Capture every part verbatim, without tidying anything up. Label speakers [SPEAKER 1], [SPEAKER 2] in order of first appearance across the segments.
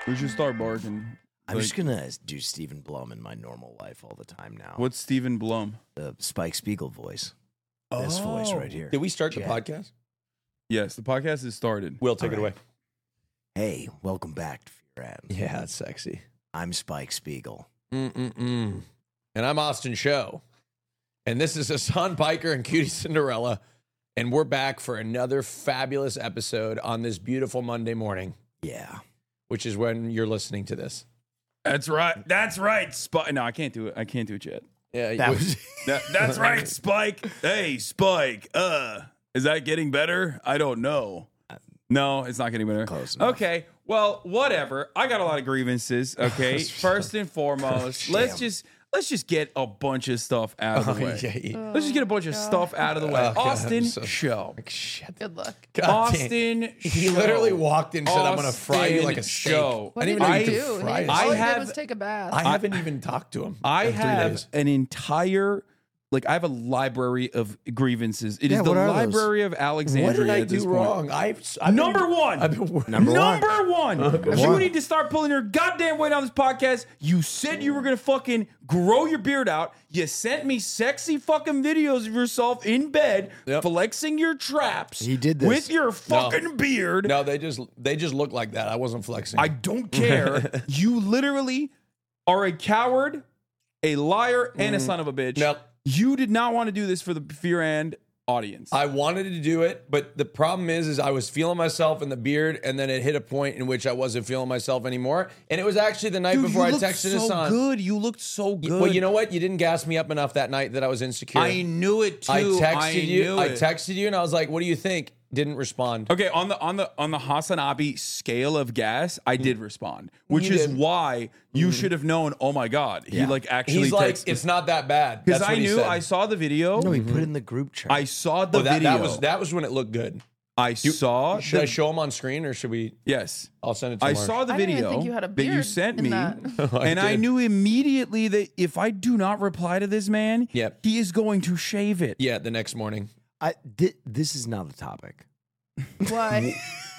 [SPEAKER 1] We should start barking.
[SPEAKER 2] I'm
[SPEAKER 1] Like,
[SPEAKER 2] just gonna do Stephen Blum in my normal life all the time now.
[SPEAKER 1] what's Stephen Blum?
[SPEAKER 2] The Spike Spiegel voice? This voice right here.
[SPEAKER 3] Did we start the
[SPEAKER 2] Yeah.
[SPEAKER 3] podcast?
[SPEAKER 1] Yes, the podcast has started.
[SPEAKER 3] Will, take
[SPEAKER 2] All
[SPEAKER 3] it away.
[SPEAKER 2] right. Hey, welcome back to Fear End.
[SPEAKER 3] Yeah, it's sexy.
[SPEAKER 2] I'm Spike Spiegel.
[SPEAKER 3] Mm-mm-mm. And I'm Austin Show. And this is Hassan Piker and Cutie Cinderella. And we're back for another fabulous episode on this beautiful Monday morning,
[SPEAKER 2] Yeah.
[SPEAKER 3] which is when you're listening to this.
[SPEAKER 1] That's right. That's right. Spike. No, I can't do it. I can't do it yet.
[SPEAKER 3] Yeah,
[SPEAKER 2] That
[SPEAKER 3] you-
[SPEAKER 2] was
[SPEAKER 1] That, that's right, Spike. Hey, Spike. Uh, is that getting better? I don't know. No, it's not getting better.
[SPEAKER 2] Close enough.
[SPEAKER 1] Okay. Well, whatever. I got a lot of grievances. Okay. First and foremost, let's
[SPEAKER 2] Damn.
[SPEAKER 1] just let's just get a bunch of stuff out of the
[SPEAKER 3] Oh,
[SPEAKER 1] way.
[SPEAKER 3] yeah, yeah.
[SPEAKER 1] Let's just get a bunch of stuff out of the way.
[SPEAKER 3] Oh, God,
[SPEAKER 1] Austin,
[SPEAKER 3] I'm so-
[SPEAKER 1] show.
[SPEAKER 3] Shit.
[SPEAKER 4] Good luck.
[SPEAKER 3] God damn.
[SPEAKER 1] Austin,
[SPEAKER 3] He
[SPEAKER 1] show.
[SPEAKER 3] literally walked in and said, I'm going to fry you like a
[SPEAKER 1] Austin,
[SPEAKER 3] steak.
[SPEAKER 1] show.
[SPEAKER 4] What
[SPEAKER 3] I
[SPEAKER 4] did
[SPEAKER 3] didn't
[SPEAKER 4] he
[SPEAKER 3] even
[SPEAKER 4] do?
[SPEAKER 3] know you could fry
[SPEAKER 4] He-
[SPEAKER 3] it.
[SPEAKER 4] all
[SPEAKER 1] I
[SPEAKER 4] he did
[SPEAKER 1] have-
[SPEAKER 4] was take a bath.
[SPEAKER 3] I haven't even talked to him.
[SPEAKER 1] I
[SPEAKER 3] in three
[SPEAKER 1] have
[SPEAKER 3] days.
[SPEAKER 1] an entire, like, I have a library of grievances. It
[SPEAKER 2] Yeah,
[SPEAKER 1] is the
[SPEAKER 2] what are those?
[SPEAKER 1] library of Alexandria.
[SPEAKER 3] What did I
[SPEAKER 1] at this
[SPEAKER 3] do
[SPEAKER 1] point.
[SPEAKER 3] wrong? I've, I've
[SPEAKER 1] Number
[SPEAKER 3] been,
[SPEAKER 1] one.
[SPEAKER 3] I've been,
[SPEAKER 2] Number one.
[SPEAKER 1] Number one.
[SPEAKER 2] Good
[SPEAKER 1] you
[SPEAKER 2] one.
[SPEAKER 1] need to start pulling your goddamn weight on this podcast. You said you were gonna fucking grow your beard out. You sent me sexy fucking videos of yourself in bed
[SPEAKER 3] Yep.
[SPEAKER 1] flexing your traps.
[SPEAKER 2] He did this.
[SPEAKER 1] with your fucking beard.
[SPEAKER 3] No, they just they just look like that. I wasn't flexing.
[SPEAKER 1] I don't care. You literally are a coward, a liar, and a son of a bitch.
[SPEAKER 3] No.
[SPEAKER 1] You did not want to do this for the Fear and audience.
[SPEAKER 3] I wanted to do it, but the problem is, is I was feeling myself in the beard, and then it hit a point in which I wasn't feeling myself anymore. And it was actually the night
[SPEAKER 1] Dude,
[SPEAKER 3] before
[SPEAKER 1] you
[SPEAKER 3] I
[SPEAKER 1] looked
[SPEAKER 3] texted
[SPEAKER 1] so
[SPEAKER 3] Hassan.
[SPEAKER 1] good. You looked so good.
[SPEAKER 3] Well, you know what? You didn't gas me up enough that night that I was insecure.
[SPEAKER 1] I knew it too.
[SPEAKER 3] I texted
[SPEAKER 1] I
[SPEAKER 3] you.
[SPEAKER 1] knew
[SPEAKER 3] I
[SPEAKER 1] it.
[SPEAKER 3] texted you, and I was like, "What do you think?" Didn't respond.
[SPEAKER 1] Okay, on the on the on the Hasanabi scale of gas, I did respond, which
[SPEAKER 3] You
[SPEAKER 1] is
[SPEAKER 3] did.
[SPEAKER 1] why you should have known. Oh my God, he
[SPEAKER 2] Yeah.
[SPEAKER 1] like actually
[SPEAKER 3] He's like,
[SPEAKER 1] texted-
[SPEAKER 3] "It's not that bad."
[SPEAKER 1] because
[SPEAKER 3] That's
[SPEAKER 1] I
[SPEAKER 3] what he
[SPEAKER 1] knew
[SPEAKER 3] said.
[SPEAKER 1] I saw the video.
[SPEAKER 2] No, he put it in the group chat.
[SPEAKER 1] I saw the
[SPEAKER 3] Well, that,
[SPEAKER 1] video.
[SPEAKER 3] that was that was when it looked good.
[SPEAKER 1] I saw.
[SPEAKER 3] Should
[SPEAKER 1] the,
[SPEAKER 3] I show him on screen, or should we?
[SPEAKER 1] Yes,
[SPEAKER 3] I'll send it to
[SPEAKER 1] I
[SPEAKER 3] Marsh.
[SPEAKER 1] saw the
[SPEAKER 4] I didn't
[SPEAKER 1] video
[SPEAKER 4] even think you had a
[SPEAKER 1] that you
[SPEAKER 4] beard
[SPEAKER 1] sent
[SPEAKER 4] in
[SPEAKER 1] me,
[SPEAKER 4] that.
[SPEAKER 3] I
[SPEAKER 1] and I
[SPEAKER 3] did.
[SPEAKER 1] knew immediately that if I do not reply to this man,
[SPEAKER 3] Yep.
[SPEAKER 1] he is going to shave it.
[SPEAKER 3] Yeah, the next morning.
[SPEAKER 2] I, thi- this is not the topic.
[SPEAKER 4] Why?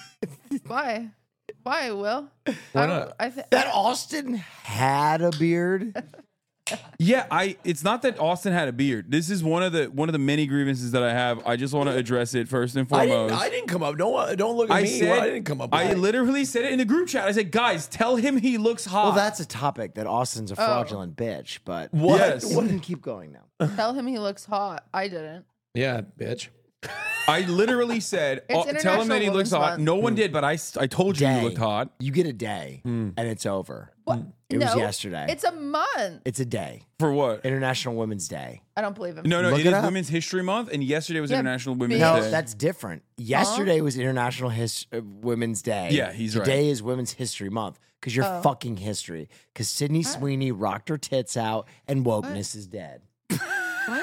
[SPEAKER 4] Why? Why, Will?
[SPEAKER 3] Why
[SPEAKER 4] I,
[SPEAKER 3] not?
[SPEAKER 4] I th-
[SPEAKER 2] That Austin had a beard.
[SPEAKER 1] Yeah, I. It's not that Austin had a beard. This is one of the one of the many grievances that I have. I just want to address it first and
[SPEAKER 3] I
[SPEAKER 1] foremost.
[SPEAKER 3] didn't, I didn't come up. Don't don't look at
[SPEAKER 1] I
[SPEAKER 3] me.
[SPEAKER 1] said
[SPEAKER 3] Well, I didn't come up. With
[SPEAKER 1] I
[SPEAKER 3] it.
[SPEAKER 1] literally said it in the group chat. I said, guys, tell him he looks hot.
[SPEAKER 2] Well, that's a topic that Austin's a fraudulent bitch, but
[SPEAKER 3] What?
[SPEAKER 1] Yes.
[SPEAKER 2] we can keep going now.
[SPEAKER 4] tell him he looks hot. I didn't.
[SPEAKER 3] Yeah, bitch.
[SPEAKER 1] I literally said,
[SPEAKER 4] It's
[SPEAKER 1] oh, tell him that he
[SPEAKER 4] International
[SPEAKER 1] looks
[SPEAKER 4] Women's
[SPEAKER 1] hot.
[SPEAKER 4] Month.
[SPEAKER 1] No one did, but I, I told you
[SPEAKER 2] Day.
[SPEAKER 1] he looked hot.
[SPEAKER 2] You get a day, and it's over.
[SPEAKER 4] What?
[SPEAKER 2] It was
[SPEAKER 4] No,
[SPEAKER 2] yesterday.
[SPEAKER 4] It's a month.
[SPEAKER 2] It's a day.
[SPEAKER 1] For what?
[SPEAKER 2] International Women's Day.
[SPEAKER 4] I don't believe him.
[SPEAKER 1] No, no,
[SPEAKER 2] Look
[SPEAKER 1] it
[SPEAKER 2] it
[SPEAKER 1] is
[SPEAKER 2] up.
[SPEAKER 1] Women's History Month, and yesterday was
[SPEAKER 4] Yeah,
[SPEAKER 1] International Women's
[SPEAKER 4] bitch.
[SPEAKER 2] No,
[SPEAKER 1] Day.
[SPEAKER 2] that's different. Yesterday was International His- uh, Women's Day.
[SPEAKER 1] Yeah, he's right.
[SPEAKER 2] Today is Women's History Month because you're
[SPEAKER 4] Oh.
[SPEAKER 2] fucking history. Because Sydney Sweeney rocked her tits out and wokeness is dead.
[SPEAKER 4] What?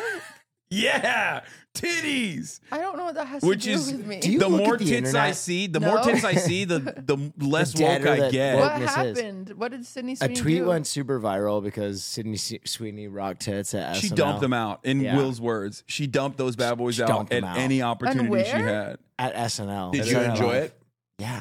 [SPEAKER 1] yeah, titties.
[SPEAKER 4] I don't know what that has
[SPEAKER 1] Which
[SPEAKER 4] to do
[SPEAKER 1] is
[SPEAKER 4] with me.
[SPEAKER 2] Do you
[SPEAKER 1] the
[SPEAKER 2] look
[SPEAKER 1] more
[SPEAKER 2] at the
[SPEAKER 1] tits I
[SPEAKER 2] internet?
[SPEAKER 1] see, the
[SPEAKER 4] No.
[SPEAKER 1] more tits I see, the the less
[SPEAKER 2] The
[SPEAKER 1] woke
[SPEAKER 2] deader
[SPEAKER 1] I
[SPEAKER 2] that
[SPEAKER 1] get.
[SPEAKER 2] woke-
[SPEAKER 4] what
[SPEAKER 2] wokeness is.
[SPEAKER 4] happened? What did Sydney
[SPEAKER 2] A
[SPEAKER 4] Sweeney
[SPEAKER 2] tweet
[SPEAKER 4] do?
[SPEAKER 2] went super viral because Sydney S- Sweeney rocked tits at
[SPEAKER 1] She
[SPEAKER 2] S N L.
[SPEAKER 1] dumped them out. In
[SPEAKER 2] Yeah.
[SPEAKER 1] Will's words, she dumped those bad boys
[SPEAKER 2] She
[SPEAKER 1] out
[SPEAKER 2] dumped
[SPEAKER 1] at
[SPEAKER 2] them out.
[SPEAKER 1] any opportunity she
[SPEAKER 4] where?
[SPEAKER 1] had.
[SPEAKER 2] at S N L.
[SPEAKER 3] Did
[SPEAKER 2] S
[SPEAKER 3] you
[SPEAKER 2] N L.
[SPEAKER 3] enjoy it?
[SPEAKER 2] Yeah.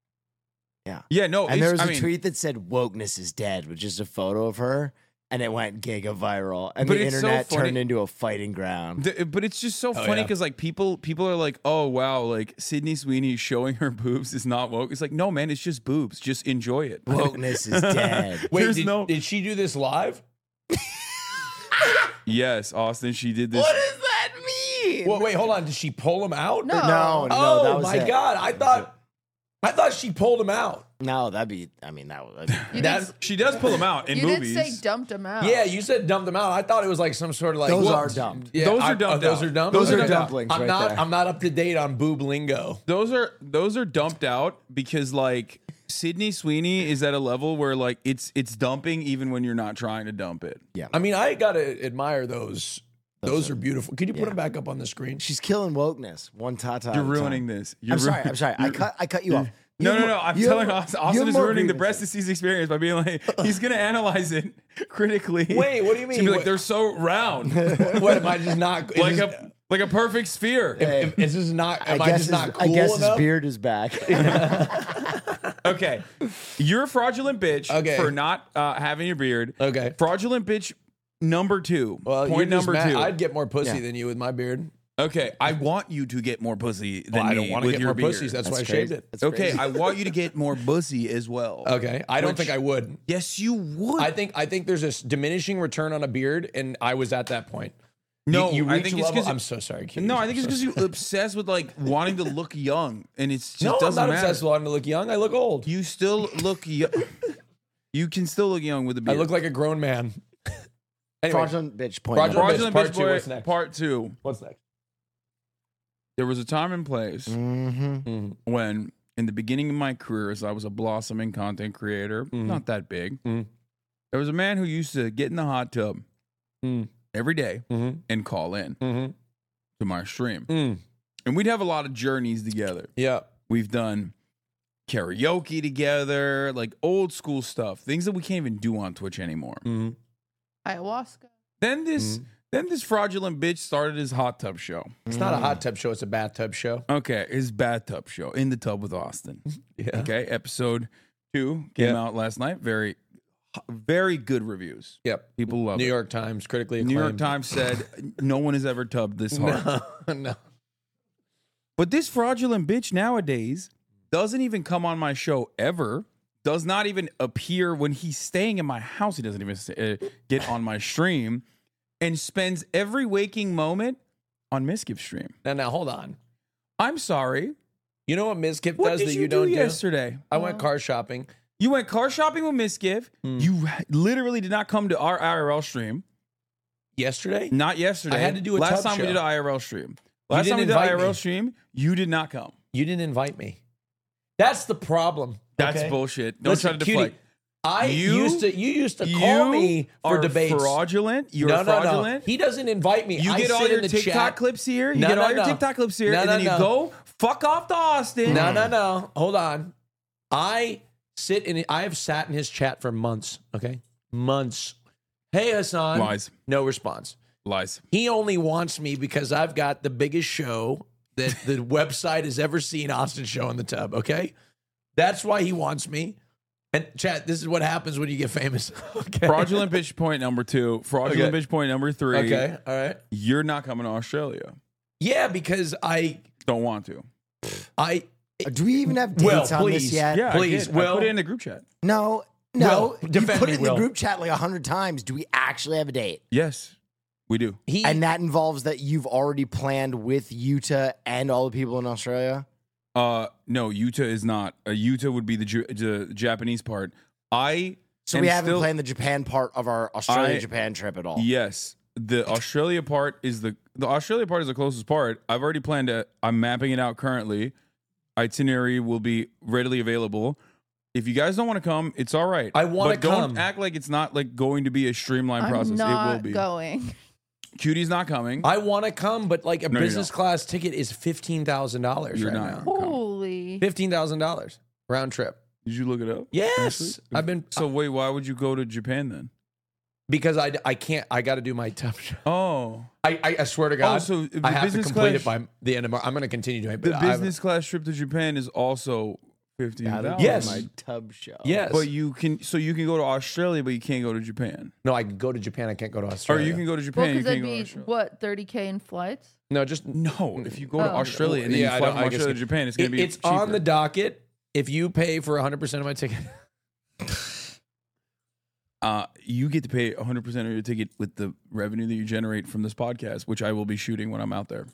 [SPEAKER 2] Yeah.
[SPEAKER 1] Yeah, no.
[SPEAKER 2] And
[SPEAKER 1] it's,
[SPEAKER 2] there was
[SPEAKER 1] I
[SPEAKER 2] a
[SPEAKER 1] mean,
[SPEAKER 2] tweet that said wokeness is dead with just a photo of her, and it went giga viral. And
[SPEAKER 1] But
[SPEAKER 2] the
[SPEAKER 1] it's so
[SPEAKER 2] internet
[SPEAKER 1] funny.
[SPEAKER 2] turned into a fighting ground.
[SPEAKER 1] Th- but it's just so
[SPEAKER 3] Oh,
[SPEAKER 1] funny
[SPEAKER 3] yeah.
[SPEAKER 1] because like people people are like, oh wow, like Sydney Sweeney showing her boobs is not woke. It's like, no man, it's just boobs. Just enjoy it.
[SPEAKER 2] Wokeness is dead.
[SPEAKER 3] Wait,
[SPEAKER 1] There's
[SPEAKER 3] did,
[SPEAKER 1] no-
[SPEAKER 3] did she do this live?
[SPEAKER 1] Yes, Austin, she did this.
[SPEAKER 2] What does that mean?
[SPEAKER 3] Well, wait, hold on. Did she pull him out?
[SPEAKER 4] No.
[SPEAKER 2] No, no,
[SPEAKER 3] Oh
[SPEAKER 2] that was
[SPEAKER 3] my
[SPEAKER 2] it.
[SPEAKER 3] god! I thought, I thought she pulled him out.
[SPEAKER 2] No, that'd be. I mean, that would.
[SPEAKER 4] You
[SPEAKER 3] That's
[SPEAKER 4] did,
[SPEAKER 1] She does pull them out in
[SPEAKER 4] you
[SPEAKER 1] movies.
[SPEAKER 4] did say dumped him out.
[SPEAKER 3] yeah. You said dump them out. I thought it was like some sort of like
[SPEAKER 2] Those
[SPEAKER 3] well,
[SPEAKER 2] are dumped.
[SPEAKER 3] Yeah,
[SPEAKER 1] Those are
[SPEAKER 3] I-
[SPEAKER 1] dumped
[SPEAKER 3] oh, those
[SPEAKER 1] out.
[SPEAKER 3] are dumped.
[SPEAKER 1] Those
[SPEAKER 2] are
[SPEAKER 3] dumped out.
[SPEAKER 2] dumplings
[SPEAKER 3] I'm
[SPEAKER 2] right
[SPEAKER 3] not.
[SPEAKER 2] there.
[SPEAKER 3] I'm not up to date on boob lingo.
[SPEAKER 1] those are those are dumped out because like Sydney Sweeney is at a level where like it's it's dumping even when you're not trying to dump it.
[SPEAKER 2] Yeah.
[SPEAKER 3] I mean, I gotta admire those. Those are beautiful. Can you put
[SPEAKER 2] yeah.
[SPEAKER 3] them back up on the screen?
[SPEAKER 2] She's killing wokeness. One tata.
[SPEAKER 1] You're
[SPEAKER 2] at a
[SPEAKER 1] ruining
[SPEAKER 2] time.
[SPEAKER 1] this. You're
[SPEAKER 2] I'm sorry.
[SPEAKER 1] ru-
[SPEAKER 2] I'm sorry. I
[SPEAKER 1] you're-
[SPEAKER 2] cut. I cut you off. You
[SPEAKER 1] No,
[SPEAKER 2] have
[SPEAKER 1] no,
[SPEAKER 2] more-
[SPEAKER 1] no. I'm
[SPEAKER 2] you have
[SPEAKER 1] telling
[SPEAKER 2] more-
[SPEAKER 1] Austin,
[SPEAKER 2] you
[SPEAKER 1] Austin
[SPEAKER 2] have
[SPEAKER 1] is
[SPEAKER 2] more
[SPEAKER 1] ruining the
[SPEAKER 2] grievances.
[SPEAKER 1] Breastic's experience by being like, he's going to analyze it critically.
[SPEAKER 3] Wait, what do you
[SPEAKER 1] He's
[SPEAKER 3] mean?
[SPEAKER 1] gonna be like,
[SPEAKER 3] What-
[SPEAKER 1] they're so round.
[SPEAKER 3] What am I just not?
[SPEAKER 1] like
[SPEAKER 3] is this,
[SPEAKER 1] a like a perfect sphere.
[SPEAKER 2] Hey,
[SPEAKER 3] if- is this not?
[SPEAKER 2] I
[SPEAKER 3] Am I,
[SPEAKER 2] guess
[SPEAKER 3] just
[SPEAKER 2] his,
[SPEAKER 3] not cool
[SPEAKER 2] I guess his
[SPEAKER 3] enough?
[SPEAKER 2] beard is back.
[SPEAKER 1] Okay, Okay, you're a fraudulent bitch
[SPEAKER 3] Okay.
[SPEAKER 1] for not uh, having your beard.
[SPEAKER 3] Okay.
[SPEAKER 1] Fraudulent bitch number two.
[SPEAKER 3] Well, you're
[SPEAKER 1] Point
[SPEAKER 3] just
[SPEAKER 1] number
[SPEAKER 3] mad-
[SPEAKER 1] two.
[SPEAKER 3] I'd get more pussy
[SPEAKER 2] Yeah.
[SPEAKER 3] than you with my beard.
[SPEAKER 1] Okay, I want you to get more pussy than
[SPEAKER 3] Well, I
[SPEAKER 1] me
[SPEAKER 3] don't want to
[SPEAKER 1] with
[SPEAKER 3] get
[SPEAKER 1] your
[SPEAKER 3] more
[SPEAKER 1] beard.
[SPEAKER 3] pussies. That's, why I
[SPEAKER 2] That's
[SPEAKER 3] shaved
[SPEAKER 2] crazy.
[SPEAKER 3] it.
[SPEAKER 2] That's
[SPEAKER 1] Okay,
[SPEAKER 2] crazy.
[SPEAKER 1] I want you to get more bussy as well.
[SPEAKER 3] Okay. I don't
[SPEAKER 1] Which-
[SPEAKER 3] think I would.
[SPEAKER 1] Yes, you would.
[SPEAKER 3] I think I think there's this diminishing return on a beard, and I was at that point.
[SPEAKER 1] no,
[SPEAKER 3] you, you
[SPEAKER 1] I
[SPEAKER 3] reach
[SPEAKER 1] think
[SPEAKER 3] a
[SPEAKER 1] it's
[SPEAKER 3] level.
[SPEAKER 1] because
[SPEAKER 3] I'm so sorry. Cutie.
[SPEAKER 1] no, I
[SPEAKER 3] I'm
[SPEAKER 1] think it's
[SPEAKER 3] so
[SPEAKER 1] because you're obsessed with like wanting to look young, and it's just
[SPEAKER 3] No, I'm
[SPEAKER 1] doesn't
[SPEAKER 3] not
[SPEAKER 1] matter.
[SPEAKER 3] obsessed with wanting to look young. I look old.
[SPEAKER 1] You still look young. You can still look young with a
[SPEAKER 3] I
[SPEAKER 1] beard.
[SPEAKER 3] look like a grown man. Anyway,
[SPEAKER 2] Fraudulent bitch point.
[SPEAKER 3] Fraudulent
[SPEAKER 2] number-
[SPEAKER 1] fraudulent
[SPEAKER 3] Part
[SPEAKER 1] bitch
[SPEAKER 3] two,
[SPEAKER 1] boy.
[SPEAKER 3] what's next?
[SPEAKER 1] Part two.
[SPEAKER 3] what's next?
[SPEAKER 1] There was a time and place
[SPEAKER 2] Mhm.
[SPEAKER 1] when, in the beginning of my career, as I was a blossoming content creator, not that big,
[SPEAKER 3] Mhm.
[SPEAKER 1] there was a man who used to get in the hot tub
[SPEAKER 3] Mm.
[SPEAKER 1] every day
[SPEAKER 3] Mm-hmm.
[SPEAKER 1] and call in
[SPEAKER 3] Mm-hmm.
[SPEAKER 1] to my stream,
[SPEAKER 3] Mm.
[SPEAKER 1] and we'd have a lot of journeys together.
[SPEAKER 3] Yeah.
[SPEAKER 1] We've done karaoke together, like old school stuff, things that we can't even do on Twitch anymore.
[SPEAKER 3] Mm-hmm.
[SPEAKER 4] Ayahuasca.
[SPEAKER 1] Then this, then this fraudulent bitch started his hot tub show.
[SPEAKER 3] It's not a hot tub show. It's a bathtub show.
[SPEAKER 1] Okay, his bathtub show, In the Tub with Austin.
[SPEAKER 3] Yeah.
[SPEAKER 1] Okay, episode two came
[SPEAKER 3] Yeah.
[SPEAKER 1] out last night. Very, very good reviews.
[SPEAKER 3] Yep.
[SPEAKER 1] People love
[SPEAKER 3] New
[SPEAKER 1] it.
[SPEAKER 3] York Times, critically acclaimed.
[SPEAKER 1] New York Times said no one has ever tubbed this hard.
[SPEAKER 3] No, no.
[SPEAKER 1] But this fraudulent bitch nowadays doesn't even come on my show ever. Does not even appear when he's staying in my house. He doesn't even uh, get on my stream, and spends every waking moment on Miskip's stream.
[SPEAKER 3] Now, now, hold on.
[SPEAKER 1] I'm sorry.
[SPEAKER 3] You know what Mizkip
[SPEAKER 1] What
[SPEAKER 3] does
[SPEAKER 1] did
[SPEAKER 3] that
[SPEAKER 1] you,
[SPEAKER 3] you,
[SPEAKER 1] do
[SPEAKER 3] don't do?
[SPEAKER 1] yesterday?
[SPEAKER 3] I went car shopping.
[SPEAKER 1] You went car shopping with Miskip.
[SPEAKER 3] Hmm.
[SPEAKER 1] You literally did not come to our I R L stream.
[SPEAKER 3] Yesterday?
[SPEAKER 1] Not yesterday.
[SPEAKER 3] I had to do a
[SPEAKER 1] Last
[SPEAKER 3] tub
[SPEAKER 1] time we
[SPEAKER 3] show.
[SPEAKER 1] did an I R L stream. Last
[SPEAKER 3] didn't
[SPEAKER 1] time we did an
[SPEAKER 3] invite
[SPEAKER 1] I R L
[SPEAKER 3] me.
[SPEAKER 1] stream, you did not come.
[SPEAKER 3] You didn't invite me. That's the problem.
[SPEAKER 1] That's
[SPEAKER 3] okay?
[SPEAKER 1] bullshit. Don't
[SPEAKER 3] Listen,
[SPEAKER 1] try to
[SPEAKER 3] cutie,
[SPEAKER 1] deflect.
[SPEAKER 3] I
[SPEAKER 1] You-
[SPEAKER 3] used to. You used to call
[SPEAKER 1] You
[SPEAKER 3] me for
[SPEAKER 1] are
[SPEAKER 3] debates.
[SPEAKER 1] fraudulent. You're
[SPEAKER 3] no, no,
[SPEAKER 1] fraudulent.
[SPEAKER 3] no. He doesn't invite me.
[SPEAKER 1] You
[SPEAKER 3] I
[SPEAKER 1] get all
[SPEAKER 3] sit
[SPEAKER 1] your
[SPEAKER 3] in the
[SPEAKER 1] TikTok
[SPEAKER 3] chat.
[SPEAKER 1] clips here. You
[SPEAKER 3] No,
[SPEAKER 1] get
[SPEAKER 3] no,
[SPEAKER 1] all your
[SPEAKER 3] no.
[SPEAKER 1] TikTok clips here,
[SPEAKER 3] No,
[SPEAKER 1] and
[SPEAKER 3] no,
[SPEAKER 1] then you
[SPEAKER 3] no.
[SPEAKER 1] go fuck off to Austin.
[SPEAKER 3] No, no, no. Hold on. I sit in. I have sat in his chat for months. Okay, months. Hey Hassan.
[SPEAKER 1] Lies.
[SPEAKER 3] No response.
[SPEAKER 1] Lies.
[SPEAKER 3] He only wants me because I've got the biggest show that the website has ever seen. Austin Show in the Tub. Okay, that's why he wants me. And chat, this is what happens when you get famous. Okay.
[SPEAKER 1] Fraudulent bitch point number two. Fraudulent
[SPEAKER 3] Okay.
[SPEAKER 1] bitch point number three.
[SPEAKER 3] Okay. All right.
[SPEAKER 1] You're not coming to Australia.
[SPEAKER 3] Yeah, because I,
[SPEAKER 1] Don't want to.
[SPEAKER 3] I.
[SPEAKER 2] Do we even have
[SPEAKER 3] Will,
[SPEAKER 2] dates on
[SPEAKER 3] please.
[SPEAKER 2] this yet?
[SPEAKER 1] Yeah,
[SPEAKER 3] Please,
[SPEAKER 1] I, did. I
[SPEAKER 3] Will.
[SPEAKER 1] put it in the group chat.
[SPEAKER 2] No, no.
[SPEAKER 3] Will,
[SPEAKER 2] you
[SPEAKER 3] defend
[SPEAKER 2] put
[SPEAKER 3] me,
[SPEAKER 2] it in the
[SPEAKER 3] Will.
[SPEAKER 2] group chat like a hundred times. Do we actually have a date?
[SPEAKER 1] Yes, we do.
[SPEAKER 3] He
[SPEAKER 2] And that involves that you've already planned with Utah and all the people in Australia?
[SPEAKER 1] Uh, no, Utah is not. Uh, Utah would be the, Ju- the Japanese part. I
[SPEAKER 2] So
[SPEAKER 1] am
[SPEAKER 2] we haven't
[SPEAKER 1] still,
[SPEAKER 2] planned the Japan part of our
[SPEAKER 1] I-
[SPEAKER 2] Australia-Japan trip at all.
[SPEAKER 1] Yes, the Australia part is the the Australia part is the closest part. I've already planned it. I'm mapping it out currently. Itinerary will be readily available. If you guys don't want to come, it's all right.
[SPEAKER 3] I wanna
[SPEAKER 1] But don't
[SPEAKER 3] come.
[SPEAKER 1] act like it's not like going to be a streamlined
[SPEAKER 4] I'm
[SPEAKER 1] process.
[SPEAKER 4] not
[SPEAKER 1] it will be.
[SPEAKER 4] going.
[SPEAKER 1] Cutie's not coming.
[SPEAKER 3] I want to come, but like a
[SPEAKER 1] No, you
[SPEAKER 3] business
[SPEAKER 1] don't.
[SPEAKER 3] class ticket is fifteen thousand dollars
[SPEAKER 1] You're
[SPEAKER 3] right
[SPEAKER 1] not.
[SPEAKER 3] now.
[SPEAKER 4] Holy.
[SPEAKER 3] Fifteen thousand dollars round trip.
[SPEAKER 1] Did you look it up?
[SPEAKER 3] Yes,
[SPEAKER 1] Actually?
[SPEAKER 3] I've been
[SPEAKER 1] So wait, why would you go to Japan then?
[SPEAKER 3] because I I can't. I got to do my tough show.
[SPEAKER 1] Oh,
[SPEAKER 3] I, I I swear to God.
[SPEAKER 1] so the
[SPEAKER 3] I have to
[SPEAKER 1] business
[SPEAKER 3] complete
[SPEAKER 1] class-
[SPEAKER 3] it by the end of March. I'm going to continue doing it.
[SPEAKER 1] the
[SPEAKER 3] but I-
[SPEAKER 1] business class trip to Japan is also fifteen thousand.
[SPEAKER 3] Yes.
[SPEAKER 2] My tub show.
[SPEAKER 3] Yes,
[SPEAKER 1] But you can, so you can go to Australia, but you can't go to Japan.
[SPEAKER 3] no, I can go to Japan. I can't go to
[SPEAKER 1] Or
[SPEAKER 3] Australia.
[SPEAKER 1] you can go to
[SPEAKER 4] Well,
[SPEAKER 1] Japan, you
[SPEAKER 4] because
[SPEAKER 1] can't
[SPEAKER 4] that'd
[SPEAKER 1] go to
[SPEAKER 4] be
[SPEAKER 1] Australia.
[SPEAKER 4] what thirty k in flights.
[SPEAKER 3] no, just
[SPEAKER 1] No, if you go to
[SPEAKER 4] Oh.
[SPEAKER 1] Australia and then
[SPEAKER 3] Yeah, I
[SPEAKER 1] you fly
[SPEAKER 3] don't-
[SPEAKER 1] from
[SPEAKER 3] I guess
[SPEAKER 1] Australia to
[SPEAKER 3] it-
[SPEAKER 1] Japan, it's going to
[SPEAKER 3] It-
[SPEAKER 1] be
[SPEAKER 3] it's
[SPEAKER 1] cheaper.
[SPEAKER 3] on the docket. If you pay for one hundred percent of my ticket,
[SPEAKER 1] Uh, you get to pay one hundred percent of your ticket with the revenue that you generate from this podcast, which I will be shooting when I'm out there.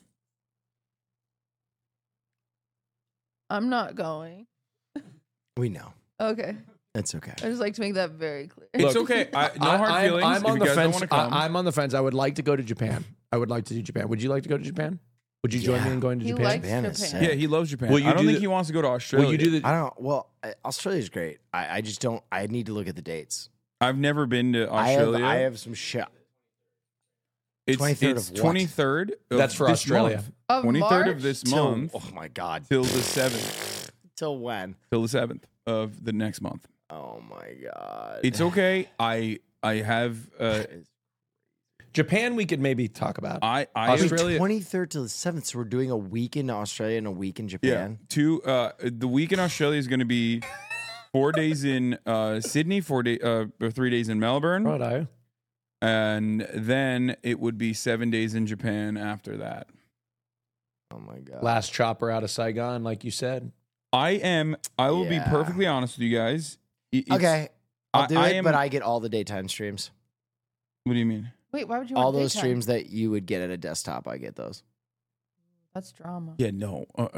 [SPEAKER 4] I'm not going.
[SPEAKER 2] We know.
[SPEAKER 4] Okay.
[SPEAKER 2] It's okay.
[SPEAKER 4] I just like to make that very clear.
[SPEAKER 1] It's
[SPEAKER 3] Look,
[SPEAKER 1] okay. I, no
[SPEAKER 3] I-
[SPEAKER 1] hard
[SPEAKER 3] I'm-
[SPEAKER 1] feelings.
[SPEAKER 3] I'm
[SPEAKER 1] if
[SPEAKER 3] on
[SPEAKER 1] you
[SPEAKER 3] the
[SPEAKER 1] guys
[SPEAKER 3] fence.
[SPEAKER 1] don't want to come.
[SPEAKER 3] I, I'm on the fence. I would like to go to Japan. I would like to do Japan. Would you like to go to Japan? Would you join
[SPEAKER 2] Yeah.
[SPEAKER 3] me in going to
[SPEAKER 4] He
[SPEAKER 3] Japan?
[SPEAKER 4] likes
[SPEAKER 2] Japan
[SPEAKER 4] Japan.
[SPEAKER 2] is sick.
[SPEAKER 1] yeah, he loves Japan.
[SPEAKER 3] Will you
[SPEAKER 1] I don't
[SPEAKER 3] do
[SPEAKER 1] think
[SPEAKER 3] the-
[SPEAKER 1] he wants to go to Australia.
[SPEAKER 3] Will you do the?
[SPEAKER 2] I don't. Well, I- Australia's great. I, I just don't. I need to look at the dates.
[SPEAKER 1] I've never been to
[SPEAKER 2] I have.
[SPEAKER 1] Australia.
[SPEAKER 2] I have some shit.
[SPEAKER 1] it's
[SPEAKER 2] twenty-third
[SPEAKER 1] it's
[SPEAKER 2] of what?
[SPEAKER 1] twenty-third. Of
[SPEAKER 3] That's for
[SPEAKER 1] this
[SPEAKER 3] Australia.
[SPEAKER 1] month.
[SPEAKER 4] Of
[SPEAKER 1] twenty-third
[SPEAKER 4] March?
[SPEAKER 1] of this
[SPEAKER 2] Till,
[SPEAKER 1] month
[SPEAKER 2] oh my god.
[SPEAKER 1] till the seventh.
[SPEAKER 2] Till when?
[SPEAKER 1] Till the seventh of the next month.
[SPEAKER 2] Oh my god.
[SPEAKER 1] It's okay. I I have uh
[SPEAKER 3] Japan, we could maybe talk about.
[SPEAKER 1] I I
[SPEAKER 3] Australia-
[SPEAKER 2] twenty-third to the seventh. So we're doing a week in Australia and a week in
[SPEAKER 1] yeah
[SPEAKER 2] Japan.
[SPEAKER 1] two uh the week in Australia is going to be four days in uh, Sydney, four day, uh, or three days in Melbourne,
[SPEAKER 3] Righto.
[SPEAKER 1] and then it would be seven days in Japan after that.
[SPEAKER 2] Oh my god.
[SPEAKER 3] Last chopper out of Saigon, like you said.
[SPEAKER 1] I am. I will
[SPEAKER 2] Yeah.
[SPEAKER 1] be perfectly honest with you guys. It- it's-
[SPEAKER 2] Okay, I'll
[SPEAKER 1] I-
[SPEAKER 2] do
[SPEAKER 1] I
[SPEAKER 2] it,
[SPEAKER 1] am-
[SPEAKER 2] but I get all the daytime streams.
[SPEAKER 1] What do you mean?
[SPEAKER 4] Wait, why would you
[SPEAKER 2] All
[SPEAKER 4] want
[SPEAKER 2] those
[SPEAKER 4] daytime?
[SPEAKER 2] streams that you would get at a desktop, I get those.
[SPEAKER 4] That's drama.
[SPEAKER 1] Yeah, no. Uh,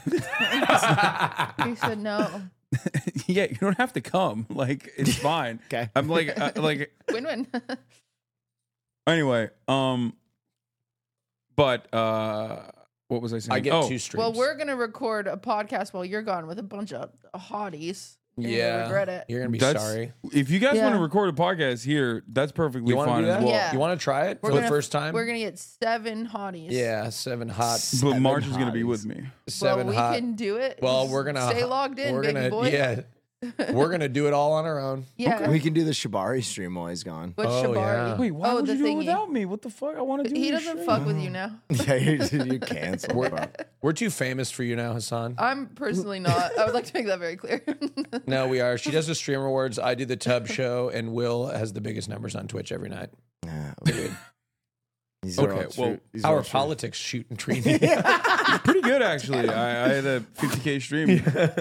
[SPEAKER 4] He said no.
[SPEAKER 1] yeah, you don't have to come. Like, it's fine.
[SPEAKER 2] Okay.
[SPEAKER 1] I'm like, uh, like.
[SPEAKER 4] Win-win.
[SPEAKER 1] Anyway, um, but uh, what was I saying?
[SPEAKER 3] I get
[SPEAKER 1] oh,
[SPEAKER 3] two streams.
[SPEAKER 4] Well, we're gonna record a podcast while you're gone with a bunch of hotties. and you're gonna
[SPEAKER 3] yeah.
[SPEAKER 4] regret it.
[SPEAKER 3] You're gonna be
[SPEAKER 1] That's-
[SPEAKER 3] sorry.
[SPEAKER 1] If you guys
[SPEAKER 4] Yeah.
[SPEAKER 1] want to record a podcast here, that's perfectly
[SPEAKER 3] You want to
[SPEAKER 1] fine
[SPEAKER 3] do that?
[SPEAKER 1] as well.
[SPEAKER 4] Yeah.
[SPEAKER 3] You want to try it
[SPEAKER 4] We're
[SPEAKER 3] for the
[SPEAKER 4] gonna-
[SPEAKER 3] first time?
[SPEAKER 4] We're gonna get seven hotties.
[SPEAKER 3] Yeah, seven hot,
[SPEAKER 1] But
[SPEAKER 2] Seven
[SPEAKER 1] Marge is going to be
[SPEAKER 2] hotties.
[SPEAKER 1] with me.
[SPEAKER 4] Well,
[SPEAKER 3] seven
[SPEAKER 4] we
[SPEAKER 3] hot.
[SPEAKER 4] can do it.
[SPEAKER 3] Well,
[SPEAKER 4] Just
[SPEAKER 3] we're gonna
[SPEAKER 4] stay logged in,
[SPEAKER 3] we're
[SPEAKER 4] baby
[SPEAKER 3] gonna,
[SPEAKER 4] boy.
[SPEAKER 3] Yeah, we're gonna do it all on our own.
[SPEAKER 4] Yeah.
[SPEAKER 2] We can do the Shibari stream while he's gone.
[SPEAKER 4] But
[SPEAKER 3] Oh,
[SPEAKER 4] Shibari.
[SPEAKER 3] yeah.
[SPEAKER 1] Wait, why
[SPEAKER 4] Oh,
[SPEAKER 1] would
[SPEAKER 4] the
[SPEAKER 1] you do it
[SPEAKER 4] thingy.
[SPEAKER 1] without me? What the fuck? I want to do
[SPEAKER 4] He
[SPEAKER 1] this
[SPEAKER 4] doesn't
[SPEAKER 1] shit.
[SPEAKER 4] fuck with you now.
[SPEAKER 2] Yeah, you're, you're canceled,
[SPEAKER 3] We're,
[SPEAKER 2] bro.
[SPEAKER 3] we're too famous for you now, Hassan.
[SPEAKER 4] I'm personally not. I would like to make that very clear.
[SPEAKER 3] No, we are. She does the stream awards. I do the Tub show, and Will has the biggest numbers on Twitch every night.
[SPEAKER 2] Yeah, okay. These are
[SPEAKER 1] Okay,
[SPEAKER 2] all true.
[SPEAKER 1] well,
[SPEAKER 2] These are
[SPEAKER 3] Our
[SPEAKER 2] all true.
[SPEAKER 3] politics shoot and treat. You
[SPEAKER 1] Pretty good, actually. I, I had a fifty K stream.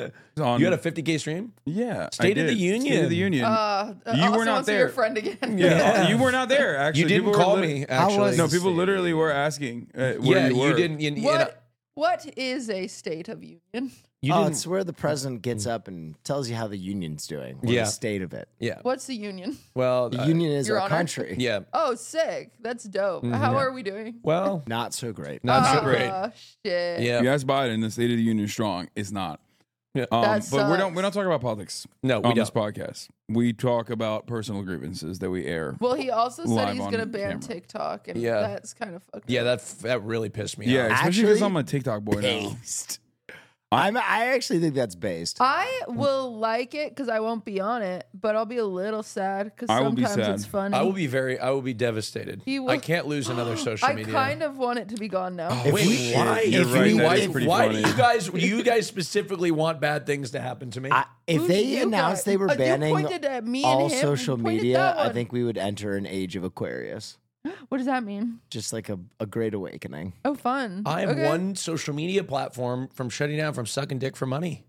[SPEAKER 1] On,
[SPEAKER 3] had a fifty K stream?
[SPEAKER 1] yeah. I
[SPEAKER 3] State of the
[SPEAKER 1] did.
[SPEAKER 3] Union.
[SPEAKER 1] State of the Union.
[SPEAKER 4] uh,
[SPEAKER 1] You
[SPEAKER 4] also
[SPEAKER 1] were not
[SPEAKER 4] wants to be
[SPEAKER 1] there.
[SPEAKER 4] your friend again.
[SPEAKER 1] yeah. you were not there, actually.
[SPEAKER 3] You didn't
[SPEAKER 1] People were
[SPEAKER 3] call
[SPEAKER 1] lit-
[SPEAKER 3] me,
[SPEAKER 2] How
[SPEAKER 3] actually.
[SPEAKER 2] was
[SPEAKER 1] No,
[SPEAKER 2] the
[SPEAKER 1] people
[SPEAKER 2] State of
[SPEAKER 1] literally
[SPEAKER 2] the
[SPEAKER 1] were asking uh, where
[SPEAKER 3] yeah,
[SPEAKER 1] you were.
[SPEAKER 3] you didn't. You, you, know,
[SPEAKER 4] What? What is a state of union?
[SPEAKER 3] you
[SPEAKER 2] oh,
[SPEAKER 3] didn't.
[SPEAKER 2] it's where the president gets up and tells you how the union's doing. Or
[SPEAKER 3] Yeah.
[SPEAKER 2] the state of it.
[SPEAKER 3] Yeah.
[SPEAKER 4] What's the union?
[SPEAKER 3] Well,
[SPEAKER 2] The
[SPEAKER 3] uh,
[SPEAKER 2] union is
[SPEAKER 4] Your
[SPEAKER 2] our
[SPEAKER 4] Honor.
[SPEAKER 2] country.
[SPEAKER 3] yeah.
[SPEAKER 4] Oh, sick. That's dope. How are we doing?
[SPEAKER 3] Well,
[SPEAKER 2] Not so great.
[SPEAKER 3] not so
[SPEAKER 4] oh,
[SPEAKER 3] great.
[SPEAKER 4] shit.
[SPEAKER 3] Yeah.
[SPEAKER 1] You asked Biden, the State of the Union is strong. It's not.
[SPEAKER 3] Yeah.
[SPEAKER 1] Um,
[SPEAKER 4] That
[SPEAKER 1] but we don't
[SPEAKER 4] sucks.
[SPEAKER 1] we don't talk about politics
[SPEAKER 3] No, we
[SPEAKER 1] on this
[SPEAKER 3] don't.
[SPEAKER 1] podcast. We talk about personal grievances that we air.
[SPEAKER 4] Well, he also said
[SPEAKER 1] Live
[SPEAKER 4] he's
[SPEAKER 1] on
[SPEAKER 4] going to ban
[SPEAKER 1] camera.
[SPEAKER 4] TikTok, and
[SPEAKER 3] Yeah.
[SPEAKER 4] that's kind of fucked
[SPEAKER 3] Yeah,
[SPEAKER 4] up.
[SPEAKER 3] that that really pissed me
[SPEAKER 1] Yeah,
[SPEAKER 3] off.
[SPEAKER 1] especially because
[SPEAKER 2] Actually,
[SPEAKER 1] I'm a TikTok boy now.
[SPEAKER 2] Based. I'm, I actually think that's based.
[SPEAKER 4] I will like it because I won't be on it, but I'll be a little sad because
[SPEAKER 1] I will be
[SPEAKER 4] sometimes
[SPEAKER 1] sad.
[SPEAKER 4] it's funny.
[SPEAKER 3] I will be very. I will be devastated.
[SPEAKER 4] He will-
[SPEAKER 3] I can't lose another social
[SPEAKER 4] I
[SPEAKER 3] media.
[SPEAKER 4] kind of want it to be gone now.
[SPEAKER 3] Wait,
[SPEAKER 2] we-
[SPEAKER 3] why?
[SPEAKER 2] You're
[SPEAKER 3] If
[SPEAKER 2] right,
[SPEAKER 3] we-
[SPEAKER 2] that
[SPEAKER 3] why
[SPEAKER 2] is
[SPEAKER 1] pretty
[SPEAKER 3] why
[SPEAKER 1] funny.
[SPEAKER 3] do you guys? Do you guys specifically want bad things to happen to me?
[SPEAKER 2] I, if
[SPEAKER 4] Who
[SPEAKER 2] they
[SPEAKER 4] do you
[SPEAKER 2] announced
[SPEAKER 4] got?
[SPEAKER 2] they were
[SPEAKER 4] Uh, you
[SPEAKER 2] banning
[SPEAKER 4] pointed at me and
[SPEAKER 2] all
[SPEAKER 4] him.
[SPEAKER 2] social
[SPEAKER 4] You pointed
[SPEAKER 2] media,
[SPEAKER 4] that
[SPEAKER 2] I
[SPEAKER 4] one.
[SPEAKER 2] think we would enter an age of Aquarius.
[SPEAKER 4] What does that mean?
[SPEAKER 2] Just like a, a great awakening.
[SPEAKER 4] Oh, fun.
[SPEAKER 3] I am
[SPEAKER 4] Okay.
[SPEAKER 3] one social media platform from shutting down from sucking dick for money.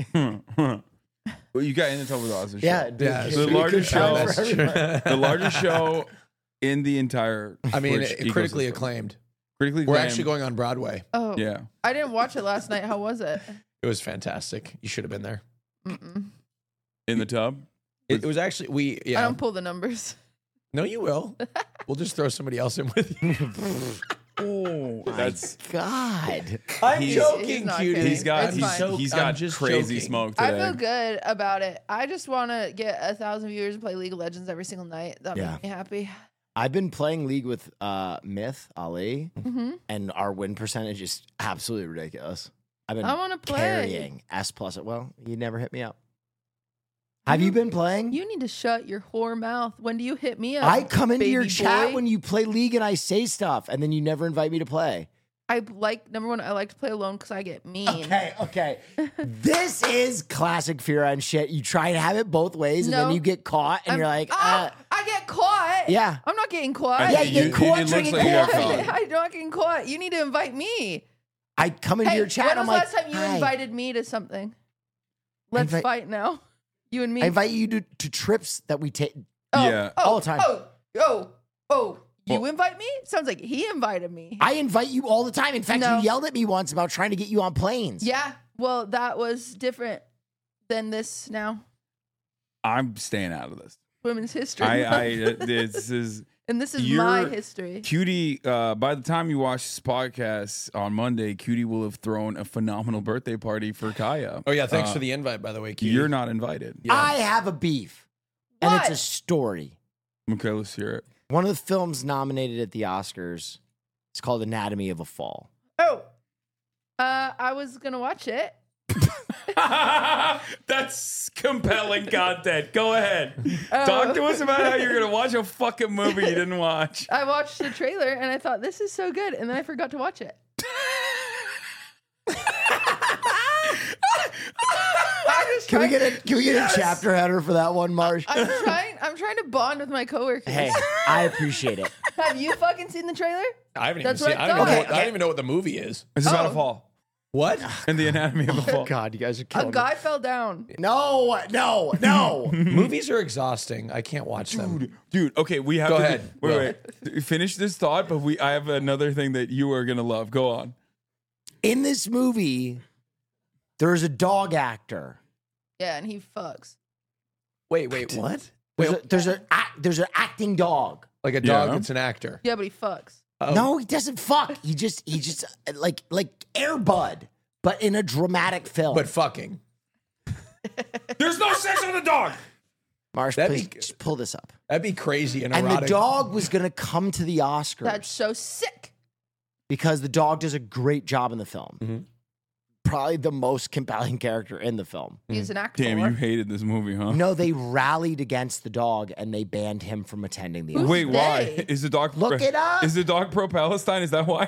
[SPEAKER 1] Well, you got in the trouble with us.
[SPEAKER 2] Yeah,
[SPEAKER 3] Yeah,
[SPEAKER 2] dude,
[SPEAKER 1] the
[SPEAKER 2] it's a good
[SPEAKER 1] largest
[SPEAKER 2] time
[SPEAKER 1] show-
[SPEAKER 2] for everybody.
[SPEAKER 1] the largest show in the entire.
[SPEAKER 3] I mean,
[SPEAKER 1] Twitch
[SPEAKER 3] it- critically
[SPEAKER 1] ecosystem.
[SPEAKER 3] acclaimed.
[SPEAKER 1] Critically
[SPEAKER 3] We're
[SPEAKER 1] acclaimed.
[SPEAKER 3] actually going on Broadway.
[SPEAKER 4] Oh,
[SPEAKER 1] Yeah,
[SPEAKER 4] I didn't watch it last night. How was it?
[SPEAKER 3] It was fantastic. You should have been there.
[SPEAKER 4] Mm-mm.
[SPEAKER 1] in the tub.
[SPEAKER 3] It, it was actually we.
[SPEAKER 4] I
[SPEAKER 3] Yeah.
[SPEAKER 4] don't pull the numbers.
[SPEAKER 3] No, you will. We'll just throw somebody else in with you.
[SPEAKER 1] Oh, that's
[SPEAKER 2] God.
[SPEAKER 3] I'm
[SPEAKER 1] He's-
[SPEAKER 3] joking,
[SPEAKER 4] he's not
[SPEAKER 3] cutie.
[SPEAKER 4] kidding.
[SPEAKER 1] he's got
[SPEAKER 4] It's
[SPEAKER 1] he's,
[SPEAKER 4] fine.
[SPEAKER 3] so-
[SPEAKER 1] he's
[SPEAKER 3] I'm
[SPEAKER 1] got
[SPEAKER 3] just
[SPEAKER 1] crazy
[SPEAKER 3] joking.
[SPEAKER 1] smoke
[SPEAKER 4] I
[SPEAKER 1] today.
[SPEAKER 4] feel good about it. I just want to get a thousand viewers and play League of Legends every single night. That
[SPEAKER 2] Yeah.
[SPEAKER 4] makes me happy.
[SPEAKER 2] I've been playing League with uh, Myth, Ali,
[SPEAKER 4] hmm
[SPEAKER 2] and our win percentage is absolutely ridiculous. I've been
[SPEAKER 4] I want to play.
[SPEAKER 2] carrying S plus. Well, you never hit me up. Have you been playing?
[SPEAKER 4] You need to shut your whore mouth. When do you hit me up?
[SPEAKER 2] I come into your
[SPEAKER 4] baby
[SPEAKER 2] chat
[SPEAKER 4] boy?
[SPEAKER 2] when you play League and I say stuff, and then you never invite me to play.
[SPEAKER 4] I like number one. I like to play alone because I get mean.
[SPEAKER 2] Okay, okay. This is classic fear and shit. You try to have it both ways, and
[SPEAKER 4] No.
[SPEAKER 2] then you get caught, and
[SPEAKER 4] I'm-
[SPEAKER 2] you're like,
[SPEAKER 4] ah,
[SPEAKER 2] uh,
[SPEAKER 4] I get caught.
[SPEAKER 2] yeah.
[SPEAKER 4] I'm not getting caught.
[SPEAKER 1] I
[SPEAKER 2] Yeah,
[SPEAKER 1] think
[SPEAKER 2] you
[SPEAKER 1] you-
[SPEAKER 2] get caught
[SPEAKER 1] it looks
[SPEAKER 2] drinking
[SPEAKER 1] like you got
[SPEAKER 2] coffee.
[SPEAKER 1] caught.
[SPEAKER 4] I'm not getting caught. You need to invite me.
[SPEAKER 2] I come into
[SPEAKER 4] Hey,
[SPEAKER 2] your chat,
[SPEAKER 4] when
[SPEAKER 2] and
[SPEAKER 4] was
[SPEAKER 2] I'm
[SPEAKER 4] the
[SPEAKER 2] like,
[SPEAKER 4] last time you
[SPEAKER 2] "Hi."
[SPEAKER 4] invited me to something? Let's
[SPEAKER 2] invite-
[SPEAKER 4] fight now. You and me.
[SPEAKER 2] I invite you to, to trips that we take.
[SPEAKER 4] oh,
[SPEAKER 1] Yeah.
[SPEAKER 4] oh,
[SPEAKER 2] All the time.
[SPEAKER 4] Oh, oh, oh. You
[SPEAKER 1] Well-
[SPEAKER 4] invite me? Sounds like he invited me.
[SPEAKER 2] I invite you all the time. In fact,
[SPEAKER 4] No.
[SPEAKER 2] you yelled at me once about trying to get you on planes.
[SPEAKER 4] Yeah. Well, that was different than this now.
[SPEAKER 1] I'm staying out of this.
[SPEAKER 4] Women's history.
[SPEAKER 1] I, I uh, this is
[SPEAKER 4] and this is my
[SPEAKER 1] you're-
[SPEAKER 4] history.
[SPEAKER 1] Cutie. Uh, by the time you watch this podcast on Monday, Cutie will have thrown a phenomenal birthday party for Kaya.
[SPEAKER 3] Oh yeah, thanks
[SPEAKER 1] Uh,
[SPEAKER 3] for the invite, by the way. Cutie.
[SPEAKER 1] You're not invited.
[SPEAKER 2] I have a beef, and
[SPEAKER 4] What?
[SPEAKER 2] it's a story.
[SPEAKER 1] Okay, let's hear it.
[SPEAKER 2] One of the films nominated at the Oscars is called Anatomy of a Fall.
[SPEAKER 4] Oh. Uh, I was going to watch it.
[SPEAKER 1] That's compelling content. Go ahead.
[SPEAKER 4] Oh.
[SPEAKER 1] Talk to us about how you're going to watch a fucking movie you didn't watch.
[SPEAKER 4] I watched the trailer and I thought, this is so good. And then I forgot to watch it. I just
[SPEAKER 2] Can we
[SPEAKER 4] trying,
[SPEAKER 2] get a Can we get a chapter header for that one, Marsh?
[SPEAKER 4] I'm trying. I'm trying to bond with my coworkers.
[SPEAKER 2] Hey, I appreciate it.
[SPEAKER 4] Have you fucking seen the trailer?
[SPEAKER 3] I haven't
[SPEAKER 4] That's
[SPEAKER 3] even seen.
[SPEAKER 4] what
[SPEAKER 3] I
[SPEAKER 4] I
[SPEAKER 3] don't, know
[SPEAKER 4] thought.
[SPEAKER 3] what, I don't even know what the movie is.
[SPEAKER 1] It's about
[SPEAKER 4] Oh.
[SPEAKER 1] a fall.
[SPEAKER 3] What?
[SPEAKER 1] In the anatomy of a fall.
[SPEAKER 2] God, you guys are
[SPEAKER 4] A
[SPEAKER 2] killing
[SPEAKER 4] guy fell down.
[SPEAKER 2] me. No, no, no.
[SPEAKER 3] Movies are exhausting. I can't watch them.
[SPEAKER 1] Dude, okay, we have
[SPEAKER 3] Go
[SPEAKER 1] to
[SPEAKER 3] ahead,
[SPEAKER 1] wait,
[SPEAKER 3] Will.
[SPEAKER 1] wait. Finish this thought, but we I have another thing that you are gonna love. Go on.
[SPEAKER 2] In this movie, there's a dog actor.
[SPEAKER 4] Yeah, and he fucks.
[SPEAKER 3] Wait, wait, what?
[SPEAKER 2] There's
[SPEAKER 3] Wait,
[SPEAKER 2] a, there's a act- there's an acting dog.
[SPEAKER 3] like a dog
[SPEAKER 1] Yeah.
[SPEAKER 3] that's an actor.
[SPEAKER 4] Yeah, but he fucks.
[SPEAKER 3] Oh.
[SPEAKER 2] No, he doesn't fuck. He just he just uh, like like Air Bud, but in a dramatic film.
[SPEAKER 3] But fucking.
[SPEAKER 1] There's no sex on the dog.
[SPEAKER 2] Marsh,
[SPEAKER 3] That'd
[SPEAKER 2] please
[SPEAKER 3] be-
[SPEAKER 2] just pull this up.
[SPEAKER 3] That'd be crazy and
[SPEAKER 2] And
[SPEAKER 3] erotic.
[SPEAKER 2] the dog was gonna come to the Oscars
[SPEAKER 4] That's so sick.
[SPEAKER 2] because the dog does a great job in the film.
[SPEAKER 3] Mhm.
[SPEAKER 2] Probably the most compelling character in the film.
[SPEAKER 4] He's an actor.
[SPEAKER 1] Damn, you hated this movie, huh?
[SPEAKER 2] No, they rallied against the dog and they banned him from attending the
[SPEAKER 4] Who's
[SPEAKER 2] Oscars.
[SPEAKER 1] Wait, why?
[SPEAKER 4] they?
[SPEAKER 1] Is the dog
[SPEAKER 2] Look it up.
[SPEAKER 1] Is the dog pro Palestine? Is that why?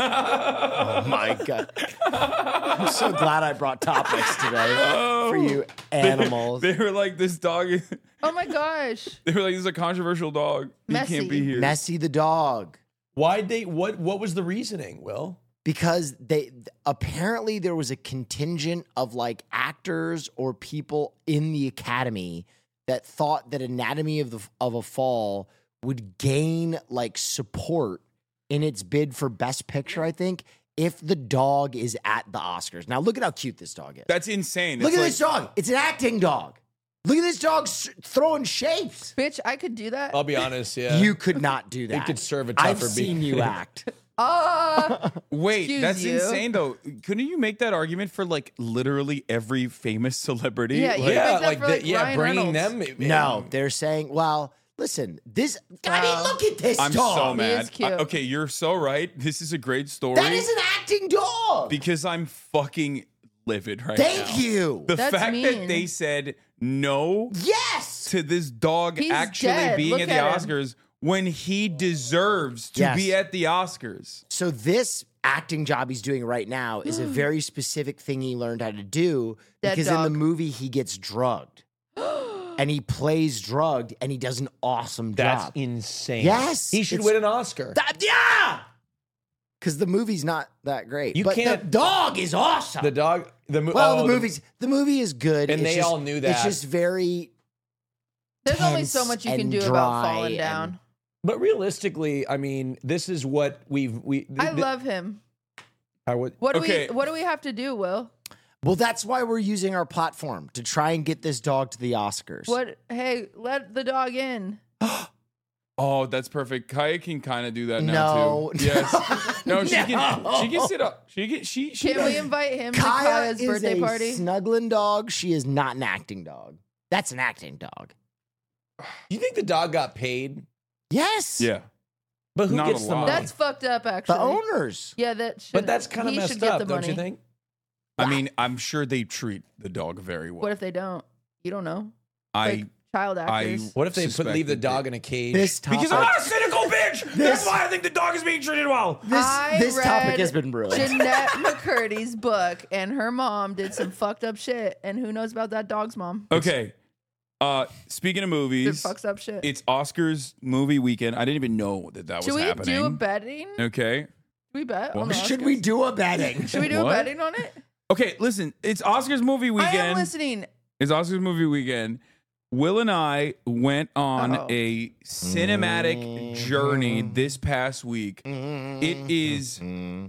[SPEAKER 2] Oh my god! I'm so glad I brought topics today for you animals.
[SPEAKER 1] They were like, this dog is,
[SPEAKER 4] Oh my gosh.
[SPEAKER 1] they were like, this is a controversial dog. He
[SPEAKER 4] Messy.
[SPEAKER 1] can't be here.
[SPEAKER 2] Messi the dog.
[SPEAKER 3] Why'd they? What? What was the reasoning? Will?
[SPEAKER 2] Because they apparently there was a contingent of like actors or people in the academy that thought that Anatomy of the of a Fall would gain like support in its bid for Best Picture, I think, if the dog is at the Oscars. Now look at how cute this dog is.
[SPEAKER 1] That's insane.
[SPEAKER 2] Look
[SPEAKER 1] It's
[SPEAKER 2] at
[SPEAKER 1] like-
[SPEAKER 2] this dog. It's an acting dog. Look at this dog s- throwing shapes.
[SPEAKER 4] Bitch, I could do that.
[SPEAKER 3] I'll be honest. Yeah.
[SPEAKER 2] You could not do that.
[SPEAKER 3] could serve a
[SPEAKER 2] I've
[SPEAKER 3] tougher
[SPEAKER 2] seen
[SPEAKER 3] beat.
[SPEAKER 2] you act.
[SPEAKER 4] Uh,
[SPEAKER 1] Wait,
[SPEAKER 4] Excuse
[SPEAKER 1] that's
[SPEAKER 4] you.
[SPEAKER 1] insane though. Couldn't you make that argument for like literally every famous celebrity?
[SPEAKER 4] Yeah, you
[SPEAKER 1] Like,
[SPEAKER 3] yeah,
[SPEAKER 4] make that
[SPEAKER 3] like,
[SPEAKER 4] for,
[SPEAKER 3] the-
[SPEAKER 4] like,
[SPEAKER 3] yeah,
[SPEAKER 4] Ryan
[SPEAKER 3] bringing
[SPEAKER 4] Reynolds.
[SPEAKER 3] them.
[SPEAKER 2] No, they're saying, well, listen, this. I
[SPEAKER 4] Wow.
[SPEAKER 2] mean, look at this
[SPEAKER 1] I'm
[SPEAKER 2] dog.
[SPEAKER 1] so mad.
[SPEAKER 4] is cute.
[SPEAKER 1] I- okay, you're so right. This is a great story.
[SPEAKER 2] That is an acting dog.
[SPEAKER 1] because I'm fucking livid right
[SPEAKER 2] Thank
[SPEAKER 1] now.
[SPEAKER 2] you.
[SPEAKER 1] The
[SPEAKER 4] That's
[SPEAKER 1] fact that
[SPEAKER 4] mean.
[SPEAKER 1] they said no
[SPEAKER 2] yes.
[SPEAKER 1] to this dog
[SPEAKER 4] He's
[SPEAKER 1] actually
[SPEAKER 4] dead.
[SPEAKER 1] being
[SPEAKER 4] Look
[SPEAKER 1] at the
[SPEAKER 4] at him.
[SPEAKER 1] Oscars when he deserves to
[SPEAKER 2] Yes.
[SPEAKER 1] be at the Oscars.
[SPEAKER 2] So this acting job he's doing right now is a very specific thing he learned how to do
[SPEAKER 4] Dead
[SPEAKER 2] because in
[SPEAKER 4] dog.
[SPEAKER 2] the movie he gets drugged. And he plays drugged and he does an awesome
[SPEAKER 3] That's
[SPEAKER 2] job.
[SPEAKER 3] insane.
[SPEAKER 2] Yes,
[SPEAKER 3] he should
[SPEAKER 2] it's-
[SPEAKER 3] win an Oscar.
[SPEAKER 2] That- yeah. Because the movie's not that great.
[SPEAKER 3] You
[SPEAKER 2] but
[SPEAKER 3] can't-
[SPEAKER 2] the dog is awesome.
[SPEAKER 3] the dog. The mo-
[SPEAKER 2] well,
[SPEAKER 3] oh,
[SPEAKER 2] the movie's the movie is good.
[SPEAKER 3] And
[SPEAKER 2] It's
[SPEAKER 3] they
[SPEAKER 2] just-
[SPEAKER 3] all knew
[SPEAKER 2] It's
[SPEAKER 3] that.
[SPEAKER 2] just very
[SPEAKER 4] There's only so
[SPEAKER 2] tense
[SPEAKER 4] much you can
[SPEAKER 2] and
[SPEAKER 4] do about
[SPEAKER 2] dry
[SPEAKER 4] falling
[SPEAKER 2] and-
[SPEAKER 4] down.
[SPEAKER 3] But realistically, I mean, this is what we've we. th-
[SPEAKER 4] I
[SPEAKER 3] th-
[SPEAKER 4] love him.
[SPEAKER 3] I would.
[SPEAKER 4] What do
[SPEAKER 1] Okay.
[SPEAKER 4] we What do we have to do, Will?
[SPEAKER 2] Well, that's why we're using our platform to try and get this dog to the Oscars.
[SPEAKER 4] What? Hey, let the dog in.
[SPEAKER 1] Oh, that's perfect. Kaya can kind of do that
[SPEAKER 2] No.
[SPEAKER 1] now too. Yes. No, she can.
[SPEAKER 2] No.
[SPEAKER 1] She can sit up. She can. She. she
[SPEAKER 4] Can we
[SPEAKER 1] does-
[SPEAKER 4] invite him to
[SPEAKER 2] Kaya
[SPEAKER 4] Kaya's
[SPEAKER 2] is
[SPEAKER 4] birthday
[SPEAKER 2] a
[SPEAKER 4] party?
[SPEAKER 2] snuggling dog. She is not an acting dog. That's an acting dog.
[SPEAKER 3] You think the dog got paid?
[SPEAKER 2] Yes.
[SPEAKER 1] Yeah.
[SPEAKER 3] But who
[SPEAKER 1] Not
[SPEAKER 3] gets
[SPEAKER 1] a
[SPEAKER 3] the
[SPEAKER 1] lot.
[SPEAKER 3] money?
[SPEAKER 4] That's fucked up, actually.
[SPEAKER 2] The owners.
[SPEAKER 4] Yeah, that. Should,
[SPEAKER 3] but that's kind of
[SPEAKER 4] he
[SPEAKER 3] messed
[SPEAKER 4] should get
[SPEAKER 3] up,
[SPEAKER 4] the
[SPEAKER 3] don't
[SPEAKER 4] money.
[SPEAKER 3] you think?
[SPEAKER 1] I mean, I'm sure they treat the dog very well.
[SPEAKER 4] What if they don't? You don't know.
[SPEAKER 1] I
[SPEAKER 4] Like child actors.
[SPEAKER 3] What if they put
[SPEAKER 1] suspect
[SPEAKER 3] leave the
[SPEAKER 1] that
[SPEAKER 3] dog
[SPEAKER 1] they-
[SPEAKER 3] in a cage?
[SPEAKER 2] This topic.
[SPEAKER 1] because I'm not a cynical bitch. That's
[SPEAKER 2] This-
[SPEAKER 1] why I think the dog is being treated well.
[SPEAKER 2] this
[SPEAKER 4] I
[SPEAKER 2] this topic
[SPEAKER 4] read
[SPEAKER 2] has been ruined.
[SPEAKER 4] Jeanette McCurdy's book, and her mom did some fucked up shit, and who knows about that dog's mom?
[SPEAKER 1] Okay. Uh, speaking of
[SPEAKER 4] Did
[SPEAKER 1] movies,
[SPEAKER 4] fucks up shit.
[SPEAKER 1] it's Oscars movie weekend. I didn't even know that that
[SPEAKER 4] Should
[SPEAKER 1] was
[SPEAKER 4] we
[SPEAKER 1] happening.
[SPEAKER 4] do a betting?
[SPEAKER 1] Okay.
[SPEAKER 4] Should we bet on
[SPEAKER 1] What?
[SPEAKER 4] the
[SPEAKER 2] Should
[SPEAKER 4] Oscars?
[SPEAKER 2] we do a betting?
[SPEAKER 4] Should we do
[SPEAKER 1] What?
[SPEAKER 4] a betting on it?
[SPEAKER 1] Okay. Listen, it's Oscars movie
[SPEAKER 4] I am
[SPEAKER 1] weekend.
[SPEAKER 4] listening.
[SPEAKER 1] It's Oscars movie weekend. Will and I went on
[SPEAKER 4] Uh-oh.
[SPEAKER 1] a cinematic journey this past week. It is.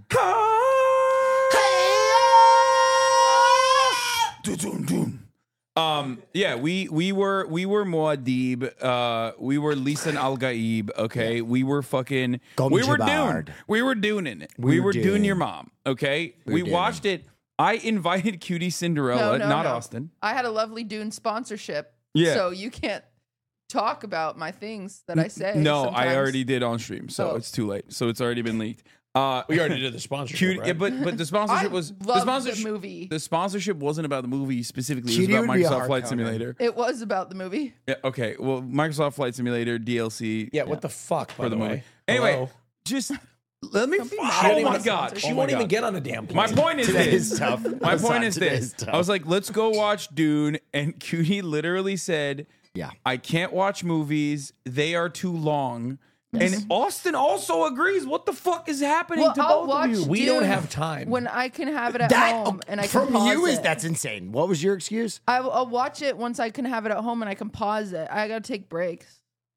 [SPEAKER 1] Um yeah, we we were we were Muad'Dib, uh we were Lisan Al Gaib, okay? We were fucking
[SPEAKER 2] Gom
[SPEAKER 1] we were doing
[SPEAKER 2] Jabard.
[SPEAKER 1] we were doing it.
[SPEAKER 2] We
[SPEAKER 1] We,
[SPEAKER 2] were
[SPEAKER 1] were doing
[SPEAKER 2] doing.
[SPEAKER 1] your mom, okay?
[SPEAKER 2] We
[SPEAKER 1] We,
[SPEAKER 2] were doing.
[SPEAKER 1] watched it. I invited Cutie Cinderella,
[SPEAKER 4] No, no,
[SPEAKER 1] not
[SPEAKER 4] no.
[SPEAKER 1] Austin.
[SPEAKER 4] I had a lovely Dune sponsorship.
[SPEAKER 1] Yeah.
[SPEAKER 4] So you can't talk about my things that I say.
[SPEAKER 1] No, I
[SPEAKER 4] sometimes.
[SPEAKER 1] already did on stream, so
[SPEAKER 4] Oh.
[SPEAKER 1] it's too late. So it's already been leaked. Uh
[SPEAKER 3] we already did the sponsorship.
[SPEAKER 1] Cutie,
[SPEAKER 3] right?
[SPEAKER 1] yeah, but but the
[SPEAKER 4] I
[SPEAKER 1] sponsorship was the
[SPEAKER 4] loved
[SPEAKER 1] sponsorship
[SPEAKER 4] the movie.
[SPEAKER 1] The sponsorship wasn't about the movie specifically.
[SPEAKER 2] Cutie
[SPEAKER 1] it was about
[SPEAKER 2] would be a
[SPEAKER 1] Microsoft
[SPEAKER 2] hard
[SPEAKER 1] Flight
[SPEAKER 2] cover.
[SPEAKER 1] Simulator.
[SPEAKER 4] It was about the movie.
[SPEAKER 1] Yeah, okay. Well, Microsoft Flight Simulator D L C.
[SPEAKER 3] yeah, what the fuck? By
[SPEAKER 1] for the
[SPEAKER 3] the
[SPEAKER 1] movie.
[SPEAKER 3] way.
[SPEAKER 1] Anyway,
[SPEAKER 3] Hello?
[SPEAKER 1] just Let me.
[SPEAKER 4] Don't be
[SPEAKER 1] Oh
[SPEAKER 4] mad at
[SPEAKER 1] my
[SPEAKER 4] me.
[SPEAKER 1] god.
[SPEAKER 3] She
[SPEAKER 1] Oh my
[SPEAKER 3] won't even
[SPEAKER 1] God.
[SPEAKER 3] get on a damn plane.
[SPEAKER 1] My point is
[SPEAKER 2] Today
[SPEAKER 1] this.
[SPEAKER 2] is tough.
[SPEAKER 1] My
[SPEAKER 2] That's
[SPEAKER 1] point
[SPEAKER 2] not-
[SPEAKER 1] is
[SPEAKER 2] today
[SPEAKER 1] this.
[SPEAKER 2] is tough.
[SPEAKER 1] I was like, let's go watch Dune, and Cutie literally said,
[SPEAKER 2] Yeah.
[SPEAKER 1] I can't watch movies. They are too long. And Austin also agrees. What the fuck is happening
[SPEAKER 4] Well,
[SPEAKER 1] to
[SPEAKER 4] I'll
[SPEAKER 1] both
[SPEAKER 4] watch
[SPEAKER 1] of you?
[SPEAKER 3] We
[SPEAKER 4] Dune
[SPEAKER 3] don't have time.
[SPEAKER 4] when I can have it at
[SPEAKER 2] That
[SPEAKER 4] home and I can
[SPEAKER 2] from
[SPEAKER 4] pause
[SPEAKER 2] you is
[SPEAKER 4] it.
[SPEAKER 2] that's insane. What was your excuse?
[SPEAKER 4] I, will- I'll watch it once I can have it at home and I can pause it. I gotta take breaks.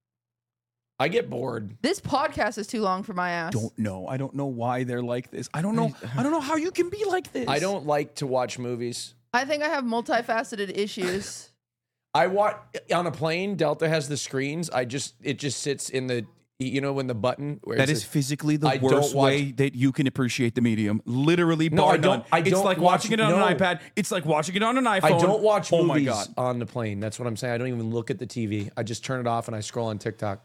[SPEAKER 3] I get bored.
[SPEAKER 4] This podcast is too long for my ass.
[SPEAKER 1] Don't know. I don't know why they're like this. I don't know. I don't know how you can be like this.
[SPEAKER 3] I don't like to watch movies.
[SPEAKER 4] I think I have multifaceted issues.
[SPEAKER 3] I watch on a plane. Delta has the screens. I just it just sits in the you know when the button where
[SPEAKER 1] That
[SPEAKER 3] it
[SPEAKER 1] is
[SPEAKER 3] says-
[SPEAKER 1] physically the
[SPEAKER 3] I don't
[SPEAKER 1] worst
[SPEAKER 3] watch-
[SPEAKER 1] way that you can appreciate the medium. Literally,
[SPEAKER 3] No,
[SPEAKER 1] bar
[SPEAKER 3] I don't-
[SPEAKER 1] none.
[SPEAKER 3] I
[SPEAKER 1] it's
[SPEAKER 3] don't
[SPEAKER 1] like
[SPEAKER 3] watch-
[SPEAKER 1] watching it on
[SPEAKER 3] no.
[SPEAKER 1] an iPad. It's like watching it on an iPhone.
[SPEAKER 3] I don't watch
[SPEAKER 1] Oh
[SPEAKER 3] movies
[SPEAKER 1] my god.
[SPEAKER 3] on the plane. That's what I'm saying. I don't even look at the T V. I just turn it off and I scroll on TikTok.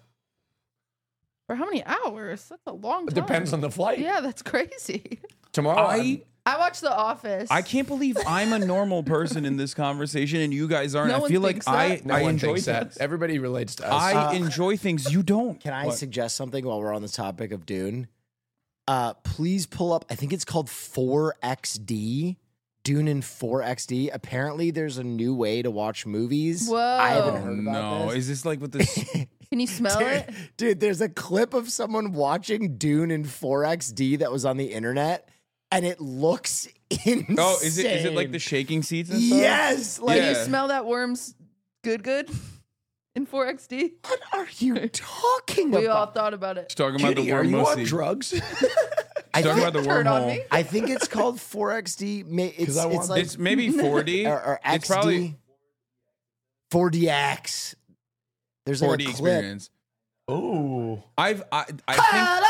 [SPEAKER 4] For how many hours? That's a long
[SPEAKER 3] It
[SPEAKER 4] time.
[SPEAKER 3] depends on the flight.
[SPEAKER 4] Yeah, that's crazy.
[SPEAKER 3] Tomorrow,
[SPEAKER 1] I
[SPEAKER 4] I watch The Office.
[SPEAKER 1] I can't believe I'm a normal person in this conversation and you guys aren't.
[SPEAKER 4] No
[SPEAKER 1] I
[SPEAKER 4] one
[SPEAKER 1] feel like
[SPEAKER 4] thinks
[SPEAKER 1] I
[SPEAKER 4] that.
[SPEAKER 3] no
[SPEAKER 1] I
[SPEAKER 3] one
[SPEAKER 1] enjoy
[SPEAKER 3] thinks that.
[SPEAKER 1] things.
[SPEAKER 3] Everybody relates to us.
[SPEAKER 1] I
[SPEAKER 2] Uh,
[SPEAKER 1] enjoy things you don't.
[SPEAKER 2] Can I
[SPEAKER 1] What?
[SPEAKER 2] suggest something while we're on the topic of Dune? Uh, please pull up. I think it's called four X D. Dune in four X D. Apparently, there's a new way to watch movies.
[SPEAKER 4] Whoa.
[SPEAKER 2] I haven't
[SPEAKER 1] Oh,
[SPEAKER 2] heard about
[SPEAKER 1] no,
[SPEAKER 2] this.
[SPEAKER 1] is this like with this?
[SPEAKER 4] Can you smell
[SPEAKER 2] Dude,
[SPEAKER 4] it?
[SPEAKER 2] dude, there's a clip of someone watching Dune in four X D that was on the internet, and it looks insane.
[SPEAKER 1] Oh, is it is it like the shaking seats and stuff?
[SPEAKER 2] Yes. Like,
[SPEAKER 1] Yeah.
[SPEAKER 4] Can you smell that worm's good good in four X D?
[SPEAKER 2] what are you talking
[SPEAKER 4] We all
[SPEAKER 2] about?
[SPEAKER 4] thought about it.
[SPEAKER 1] She's talking about
[SPEAKER 3] Kitty,
[SPEAKER 1] the
[SPEAKER 3] are
[SPEAKER 1] worm
[SPEAKER 3] you on
[SPEAKER 1] mussy.
[SPEAKER 3] drugs?
[SPEAKER 2] I
[SPEAKER 1] Talking
[SPEAKER 2] think,
[SPEAKER 1] about the
[SPEAKER 4] Turn on
[SPEAKER 1] wormhole.
[SPEAKER 4] me.
[SPEAKER 2] I think it's called four X D. Ma- It's,
[SPEAKER 3] I
[SPEAKER 2] it's
[SPEAKER 3] want-
[SPEAKER 2] like
[SPEAKER 1] It's maybe four D.
[SPEAKER 2] or, or
[SPEAKER 1] It's probably
[SPEAKER 2] X D. four D X. There's like
[SPEAKER 1] four
[SPEAKER 2] a
[SPEAKER 1] D
[SPEAKER 2] clip.
[SPEAKER 1] experience.
[SPEAKER 3] Oh,
[SPEAKER 1] I've I I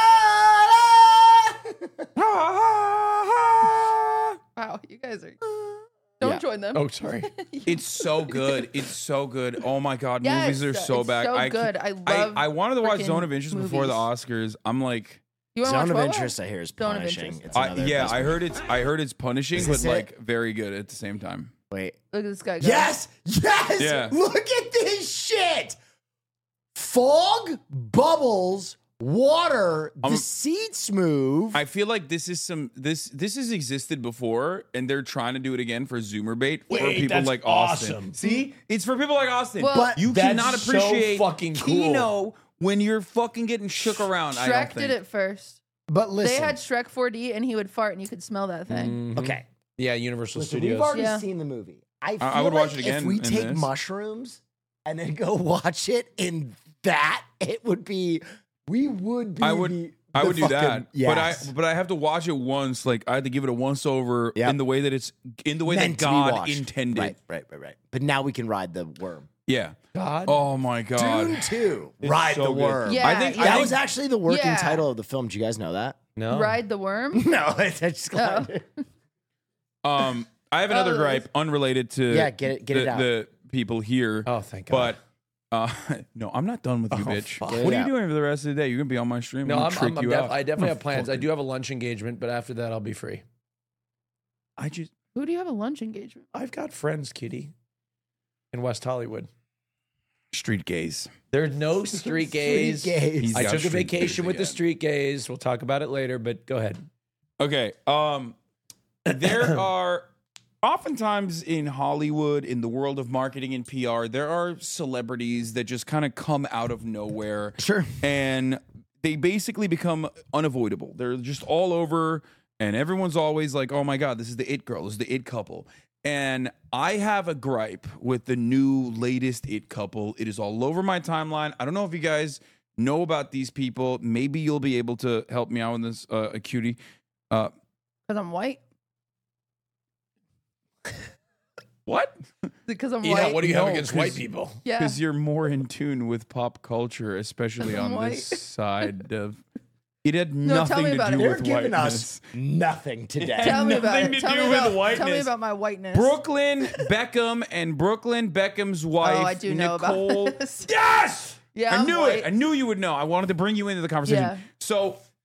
[SPEAKER 1] think.
[SPEAKER 4] Wow, you guys are. Don't
[SPEAKER 2] Yeah.
[SPEAKER 4] join them.
[SPEAKER 3] oh, sorry.
[SPEAKER 1] It's so good. It's so good. Oh my god,
[SPEAKER 4] Yes,
[SPEAKER 1] movies are so
[SPEAKER 4] it's
[SPEAKER 1] bad.
[SPEAKER 4] so
[SPEAKER 1] I,
[SPEAKER 4] good. I
[SPEAKER 1] I,
[SPEAKER 4] love
[SPEAKER 1] I wanted to watch
[SPEAKER 4] freaking
[SPEAKER 1] Zone of Interest before the
[SPEAKER 4] movies.
[SPEAKER 1] Oscars. I'm like,
[SPEAKER 4] You want to
[SPEAKER 2] Zone
[SPEAKER 4] watch
[SPEAKER 2] of
[SPEAKER 4] Boba?
[SPEAKER 2] Interest, I hear, is
[SPEAKER 4] Zone of
[SPEAKER 2] punishing.
[SPEAKER 4] Interest.
[SPEAKER 2] It's
[SPEAKER 1] I,
[SPEAKER 2] another
[SPEAKER 1] yeah,
[SPEAKER 2] best
[SPEAKER 1] I
[SPEAKER 2] one.
[SPEAKER 1] heard it's I heard it's punishing,
[SPEAKER 2] Is
[SPEAKER 1] but
[SPEAKER 2] this
[SPEAKER 1] like
[SPEAKER 2] it?
[SPEAKER 1] very good at the same time.
[SPEAKER 2] Wait.
[SPEAKER 4] Look at this guy. Go.
[SPEAKER 2] Yes, yes.
[SPEAKER 1] Yeah.
[SPEAKER 2] Look at this shit. Fog, bubbles, water. The
[SPEAKER 1] I'm-
[SPEAKER 2] seats move.
[SPEAKER 1] I feel like this is some this this has existed before, and they're trying to do it again for Zoomer bait for
[SPEAKER 3] Wait,
[SPEAKER 1] people
[SPEAKER 3] that's
[SPEAKER 1] like Austin.
[SPEAKER 3] awesome.
[SPEAKER 1] See, it's for people like Austin.
[SPEAKER 4] Well-
[SPEAKER 2] But
[SPEAKER 1] you
[SPEAKER 3] that's
[SPEAKER 1] cannot
[SPEAKER 3] so
[SPEAKER 1] appreciate
[SPEAKER 3] fucking cool.
[SPEAKER 1] Kino when you're fucking getting shook around. I don't
[SPEAKER 4] Shrek
[SPEAKER 1] think.
[SPEAKER 4] did it first.
[SPEAKER 2] but listen,
[SPEAKER 4] They had Shrek four D, and he would fart, and you could smell that thing.
[SPEAKER 3] Mhm.
[SPEAKER 2] okay.
[SPEAKER 3] Yeah, Universal
[SPEAKER 2] Listen,
[SPEAKER 3] Studios.
[SPEAKER 2] we've already
[SPEAKER 4] Yeah.
[SPEAKER 2] seen the movie. I, feel
[SPEAKER 1] I would
[SPEAKER 2] like
[SPEAKER 1] watch it
[SPEAKER 2] if
[SPEAKER 1] again
[SPEAKER 2] we
[SPEAKER 1] in
[SPEAKER 2] take
[SPEAKER 1] this.
[SPEAKER 2] mushrooms and then go watch it in that, it would be. We would be.
[SPEAKER 1] I would-
[SPEAKER 2] the-
[SPEAKER 1] I
[SPEAKER 2] the
[SPEAKER 1] would do
[SPEAKER 2] fucking-
[SPEAKER 1] that, but I
[SPEAKER 2] yes.
[SPEAKER 1] but I have to watch it once. Like I had to give it a once over
[SPEAKER 2] Yep.
[SPEAKER 1] in the way that it's in the way
[SPEAKER 2] Meant
[SPEAKER 1] that
[SPEAKER 2] to be
[SPEAKER 1] God
[SPEAKER 2] watched.
[SPEAKER 1] intended.
[SPEAKER 2] Right, right, right, right. But now we can ride the worm.
[SPEAKER 1] Yeah.
[SPEAKER 3] God.
[SPEAKER 1] Oh my God.
[SPEAKER 2] Dune two,
[SPEAKER 1] It's
[SPEAKER 2] ride
[SPEAKER 1] so
[SPEAKER 2] the
[SPEAKER 1] good.
[SPEAKER 2] worm.
[SPEAKER 4] Yeah,
[SPEAKER 1] I think
[SPEAKER 4] yeah.
[SPEAKER 2] That
[SPEAKER 1] I think,
[SPEAKER 2] was actually the working
[SPEAKER 4] Yeah.
[SPEAKER 2] title of the film. Do you guys know that?
[SPEAKER 3] No.
[SPEAKER 4] Ride the worm.
[SPEAKER 2] No, I just
[SPEAKER 4] Oh.
[SPEAKER 1] um I have another
[SPEAKER 4] Oh,
[SPEAKER 1] gripe unrelated to
[SPEAKER 2] Yeah, get it- get
[SPEAKER 1] the,
[SPEAKER 2] it out.
[SPEAKER 1] the people here.
[SPEAKER 3] Oh, thank God.
[SPEAKER 1] But uh, no, I'm not done with you,
[SPEAKER 3] Oh,
[SPEAKER 1] bitch.
[SPEAKER 3] fuck.
[SPEAKER 1] What
[SPEAKER 2] Get
[SPEAKER 1] are
[SPEAKER 2] it
[SPEAKER 1] you
[SPEAKER 2] out.
[SPEAKER 1] doing for the rest of the day? You're gonna be on my stream.
[SPEAKER 3] No,
[SPEAKER 1] I'm
[SPEAKER 3] I'm,
[SPEAKER 1] gonna trick
[SPEAKER 3] I'm, I'm
[SPEAKER 1] you
[SPEAKER 3] def-
[SPEAKER 1] out.
[SPEAKER 3] I definitely
[SPEAKER 1] I'm
[SPEAKER 3] have plans. I
[SPEAKER 1] fucking-
[SPEAKER 3] do have a lunch engagement, but after that, I'll be free.
[SPEAKER 1] I just
[SPEAKER 4] Who do you have a lunch engagement?
[SPEAKER 3] I've got friends, Kitty, in West Hollywood.
[SPEAKER 1] street gaze.
[SPEAKER 3] There's no street gays.
[SPEAKER 2] Street gays.
[SPEAKER 1] He's
[SPEAKER 3] I
[SPEAKER 1] got
[SPEAKER 3] took a
[SPEAKER 1] street
[SPEAKER 3] vacation
[SPEAKER 1] gaze
[SPEAKER 3] with the
[SPEAKER 1] again.
[SPEAKER 3] street gays. We'll talk about it later, but go ahead.
[SPEAKER 1] Okay. Um, there are oftentimes in Hollywood, in the world of marketing and P R, there are celebrities that just kind of come out of nowhere.
[SPEAKER 2] Sure.
[SPEAKER 1] And they basically become unavoidable. They're just all over, and everyone's always like, oh my God, this is the it girl, this is the it couple. And I have a gripe with the new latest it couple. It is all over my timeline. I don't know if you guys know about these people. Maybe you'll be able to help me out with this, uh, a cutie. Uh,
[SPEAKER 4] Because I'm white.
[SPEAKER 1] what?
[SPEAKER 4] Because I'm
[SPEAKER 3] Yeah,
[SPEAKER 4] white.
[SPEAKER 3] what do you
[SPEAKER 1] No,
[SPEAKER 3] have against
[SPEAKER 1] 'cause-
[SPEAKER 3] white people?
[SPEAKER 4] Yeah.
[SPEAKER 1] Because you're more in tune with pop culture, especially
[SPEAKER 4] I'm
[SPEAKER 1] on
[SPEAKER 4] white.
[SPEAKER 1] this side of. It had
[SPEAKER 4] No, tell
[SPEAKER 1] nothing
[SPEAKER 4] me
[SPEAKER 1] to
[SPEAKER 4] about
[SPEAKER 1] do
[SPEAKER 4] it.
[SPEAKER 2] They're
[SPEAKER 1] with
[SPEAKER 2] giving
[SPEAKER 1] whiteness.
[SPEAKER 2] us nothing today.
[SPEAKER 4] Tell me about
[SPEAKER 1] nothing
[SPEAKER 4] it.
[SPEAKER 1] to
[SPEAKER 4] Tell
[SPEAKER 1] do
[SPEAKER 4] me
[SPEAKER 1] with
[SPEAKER 4] about, tell me
[SPEAKER 1] whiteness.
[SPEAKER 4] about my whiteness.
[SPEAKER 1] Brooklyn Beckham and Brooklyn Beckham's wife.
[SPEAKER 4] Oh, I do know
[SPEAKER 1] Nicole.
[SPEAKER 4] about this.
[SPEAKER 1] Yes.
[SPEAKER 4] Yeah,
[SPEAKER 1] I
[SPEAKER 4] I'm
[SPEAKER 1] knew
[SPEAKER 4] white.
[SPEAKER 1] it. I knew you would know. I wanted to bring you into the conversation.
[SPEAKER 4] Yeah.
[SPEAKER 1] So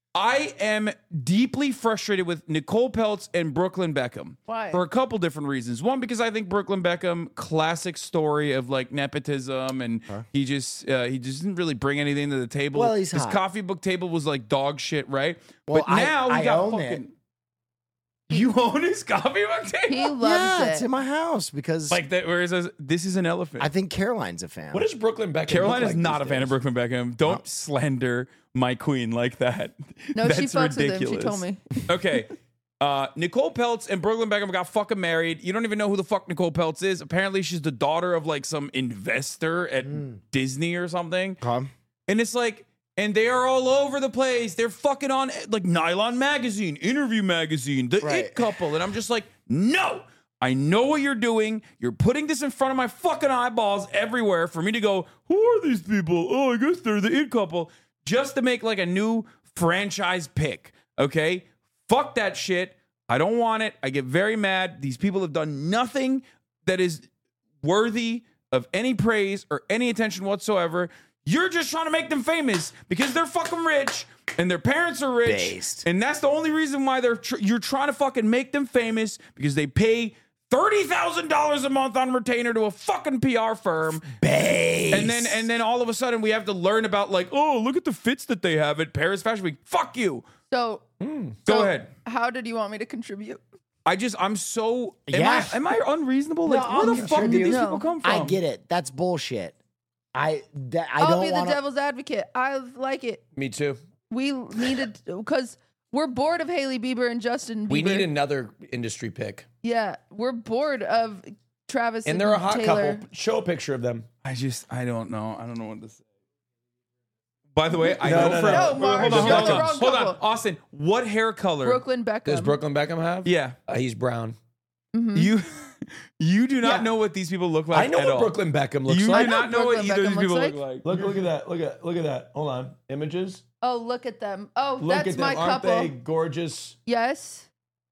[SPEAKER 1] I am deeply frustrated with Nicole Peltz and Brooklyn Beckham.
[SPEAKER 4] Why?
[SPEAKER 1] For a couple different reasons. One, because I think Brooklyn Beckham, classic story of like nepotism, and he just uh, he just didn't really bring anything to the table.
[SPEAKER 2] Well, he's
[SPEAKER 1] His
[SPEAKER 2] hot.
[SPEAKER 1] coffee book table was like dog shit, right?
[SPEAKER 2] Well,
[SPEAKER 1] but now
[SPEAKER 2] I-
[SPEAKER 1] he
[SPEAKER 2] I
[SPEAKER 1] got
[SPEAKER 2] own
[SPEAKER 1] fucking.
[SPEAKER 2] it.
[SPEAKER 1] You own his coffee book table?
[SPEAKER 4] He loves
[SPEAKER 2] Yeah,
[SPEAKER 4] it.
[SPEAKER 2] it's in my house because
[SPEAKER 1] like that, where it says, "This is an elephant."
[SPEAKER 2] I think Caroline's a fan.
[SPEAKER 3] What is Brooklyn Beckham?
[SPEAKER 1] Caroline
[SPEAKER 3] look
[SPEAKER 1] is
[SPEAKER 3] like
[SPEAKER 1] not a
[SPEAKER 3] these
[SPEAKER 1] fan of
[SPEAKER 3] days?
[SPEAKER 1] Brooklyn Beckham. Don't slander my queen like that.
[SPEAKER 4] no,
[SPEAKER 1] That's
[SPEAKER 4] she fucks
[SPEAKER 1] ridiculous.
[SPEAKER 4] with him. She told me.
[SPEAKER 1] Okay. Uh, Nicole Peltz and Brooklyn Beckham got fucking married. You don't even know who the fuck Nicole Peltz is. Apparently, she's the daughter of like some investor at Disney or something.
[SPEAKER 2] Come.
[SPEAKER 1] And it's like, and they are all over the place. They're fucking on like Nylon Magazine, Interview Magazine, The
[SPEAKER 2] Right.
[SPEAKER 1] It Couple. And I'm just like, no, I know what you're doing. You're putting this in front of my fucking eyeballs everywhere for me to go, who are these people? Oh, I guess they're the It Couple. Just to make like a new franchise pick. Okay? Fuck that shit. I don't want it. I get very mad. These people have done nothing that is worthy of any praise or any attention whatsoever. You're just trying to make them famous because they're fucking rich and their parents are rich.
[SPEAKER 2] Based.
[SPEAKER 1] And that's the only reason why they're tr- you're trying to fucking make them famous because they pay thirty thousand dollars a month on retainer to a fucking P R firm.
[SPEAKER 2] Base.
[SPEAKER 1] And then and then all of a sudden we have to learn about like, oh, look at the fits that they have at Paris Fashion Week. Fuck you.
[SPEAKER 4] So,
[SPEAKER 1] Go
[SPEAKER 4] so
[SPEAKER 1] ahead.
[SPEAKER 4] How did you want me to contribute?
[SPEAKER 1] I just I'm so am
[SPEAKER 2] Yeah.
[SPEAKER 1] I am I unreasonable? Like
[SPEAKER 2] No,
[SPEAKER 1] where the
[SPEAKER 2] I'm
[SPEAKER 1] fuck did
[SPEAKER 2] contribute.
[SPEAKER 1] these
[SPEAKER 4] No.
[SPEAKER 1] people come from?
[SPEAKER 2] I get it. That's bullshit. I that I
[SPEAKER 4] I'll
[SPEAKER 2] don't
[SPEAKER 4] be
[SPEAKER 2] want
[SPEAKER 4] the devil's advocate. I like it.
[SPEAKER 3] Me too.
[SPEAKER 4] We needed because we're bored of Haley Bieber and Justin Bieber.
[SPEAKER 3] We need another industry pick.
[SPEAKER 4] Yeah, we're bored of Travis
[SPEAKER 3] And they're a hot
[SPEAKER 4] Taylor.
[SPEAKER 3] couple. Show a picture of them.
[SPEAKER 1] I just I don't know. I don't know what to say. By the way, I
[SPEAKER 3] No,
[SPEAKER 1] know
[SPEAKER 3] no,
[SPEAKER 1] from
[SPEAKER 3] no.
[SPEAKER 4] No, Mars,
[SPEAKER 1] hold on,
[SPEAKER 4] you're
[SPEAKER 1] hold
[SPEAKER 4] the
[SPEAKER 1] on,
[SPEAKER 4] wrong
[SPEAKER 1] hold on,
[SPEAKER 4] couple.
[SPEAKER 1] Austin. What hair color?
[SPEAKER 4] Brooklyn Beckham.
[SPEAKER 3] Does Brooklyn Beckham have?
[SPEAKER 1] Yeah,
[SPEAKER 3] Uh, he's brown.
[SPEAKER 4] Mhm.
[SPEAKER 1] you you do not
[SPEAKER 3] Yeah.
[SPEAKER 1] know what these people look like.
[SPEAKER 3] I know
[SPEAKER 1] at
[SPEAKER 3] what
[SPEAKER 1] all.
[SPEAKER 3] Brooklyn Beckham looks
[SPEAKER 1] You
[SPEAKER 3] like.
[SPEAKER 1] do
[SPEAKER 4] I know
[SPEAKER 1] not know what
[SPEAKER 4] Brooklyn
[SPEAKER 1] either of these
[SPEAKER 4] Beckham
[SPEAKER 1] people
[SPEAKER 4] looks
[SPEAKER 1] look like.
[SPEAKER 3] Look, look at that. Look at, look at that. Hold on. Images.
[SPEAKER 4] Oh, look at them. Oh,
[SPEAKER 3] Look
[SPEAKER 4] that's
[SPEAKER 3] at them.
[SPEAKER 4] my
[SPEAKER 3] Aren't
[SPEAKER 4] couple.
[SPEAKER 3] they gorgeous?
[SPEAKER 4] Yes.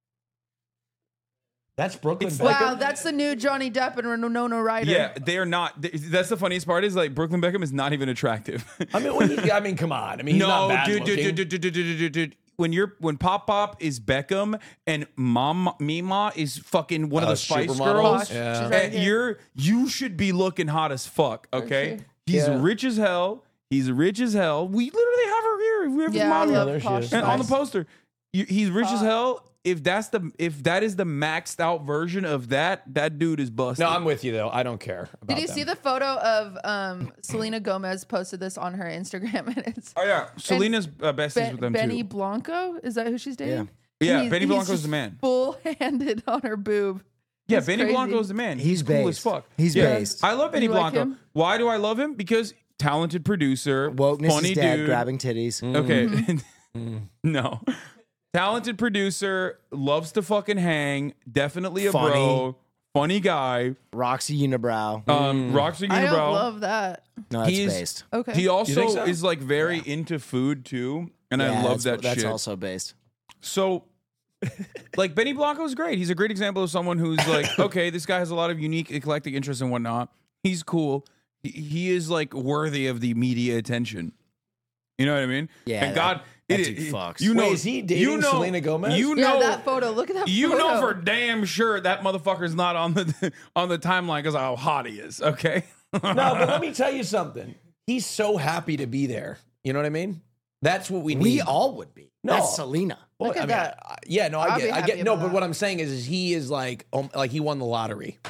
[SPEAKER 3] That's Brooklyn
[SPEAKER 1] It's
[SPEAKER 3] Beckham.
[SPEAKER 1] like
[SPEAKER 4] Wow, that's the new Johnny Depp and Winona Ryder.
[SPEAKER 1] Yeah, they are not. th- That's the funniest part is like Brooklyn Beckham is not even attractive.
[SPEAKER 3] I mean, when he, I mean, come on. I mean, he's not
[SPEAKER 1] no,
[SPEAKER 3] bad
[SPEAKER 1] dude, dude,
[SPEAKER 3] looking.
[SPEAKER 1] dude, dude, dude, dude, dude, dude, dude. When you're when Pop Pop is Beckham and Mom Mima is fucking one of
[SPEAKER 3] Uh,
[SPEAKER 1] the Spice
[SPEAKER 3] supermodels?
[SPEAKER 1] Girls,
[SPEAKER 3] Yeah.
[SPEAKER 4] She's
[SPEAKER 1] and
[SPEAKER 4] right here.
[SPEAKER 1] you're you should be looking hot as fuck. Okay,
[SPEAKER 4] she?
[SPEAKER 1] he's
[SPEAKER 3] Yeah.
[SPEAKER 1] rich as hell. He's rich as hell. We literally have her here. We have his
[SPEAKER 4] Yeah, I
[SPEAKER 1] mom here.
[SPEAKER 4] love
[SPEAKER 3] there she
[SPEAKER 4] Posh
[SPEAKER 3] is.
[SPEAKER 1] And on the
[SPEAKER 4] Spice.
[SPEAKER 1] poster, you, he's rich as
[SPEAKER 4] Hot.
[SPEAKER 1] hell. If that's the if that is the maxed out version of that, that dude is busted.
[SPEAKER 3] No, I'm with you though. I don't care. About
[SPEAKER 4] Did you
[SPEAKER 3] them.
[SPEAKER 4] see the photo of um, Selena Gomez posted this on her Instagram? And it's
[SPEAKER 1] Oh yeah, Selena's uh, besties
[SPEAKER 4] Ben-
[SPEAKER 1] with them
[SPEAKER 4] Benny
[SPEAKER 1] too.
[SPEAKER 4] Blanco. Is that who she's dating?
[SPEAKER 1] Yeah,
[SPEAKER 4] He's-
[SPEAKER 1] Benny
[SPEAKER 4] he's
[SPEAKER 1] Blanco's
[SPEAKER 4] just
[SPEAKER 1] the man.
[SPEAKER 4] Full handed on her boob.
[SPEAKER 1] Yeah,
[SPEAKER 4] It's
[SPEAKER 1] Benny
[SPEAKER 4] crazy.
[SPEAKER 1] Blanco's the man.
[SPEAKER 2] He's
[SPEAKER 1] cool as
[SPEAKER 2] based.
[SPEAKER 1] fuck.
[SPEAKER 2] He's
[SPEAKER 1] yeah.
[SPEAKER 2] based.
[SPEAKER 1] I love Benny
[SPEAKER 4] You like
[SPEAKER 1] Blanco.
[SPEAKER 4] him?
[SPEAKER 1] Why do I love him? Because talented producer,
[SPEAKER 2] Wokeness
[SPEAKER 1] funny
[SPEAKER 2] is dead.
[SPEAKER 1] dude.
[SPEAKER 2] Grabbing titties.
[SPEAKER 1] Okay,
[SPEAKER 4] Mm-hmm.
[SPEAKER 1] no, talented producer, loves to fucking hang. Definitely a
[SPEAKER 2] Funny.
[SPEAKER 1] bro, funny guy.
[SPEAKER 2] Roxy Unibrow.
[SPEAKER 1] Um, Roxy
[SPEAKER 4] I don't
[SPEAKER 1] Unibrow.
[SPEAKER 4] love that.
[SPEAKER 2] no, that's
[SPEAKER 1] he's-
[SPEAKER 2] based.
[SPEAKER 4] Okay.
[SPEAKER 1] He also
[SPEAKER 3] think so?
[SPEAKER 1] is like very into food too, and
[SPEAKER 2] Yeah,
[SPEAKER 1] I love
[SPEAKER 2] that's,
[SPEAKER 1] that
[SPEAKER 2] That's
[SPEAKER 1] shit.
[SPEAKER 2] also based.
[SPEAKER 1] So, like, Benny Blanco is great. He's a great example of someone who's like, okay, this guy has a lot of unique, eclectic interests and whatnot. He's cool. He, he is like worthy of the media attention. You know what I mean?
[SPEAKER 2] Yeah,
[SPEAKER 1] And
[SPEAKER 2] that-
[SPEAKER 1] God,
[SPEAKER 2] that
[SPEAKER 1] it-
[SPEAKER 2] dude
[SPEAKER 1] it-
[SPEAKER 2] fucks.
[SPEAKER 1] You know,
[SPEAKER 3] Wait, is he dating
[SPEAKER 1] you know,
[SPEAKER 3] Selena Gomez?
[SPEAKER 1] You
[SPEAKER 4] yeah,
[SPEAKER 1] know,
[SPEAKER 4] that photo. Look at that
[SPEAKER 1] you
[SPEAKER 4] photo.
[SPEAKER 1] know for damn sure that motherfucker's not on the on the timeline because of how hot he is. Okay.
[SPEAKER 3] No, but let me tell you something. He's so happy to be there. You know what I mean? That's what we need.
[SPEAKER 2] We all would be.
[SPEAKER 3] No.
[SPEAKER 2] That's Selena.
[SPEAKER 3] Well,
[SPEAKER 4] Look at
[SPEAKER 3] I mean,
[SPEAKER 4] that.
[SPEAKER 3] I- yeah, no, I
[SPEAKER 4] I'll be
[SPEAKER 3] get, I
[SPEAKER 4] happy
[SPEAKER 3] get, no,
[SPEAKER 4] about
[SPEAKER 3] but
[SPEAKER 4] that.
[SPEAKER 3] what I'm saying is, is he is like, um, like he won the lottery.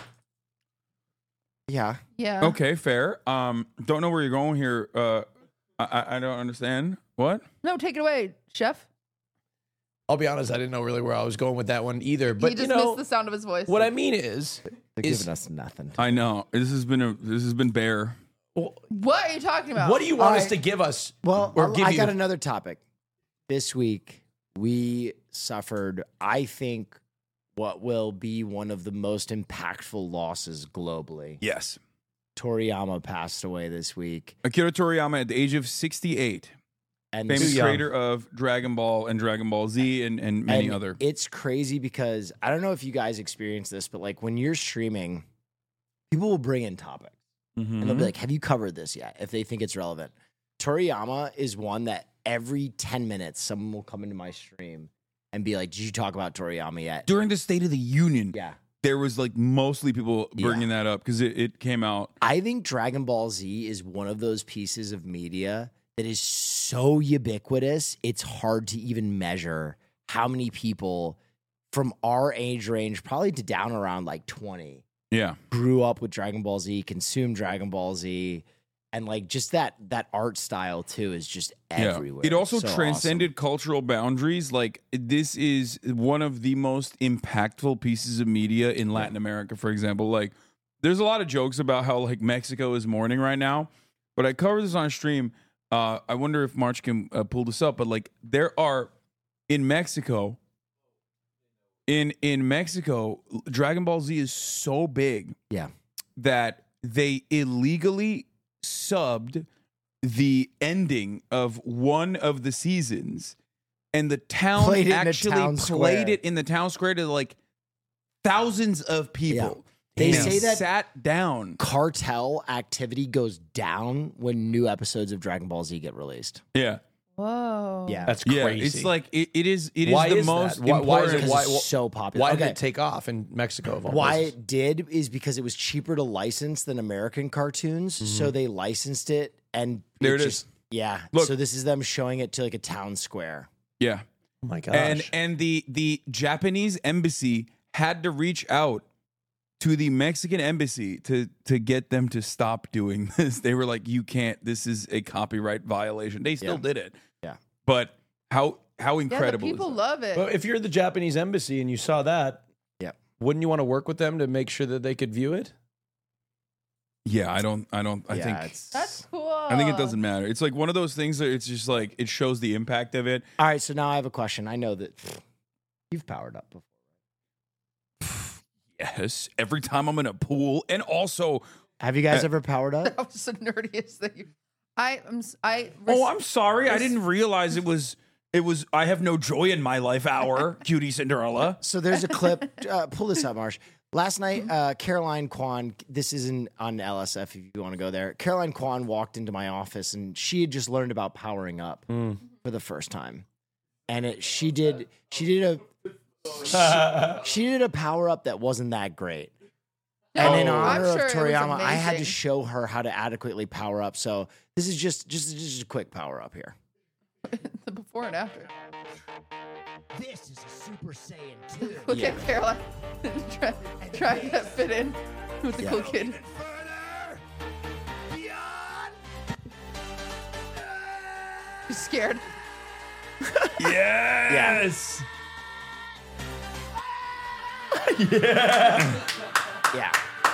[SPEAKER 2] Yeah.
[SPEAKER 4] Yeah.
[SPEAKER 1] Okay, fair. Um, don't know where you're going here. Uh, I I- I don't understand what.
[SPEAKER 4] No, take it away, chef.
[SPEAKER 3] I'll be honest, I didn't know really where I was going with that one either. But
[SPEAKER 4] he just
[SPEAKER 3] you know,
[SPEAKER 4] missed the sound of his voice.
[SPEAKER 3] what I mean is,
[SPEAKER 2] They're
[SPEAKER 3] Is-
[SPEAKER 2] giving us nothing.
[SPEAKER 1] I know this has been a this has been bare.
[SPEAKER 3] well,
[SPEAKER 4] What are you talking about?
[SPEAKER 3] what do you want
[SPEAKER 2] All
[SPEAKER 3] us
[SPEAKER 2] right.
[SPEAKER 3] to give us?
[SPEAKER 2] Well,
[SPEAKER 3] or
[SPEAKER 2] I'll-
[SPEAKER 3] give
[SPEAKER 2] I
[SPEAKER 3] you?
[SPEAKER 2] got another topic. This week, we suffered, I think, what will be one of the most impactful losses globally.
[SPEAKER 1] Yes.
[SPEAKER 2] Toriyama passed away this week.
[SPEAKER 1] Akira Toriyama at the age of sixty-eight,
[SPEAKER 2] And
[SPEAKER 1] famous
[SPEAKER 3] young.
[SPEAKER 1] creator of Dragon Ball and Dragon Ball Z and, and many
[SPEAKER 2] and
[SPEAKER 1] other.
[SPEAKER 2] It's crazy because I don't know if you guys experience this, but like when you're streaming, people will bring in topics and they'll
[SPEAKER 1] Mhm.
[SPEAKER 2] be like, "Have you covered this yet?" If they think it's relevant. Toriyama is one that every ten minutes someone will come into my stream and be like, "Did you talk about Toriyama yet?"
[SPEAKER 1] During the State of the Union,
[SPEAKER 2] Yeah.
[SPEAKER 1] there was like mostly people bringing that up because it, it came out.
[SPEAKER 2] I think Dragon Ball Z is one of those pieces of media that is so ubiquitous, it's hard to even measure how many people from our age range, probably to down around like twenty,
[SPEAKER 1] Yeah.
[SPEAKER 2] grew up with Dragon Ball Z, consumed Dragon Ball Z, and like just that that art style too is just everywhere.
[SPEAKER 1] It also
[SPEAKER 2] So
[SPEAKER 1] transcended cultural boundaries. Like this is one of the most impactful pieces of media in Latin America, for example. Like there's a lot of jokes about how like Mexico is mourning right now, but I covered this on stream. Uh, I wonder if March can uh, pull this up, but like there are in Mexico, in in Mexico, Dragon Ball Z is so big,
[SPEAKER 2] Yeah.
[SPEAKER 1] that they illegally subbed the ending of one of the seasons, and the town
[SPEAKER 2] Played it in the
[SPEAKER 1] actually
[SPEAKER 2] town
[SPEAKER 1] played
[SPEAKER 2] square.
[SPEAKER 1] it in the town square to like thousands of people.
[SPEAKER 2] They
[SPEAKER 1] And
[SPEAKER 2] say that-
[SPEAKER 1] sat down.
[SPEAKER 2] Cartel activity goes down when new episodes of Dragon Ball Z get released.
[SPEAKER 1] Yeah,
[SPEAKER 4] Whoa.
[SPEAKER 2] Yeah.
[SPEAKER 3] That's
[SPEAKER 1] yeah.
[SPEAKER 3] crazy.
[SPEAKER 1] It's like it, it is. It is
[SPEAKER 3] Why
[SPEAKER 1] the
[SPEAKER 3] is that?
[SPEAKER 1] most
[SPEAKER 3] Why- why is it-
[SPEAKER 1] important.
[SPEAKER 2] Because
[SPEAKER 3] why-
[SPEAKER 2] it's
[SPEAKER 3] why-
[SPEAKER 2] so popular.
[SPEAKER 3] Why
[SPEAKER 2] Okay.
[SPEAKER 3] did it take off in Mexico? Of all
[SPEAKER 2] Why
[SPEAKER 3] places?
[SPEAKER 2] it did is because it was cheaper to license than American cartoons, so they licensed it and
[SPEAKER 1] There it
[SPEAKER 2] just,
[SPEAKER 1] is.
[SPEAKER 2] Yeah.
[SPEAKER 1] Look.
[SPEAKER 2] So this is them showing it to like a town square.
[SPEAKER 1] Yeah,
[SPEAKER 3] Oh my gosh.
[SPEAKER 1] and and the the Japanese embassy had to reach out to the Mexican embassy to to get them to stop doing this. They were like, "You can't. This is a copyright violation." They still
[SPEAKER 2] Yeah.
[SPEAKER 1] did it.
[SPEAKER 2] Yeah.
[SPEAKER 1] But how how
[SPEAKER 4] Yeah, the
[SPEAKER 1] incredible
[SPEAKER 4] people
[SPEAKER 1] is that?
[SPEAKER 4] love it.
[SPEAKER 3] Well, if you're the Japanese embassy and you saw that,
[SPEAKER 2] Yeah.
[SPEAKER 3] wouldn't you want to work with them to make sure that they could view it?
[SPEAKER 1] Yeah, I don't. I don't. I
[SPEAKER 2] yeah,
[SPEAKER 1] think.
[SPEAKER 2] it's
[SPEAKER 4] That's cool.
[SPEAKER 1] I think it doesn't matter. It's like one of those things that it's just like it shows the impact of it.
[SPEAKER 2] All right, so now I have a question. I know that you've powered up before.
[SPEAKER 1] Yes, every time I'm in a pool, and also,
[SPEAKER 2] Have you guys
[SPEAKER 1] Uh,
[SPEAKER 2] ever powered up?
[SPEAKER 4] That was the nerdiest thing. I am. s- I.
[SPEAKER 1] oh,
[SPEAKER 4] res-
[SPEAKER 1] I'm sorry, I
[SPEAKER 4] res-
[SPEAKER 1] didn't realize it was. It was. I have no joy in my life. Hour, cutie Cinderella.
[SPEAKER 2] So there's a clip. Uh, pull this up, Marsh. Last night, uh, Caroline Kwan, this isn't on L S F if you want to go there. Caroline Kwan walked into my office and she had just learned about powering up for the first time. And it, she did she did a she, she did a power up that wasn't that great. And in
[SPEAKER 4] No, I'm
[SPEAKER 2] honor
[SPEAKER 4] sure
[SPEAKER 2] of
[SPEAKER 4] it was
[SPEAKER 2] Toriyama, I had to
[SPEAKER 4] amazing.
[SPEAKER 2] show her how to adequately power up. So this is just just just a quick power up here.
[SPEAKER 4] the before and after.
[SPEAKER 2] This is a Super Saiyan two.
[SPEAKER 4] Look
[SPEAKER 2] Yeah.
[SPEAKER 4] at Caroline try, trying to fit in with the
[SPEAKER 2] Yeah.
[SPEAKER 4] cool kid. He's scared.
[SPEAKER 1] Yes.
[SPEAKER 2] Yeah.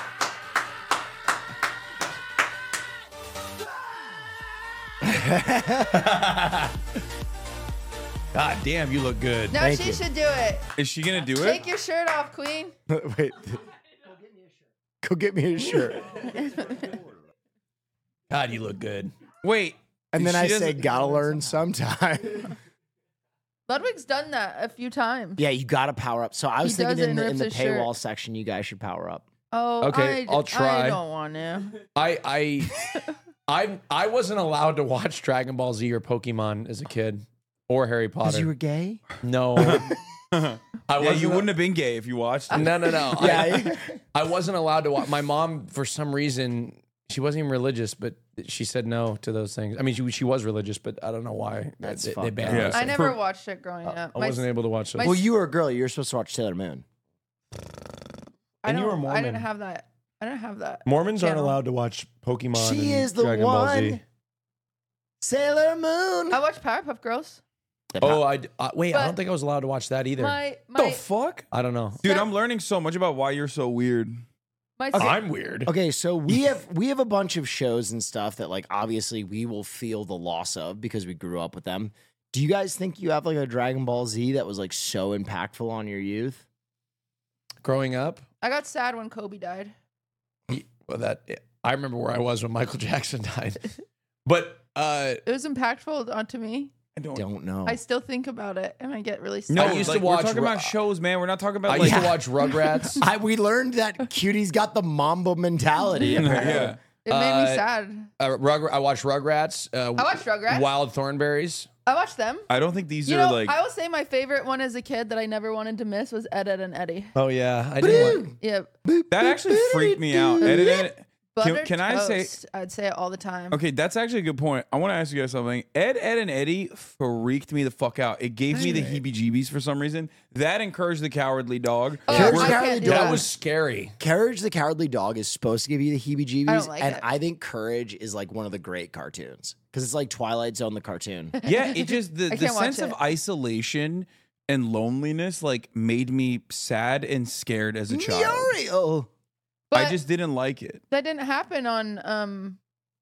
[SPEAKER 3] God damn, you look good.
[SPEAKER 4] Now
[SPEAKER 2] Thank
[SPEAKER 4] she
[SPEAKER 2] you.
[SPEAKER 4] should do it.
[SPEAKER 1] Is she gonna do
[SPEAKER 4] Take
[SPEAKER 1] it?
[SPEAKER 4] your shirt off, Queen.
[SPEAKER 2] Wait. Go get me a shirt.
[SPEAKER 3] God, you look good.
[SPEAKER 1] Wait.
[SPEAKER 2] And then
[SPEAKER 1] She
[SPEAKER 2] I say,
[SPEAKER 1] doesn't-
[SPEAKER 2] gotta learn sometime.
[SPEAKER 4] Ludwig's done that a few times.
[SPEAKER 2] Yeah, you gotta power up. So I was
[SPEAKER 4] He
[SPEAKER 2] thinking
[SPEAKER 4] does it
[SPEAKER 2] in
[SPEAKER 4] and
[SPEAKER 2] the, in
[SPEAKER 4] rips
[SPEAKER 2] the
[SPEAKER 4] his shirt.
[SPEAKER 2] paywall section, you guys should power up.
[SPEAKER 4] Oh,
[SPEAKER 3] Okay,
[SPEAKER 4] I,
[SPEAKER 3] I'll try.
[SPEAKER 4] I don't want to.
[SPEAKER 3] I I I I wasn't allowed to watch Dragon Ball Z or Pokemon as a kid or Harry
[SPEAKER 2] Because
[SPEAKER 3] Potter.
[SPEAKER 2] you were gay?
[SPEAKER 3] No, I
[SPEAKER 1] Yeah,
[SPEAKER 3] wasn't.
[SPEAKER 1] you wouldn't have been gay if you watched it.
[SPEAKER 3] No, no, no.
[SPEAKER 2] Yeah.
[SPEAKER 3] I, I wasn't allowed to watch. My mom, for some reason, she wasn't even religious, but she said no to those things. I mean, she she was religious, but I don't know why.
[SPEAKER 2] That's
[SPEAKER 3] they, they
[SPEAKER 2] fucked
[SPEAKER 3] banned
[SPEAKER 1] up.
[SPEAKER 3] those
[SPEAKER 1] Yeah.
[SPEAKER 4] I
[SPEAKER 3] things.
[SPEAKER 4] never
[SPEAKER 1] For-
[SPEAKER 4] watched it growing up.
[SPEAKER 3] I
[SPEAKER 4] My
[SPEAKER 3] wasn't
[SPEAKER 4] s-
[SPEAKER 3] able to watch those.
[SPEAKER 4] my
[SPEAKER 2] Well, you were a girl. You were supposed to watch Sailor Moon.
[SPEAKER 4] I
[SPEAKER 3] and you
[SPEAKER 4] don't-
[SPEAKER 3] were
[SPEAKER 4] I didn't
[SPEAKER 3] Mormon.
[SPEAKER 4] have that. I didn't have that.
[SPEAKER 3] Mormons aren't
[SPEAKER 4] channel.
[SPEAKER 3] allowed to watch Pokemon.
[SPEAKER 2] She
[SPEAKER 3] and
[SPEAKER 2] is the
[SPEAKER 3] Dragon Ball
[SPEAKER 2] one.
[SPEAKER 3] Z.
[SPEAKER 2] Sailor Moon.
[SPEAKER 4] I watched Powerpuff Girls.
[SPEAKER 3] Oh, I uh, wait. I
[SPEAKER 4] But-
[SPEAKER 3] don't think I was allowed to watch that either.
[SPEAKER 4] My
[SPEAKER 1] the
[SPEAKER 4] my
[SPEAKER 1] fuck?
[SPEAKER 3] I don't know.
[SPEAKER 1] Dude,
[SPEAKER 4] Step-
[SPEAKER 1] I'm learning so much about why you're so weird.
[SPEAKER 4] my
[SPEAKER 3] I'm weird.
[SPEAKER 2] Okay, so we have we have a bunch of shows and stuff that like obviously we will feel the loss of because we grew up with them. Do you guys think you have like a Dragon Ball Z that was like so impactful on your youth?
[SPEAKER 3] Growing up,
[SPEAKER 4] I got sad when Kobe died.
[SPEAKER 3] well, that I remember where I was when Michael Jackson died. But uh,
[SPEAKER 4] It was impactful onto me.
[SPEAKER 1] I don't.
[SPEAKER 2] Don't know.
[SPEAKER 4] I still think about it and I get really sad.
[SPEAKER 1] No,
[SPEAKER 3] I used to
[SPEAKER 1] like,
[SPEAKER 3] watch
[SPEAKER 1] We're talking
[SPEAKER 3] Ru-
[SPEAKER 1] about shows, man. We're not talking about
[SPEAKER 3] I
[SPEAKER 1] like.
[SPEAKER 3] used to watch Rugrats.
[SPEAKER 2] I, we learned that Cutie's got the Mamba mentality. apparently.
[SPEAKER 1] yeah.
[SPEAKER 4] It made me
[SPEAKER 3] Uh,
[SPEAKER 4] sad.
[SPEAKER 3] Uh, Rug, I watched Rugrats. Uh,
[SPEAKER 4] I watched Rugrats.
[SPEAKER 3] Wild Thornberries.
[SPEAKER 4] I watched them.
[SPEAKER 1] I don't think these
[SPEAKER 4] You
[SPEAKER 1] are
[SPEAKER 4] know,
[SPEAKER 1] like.
[SPEAKER 4] I will say my favorite one as a kid that I never wanted to miss was Ed, Ed, and Eddie.
[SPEAKER 3] Oh yeah, I did.
[SPEAKER 4] Yeah,
[SPEAKER 1] That actually freaked me out. Ed, Ed, Ed-
[SPEAKER 4] butter
[SPEAKER 1] Can, can I say?
[SPEAKER 4] toast. I'd say it all the time.
[SPEAKER 1] Okay, that's actually a good point. I want to ask you guys something. Ed, Ed, and Eddie freaked me the fuck out. It gave me the heebie-jeebies for some reason. That encouraged the Cowardly Dog.
[SPEAKER 4] Oh,
[SPEAKER 2] Courage
[SPEAKER 4] I
[SPEAKER 2] the
[SPEAKER 4] can't
[SPEAKER 2] Cowardly
[SPEAKER 4] do
[SPEAKER 2] Dog.
[SPEAKER 3] That
[SPEAKER 4] that.
[SPEAKER 3] was scary.
[SPEAKER 2] Courage the Cowardly Dog is supposed to give you the heebie-jeebies,
[SPEAKER 4] I don't like
[SPEAKER 2] and
[SPEAKER 4] it.
[SPEAKER 2] I think Courage is like one of the great cartoons because it's like Twilight Zone the cartoon.
[SPEAKER 1] Yeah, it just the,
[SPEAKER 4] I
[SPEAKER 1] the
[SPEAKER 4] can't watch
[SPEAKER 1] sense of
[SPEAKER 4] it.
[SPEAKER 1] isolation and loneliness like made me sad and scared as a child.
[SPEAKER 2] Mario.
[SPEAKER 1] I
[SPEAKER 4] But
[SPEAKER 1] just didn't like it.
[SPEAKER 4] that didn't happen on um,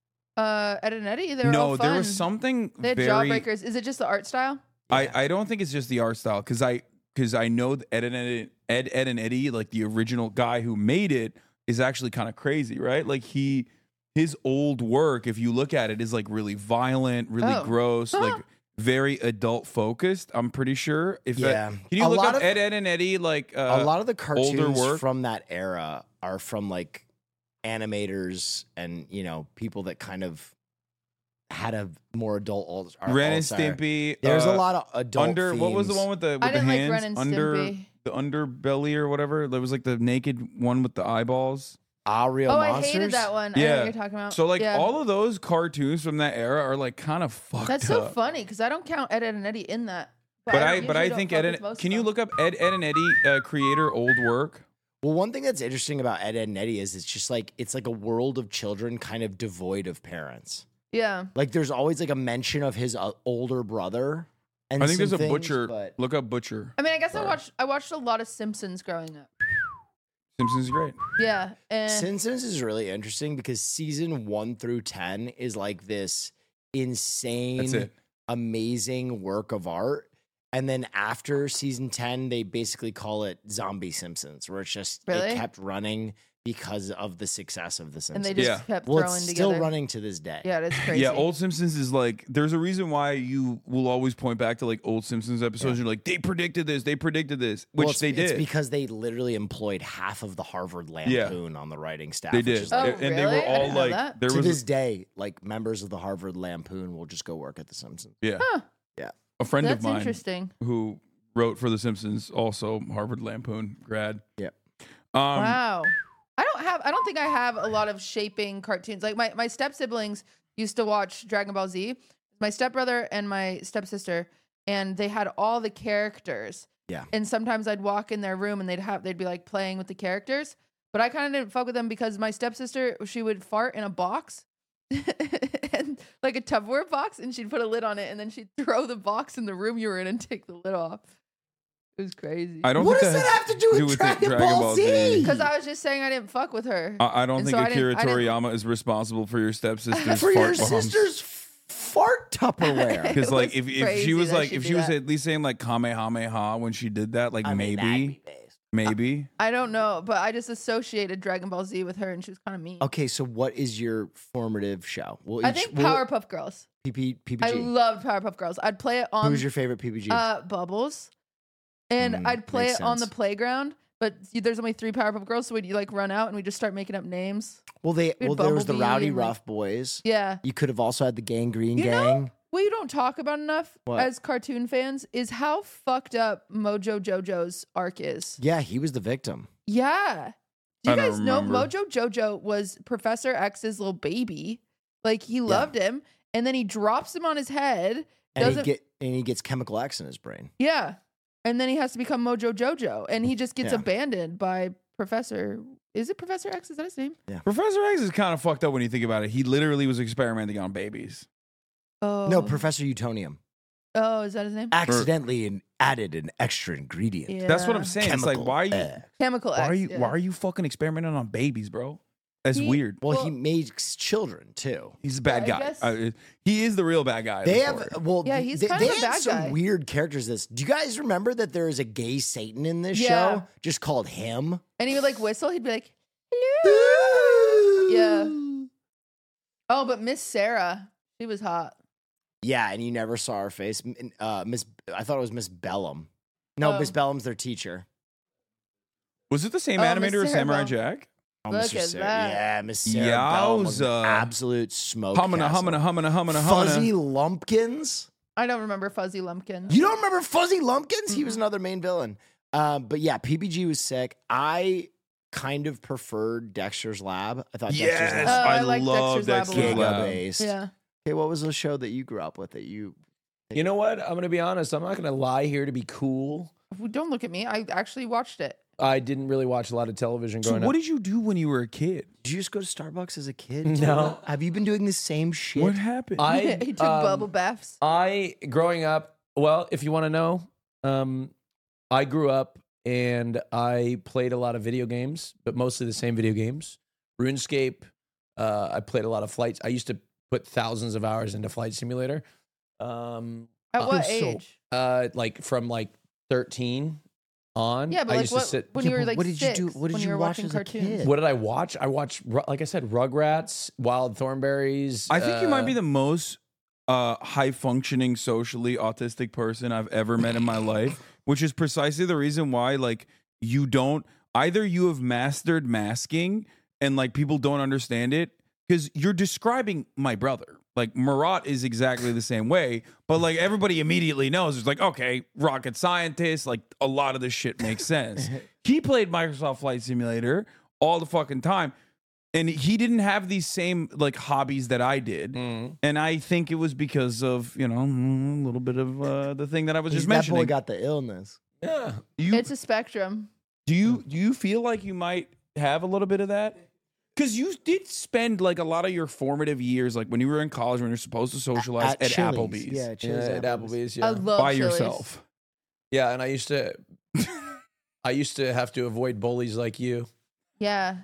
[SPEAKER 4] uh, Ed and Eddie. They were all
[SPEAKER 1] No,
[SPEAKER 4] fun.
[SPEAKER 1] there was something
[SPEAKER 4] They had
[SPEAKER 1] very.
[SPEAKER 4] jawbreakers. Is it just the art style?
[SPEAKER 1] I, I don't think it's just the art style because I because I know that Ed and Ed, Ed Ed and Eddie, like the original guy who made it, is actually kind of crazy, right? Like he his old work, if you look at it, is like really violent, really
[SPEAKER 4] Oh.
[SPEAKER 1] gross, like very adult focused. I'm pretty sure. If that-
[SPEAKER 2] Yeah.
[SPEAKER 1] can you
[SPEAKER 2] A
[SPEAKER 1] look
[SPEAKER 2] lot
[SPEAKER 1] up
[SPEAKER 2] of-
[SPEAKER 1] Ed Ed and Eddie? Like uh,
[SPEAKER 2] A lot of the cartoons
[SPEAKER 1] work.
[SPEAKER 2] from that era are from like animators and you know people that kind of had a more adult old. or
[SPEAKER 1] Ren and
[SPEAKER 2] alt style.
[SPEAKER 1] Stimpy.
[SPEAKER 2] There's
[SPEAKER 1] uh,
[SPEAKER 2] a lot of adult.
[SPEAKER 1] under. What was the
[SPEAKER 2] themes.
[SPEAKER 1] one with the with
[SPEAKER 4] I
[SPEAKER 1] the
[SPEAKER 4] didn't like
[SPEAKER 1] hands
[SPEAKER 4] Ren and
[SPEAKER 1] under
[SPEAKER 4] Stimpy.
[SPEAKER 1] the underbelly or whatever? There was like the naked one with the eyeballs.
[SPEAKER 2] Ah, Real
[SPEAKER 4] Oh,
[SPEAKER 2] Monsters?
[SPEAKER 4] I hated that one. I know
[SPEAKER 1] Yeah.
[SPEAKER 4] what you're talking about.
[SPEAKER 1] So like
[SPEAKER 4] Yeah.
[SPEAKER 1] all of those cartoons from that era are like kind of fucked
[SPEAKER 4] That's so
[SPEAKER 1] up.
[SPEAKER 4] funny because I don't count Ed, Ed, and Eddie in that.
[SPEAKER 1] But I
[SPEAKER 4] usually
[SPEAKER 1] but I
[SPEAKER 4] don't
[SPEAKER 1] think
[SPEAKER 4] fuck
[SPEAKER 1] Ed
[SPEAKER 4] with
[SPEAKER 1] and
[SPEAKER 4] most
[SPEAKER 1] can
[SPEAKER 4] of
[SPEAKER 1] you
[SPEAKER 4] them.
[SPEAKER 1] look up Ed Ed and Eddie uh, creator old work?
[SPEAKER 2] Well, one thing that's interesting about Ed, Ed and Eddie is it's just like it's like a world of children kind of devoid of parents.
[SPEAKER 4] Yeah.
[SPEAKER 2] Like there's always like a mention of his uh, older brother. And
[SPEAKER 1] I think
[SPEAKER 2] some
[SPEAKER 1] there's a
[SPEAKER 2] things,
[SPEAKER 1] butcher.
[SPEAKER 2] but
[SPEAKER 1] Look up butcher.
[SPEAKER 4] I mean, I guess I
[SPEAKER 1] Sorry.
[SPEAKER 4] watched I watched a lot of Simpsons growing up.
[SPEAKER 1] Simpsons is great.
[SPEAKER 4] Yeah. And
[SPEAKER 2] Simpsons is really interesting because season one through ten is like this
[SPEAKER 1] That's
[SPEAKER 2] insane,
[SPEAKER 1] it.
[SPEAKER 2] amazing work of art. And then after season ten, they basically call it Zombie Simpsons, where it's just
[SPEAKER 4] Really?
[SPEAKER 2] it kept running because of the success of the
[SPEAKER 4] and
[SPEAKER 2] Simpsons.
[SPEAKER 4] they just
[SPEAKER 1] Yeah.
[SPEAKER 4] kept
[SPEAKER 2] well,
[SPEAKER 4] throwing
[SPEAKER 2] it's
[SPEAKER 4] together.
[SPEAKER 2] still running to this day.
[SPEAKER 4] Yeah, it's crazy.
[SPEAKER 1] Yeah, old Simpsons is like there's a reason why you will always point back to like old Simpsons episodes. You're like, they predicted this, they predicted this, which
[SPEAKER 2] Well, it's,
[SPEAKER 1] they
[SPEAKER 2] it's
[SPEAKER 1] did.
[SPEAKER 2] because they literally employed half of the Harvard Lampoon on the writing staff.
[SPEAKER 1] They
[SPEAKER 2] which
[SPEAKER 1] did.
[SPEAKER 2] is
[SPEAKER 4] Oh,
[SPEAKER 2] like,
[SPEAKER 1] and they
[SPEAKER 4] really?
[SPEAKER 1] were
[SPEAKER 4] I
[SPEAKER 1] all
[SPEAKER 4] didn't know
[SPEAKER 1] like
[SPEAKER 4] that.
[SPEAKER 1] there
[SPEAKER 2] to
[SPEAKER 1] was
[SPEAKER 2] this day, like members of the Harvard Lampoon will just go work at the Simpsons.
[SPEAKER 1] yeah.
[SPEAKER 4] Huh.
[SPEAKER 2] Yeah.
[SPEAKER 1] A friend
[SPEAKER 4] That's
[SPEAKER 1] of mine
[SPEAKER 4] interesting.
[SPEAKER 1] who wrote for the Simpsons, also Harvard Lampoon grad.
[SPEAKER 2] Yeah.
[SPEAKER 1] Um
[SPEAKER 4] Wow. I don't have I don't think I have a lot of shaping cartoons. Like my, my step siblings used to watch Dragon Ball Z. My stepbrother and my stepsister, and they had all the characters.
[SPEAKER 2] Yeah.
[SPEAKER 4] And sometimes I'd walk in their room and they'd have they'd be like playing with the characters. But I kind of didn't fuck with them because my stepsister, she would fart in a box. and like a Tupperware box, and she'd put a lid on it, and then she'd throw the box in the room you were in and take the lid off. It was crazy.
[SPEAKER 1] I don't
[SPEAKER 2] What
[SPEAKER 1] think
[SPEAKER 2] does that have to do with
[SPEAKER 1] the
[SPEAKER 2] Dragon Ball Z?
[SPEAKER 4] Because I was just saying I didn't fuck with her.
[SPEAKER 1] I, I don't
[SPEAKER 4] And
[SPEAKER 1] think
[SPEAKER 4] so I
[SPEAKER 1] Akira
[SPEAKER 4] didn't- I didn't-
[SPEAKER 1] Toriyama is responsible for your stepsister's
[SPEAKER 2] For your
[SPEAKER 1] fart bombs.
[SPEAKER 2] sister's f- fart Tupperware.
[SPEAKER 1] Because
[SPEAKER 4] It
[SPEAKER 1] like
[SPEAKER 4] was
[SPEAKER 1] if, if she
[SPEAKER 4] crazy
[SPEAKER 1] was
[SPEAKER 4] that
[SPEAKER 1] like
[SPEAKER 4] she
[SPEAKER 1] if
[SPEAKER 4] did
[SPEAKER 1] she was
[SPEAKER 4] that.
[SPEAKER 1] at least saying like Kamehameha when she did that, like
[SPEAKER 2] I mean, that'd
[SPEAKER 1] maybe
[SPEAKER 2] be based.
[SPEAKER 1] maybe.
[SPEAKER 4] I don't know, but I just associated Dragon Ball Z with her, and she was kind of mean.
[SPEAKER 2] Okay, so what is your formative show? We'll
[SPEAKER 4] I
[SPEAKER 2] each-
[SPEAKER 4] think
[SPEAKER 2] we'll-
[SPEAKER 4] Powerpuff Girls.
[SPEAKER 2] P P,
[SPEAKER 4] I
[SPEAKER 2] PPG.
[SPEAKER 4] loved Powerpuff Girls. I'd play it on
[SPEAKER 2] Who's your favorite P P G?
[SPEAKER 4] uh, Bubbles, and
[SPEAKER 2] Mm,
[SPEAKER 4] I'd play
[SPEAKER 2] makes
[SPEAKER 4] it on the
[SPEAKER 2] sense.
[SPEAKER 4] playground. But there's only three Powerpuff Girls, so we'd like run out and we just start making up names.
[SPEAKER 2] well, they
[SPEAKER 4] had
[SPEAKER 2] well there was the
[SPEAKER 4] Bumblebee
[SPEAKER 2] Rowdy
[SPEAKER 4] and, like-
[SPEAKER 2] Rough Boys.
[SPEAKER 4] Yeah.
[SPEAKER 2] You could have also had the Gangrene
[SPEAKER 4] You know-
[SPEAKER 2] Gang.
[SPEAKER 4] What you don't talk about enough
[SPEAKER 2] What?
[SPEAKER 4] as cartoon fans is how fucked up Mojo Jojo's arc is.
[SPEAKER 2] Yeah, he was the victim.
[SPEAKER 4] Yeah. Do you
[SPEAKER 1] I don't
[SPEAKER 4] guys know
[SPEAKER 1] remember.
[SPEAKER 4] Mojo Jojo was Professor X's little baby? Like he loved him, and then he drops him on his head.
[SPEAKER 2] And he
[SPEAKER 4] Doesn't
[SPEAKER 2] get and he gets chemical X in his brain.
[SPEAKER 4] yeah, and then he has to become Mojo Jojo, and he just gets
[SPEAKER 2] Yeah.
[SPEAKER 4] abandoned by Professor. Is it Professor X? Is that his name?
[SPEAKER 1] Professor X is kind of fucked up when you think about it. He literally was experimenting on babies.
[SPEAKER 4] Oh
[SPEAKER 2] No, Professor Utonium
[SPEAKER 4] Oh, is that his name?
[SPEAKER 2] accidentally in, added an extra ingredient.
[SPEAKER 4] Yeah.
[SPEAKER 1] That's what I'm saying. It's like
[SPEAKER 2] Chemical
[SPEAKER 1] why are you
[SPEAKER 2] X.
[SPEAKER 4] Chemical X.
[SPEAKER 1] why are you
[SPEAKER 4] yeah.
[SPEAKER 1] why are you fucking experimenting on babies, bro? That's
[SPEAKER 4] He-
[SPEAKER 1] weird.
[SPEAKER 2] Well,
[SPEAKER 4] Well-
[SPEAKER 2] he makes children too.
[SPEAKER 1] He's a bad
[SPEAKER 4] Yeah, I
[SPEAKER 1] guy.
[SPEAKER 4] guess-
[SPEAKER 1] Uh, he is the real bad guy. of
[SPEAKER 2] They
[SPEAKER 1] the
[SPEAKER 2] have
[SPEAKER 1] story.
[SPEAKER 2] well,
[SPEAKER 4] Yeah, he's
[SPEAKER 2] they,
[SPEAKER 4] kind
[SPEAKER 2] they
[SPEAKER 4] of a
[SPEAKER 2] had
[SPEAKER 4] bad
[SPEAKER 2] some
[SPEAKER 4] guy.
[SPEAKER 2] weird characters. This. Do you guys remember that there is a gay Satan in this
[SPEAKER 4] Yeah.
[SPEAKER 2] show, just called him?
[SPEAKER 4] And he would like whistle. He'd be like, "Hello." Yeah. Oh, but Miss Sarah, she was hot.
[SPEAKER 2] Yeah, and you never saw her face. M- Uh, Miss, I thought it was Miss Bellum. No,
[SPEAKER 4] Oh.
[SPEAKER 2] Miss Bellum's their teacher.
[SPEAKER 1] Was it the same
[SPEAKER 4] Oh,
[SPEAKER 1] animator
[SPEAKER 4] Mister
[SPEAKER 1] as Samurai
[SPEAKER 4] Bell.
[SPEAKER 1] Jack?
[SPEAKER 2] Oh,
[SPEAKER 4] Look
[SPEAKER 2] Mister
[SPEAKER 4] at
[SPEAKER 2] Sarah.
[SPEAKER 4] that.
[SPEAKER 2] Yeah, Miss Sarah Bellum was an
[SPEAKER 1] Yowza.
[SPEAKER 2] absolute smoke.
[SPEAKER 1] Humming, humming, humming, humming, humming.
[SPEAKER 2] Fuzzy Lumpkins.
[SPEAKER 4] I don't remember Fuzzy Lumpkin.
[SPEAKER 2] You don't remember Fuzzy Lumpkins? He
[SPEAKER 4] Mm-hmm.
[SPEAKER 2] was another main villain. Um, but yeah, P B G was sick. I kind of preferred Dexter's Lab. I thought Dexter's
[SPEAKER 1] Yes,
[SPEAKER 2] Lab
[SPEAKER 4] Oh, I
[SPEAKER 1] I,
[SPEAKER 4] like
[SPEAKER 1] love
[SPEAKER 4] Dexter's Lab a
[SPEAKER 1] Dexter's
[SPEAKER 2] was
[SPEAKER 4] lot.
[SPEAKER 1] Lab.
[SPEAKER 2] giga-based.
[SPEAKER 4] Yeah.
[SPEAKER 2] Okay, what was the show that you grew up with that you?
[SPEAKER 3] You know what? I'm going to be honest. I'm not going to lie here to be cool.
[SPEAKER 4] Don't look at me. I actually watched it.
[SPEAKER 3] I didn't really watch a lot of television
[SPEAKER 1] So
[SPEAKER 3] growing
[SPEAKER 1] what
[SPEAKER 3] up.
[SPEAKER 1] did you do when you were a kid?
[SPEAKER 2] Did you just go to Starbucks as a kid?
[SPEAKER 3] No.
[SPEAKER 2] Have you been doing the same shit?
[SPEAKER 1] What happened?
[SPEAKER 3] I
[SPEAKER 4] he took
[SPEAKER 3] um,
[SPEAKER 4] bubble baths.
[SPEAKER 3] I growing up. Well, if you want to know, um, I grew up and I played a lot of video games, but mostly the same video games. RuneScape. Uh, I played a lot of flights. I used to put thousands of hours into Flight Simulator. Um,
[SPEAKER 4] At what
[SPEAKER 3] so-
[SPEAKER 4] age?
[SPEAKER 3] uh, like from like thirteen on.
[SPEAKER 4] Yeah, but
[SPEAKER 3] I
[SPEAKER 4] like
[SPEAKER 3] used
[SPEAKER 4] what?
[SPEAKER 3] to sit.
[SPEAKER 4] When
[SPEAKER 2] Yeah,
[SPEAKER 4] you were
[SPEAKER 2] but
[SPEAKER 4] like
[SPEAKER 2] what did you
[SPEAKER 4] six,
[SPEAKER 2] do- what did
[SPEAKER 4] when
[SPEAKER 2] you
[SPEAKER 4] you were
[SPEAKER 2] watch
[SPEAKER 4] watching
[SPEAKER 2] as a
[SPEAKER 4] cartoons.
[SPEAKER 2] kid?
[SPEAKER 3] What did I watch? I watched, Ru- like I said, Rugrats, Wild Thornberries.
[SPEAKER 1] I think you might
[SPEAKER 3] uh,
[SPEAKER 1] be the most uh, high functioning, socially autistic person I've ever met in my life, which is precisely the reason why, like, you don't either you have mastered masking and like people don't understand it because you're describing my brother. Like Marat is exactly the same way, but like everybody immediately knows it's like, okay, rocket scientist, like a lot of this shit makes sense. He played Microsoft Flight Simulator all the fucking time. And he didn't have these same like hobbies that I did.
[SPEAKER 3] Mm.
[SPEAKER 1] And I think it was because of, you know, a little bit of uh, the thing that I was
[SPEAKER 2] He's-
[SPEAKER 1] just
[SPEAKER 2] that
[SPEAKER 1] mentioning.
[SPEAKER 2] boy got the illness.
[SPEAKER 3] Yeah.
[SPEAKER 1] you,
[SPEAKER 4] It's a spectrum.
[SPEAKER 1] do you do you feel like you might have a little bit of that? Because you did spend like a lot of your formative years, like when you were in college, when you're supposed to socialize at,
[SPEAKER 2] Chili's.
[SPEAKER 1] Applebee's
[SPEAKER 2] Yeah,
[SPEAKER 3] Yeah,
[SPEAKER 2] Chili's,
[SPEAKER 3] at Applebee's. Yeah.
[SPEAKER 4] I love
[SPEAKER 1] by
[SPEAKER 4] Chili's.
[SPEAKER 1] yourself.
[SPEAKER 3] Yeah, and I used to I used to have to avoid bullies like you.
[SPEAKER 4] Yeah.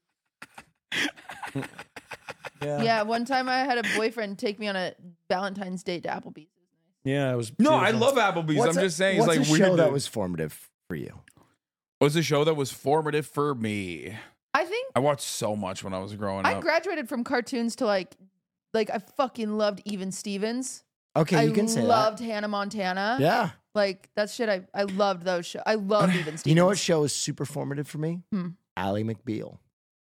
[SPEAKER 4] Yeah. One time I had a boyfriend take me on a Valentine's date to Applebee's.
[SPEAKER 3] Yeah, it was
[SPEAKER 1] No, I
[SPEAKER 3] beautiful.
[SPEAKER 1] love Applebee's.
[SPEAKER 2] What's
[SPEAKER 1] I'm
[SPEAKER 2] a-
[SPEAKER 1] just saying,
[SPEAKER 2] what's
[SPEAKER 1] it's
[SPEAKER 2] a
[SPEAKER 1] like
[SPEAKER 2] show
[SPEAKER 1] weird.
[SPEAKER 2] that
[SPEAKER 1] to-
[SPEAKER 2] was formative for you?
[SPEAKER 1] was a show that was formative for me.
[SPEAKER 4] I think
[SPEAKER 1] I watched so much when I was growing
[SPEAKER 4] I
[SPEAKER 1] up.
[SPEAKER 4] graduated from cartoons to like, like I fucking loved Even Stevens.
[SPEAKER 2] Okay,
[SPEAKER 4] I
[SPEAKER 2] you can say
[SPEAKER 4] loved Hannah Montana.
[SPEAKER 2] that. Yeah.
[SPEAKER 4] Like that shit. I I loved those shows. I loved Even Stevens.
[SPEAKER 2] You know what show is super formative for me?
[SPEAKER 4] Hmm.
[SPEAKER 2] Ally McBeal.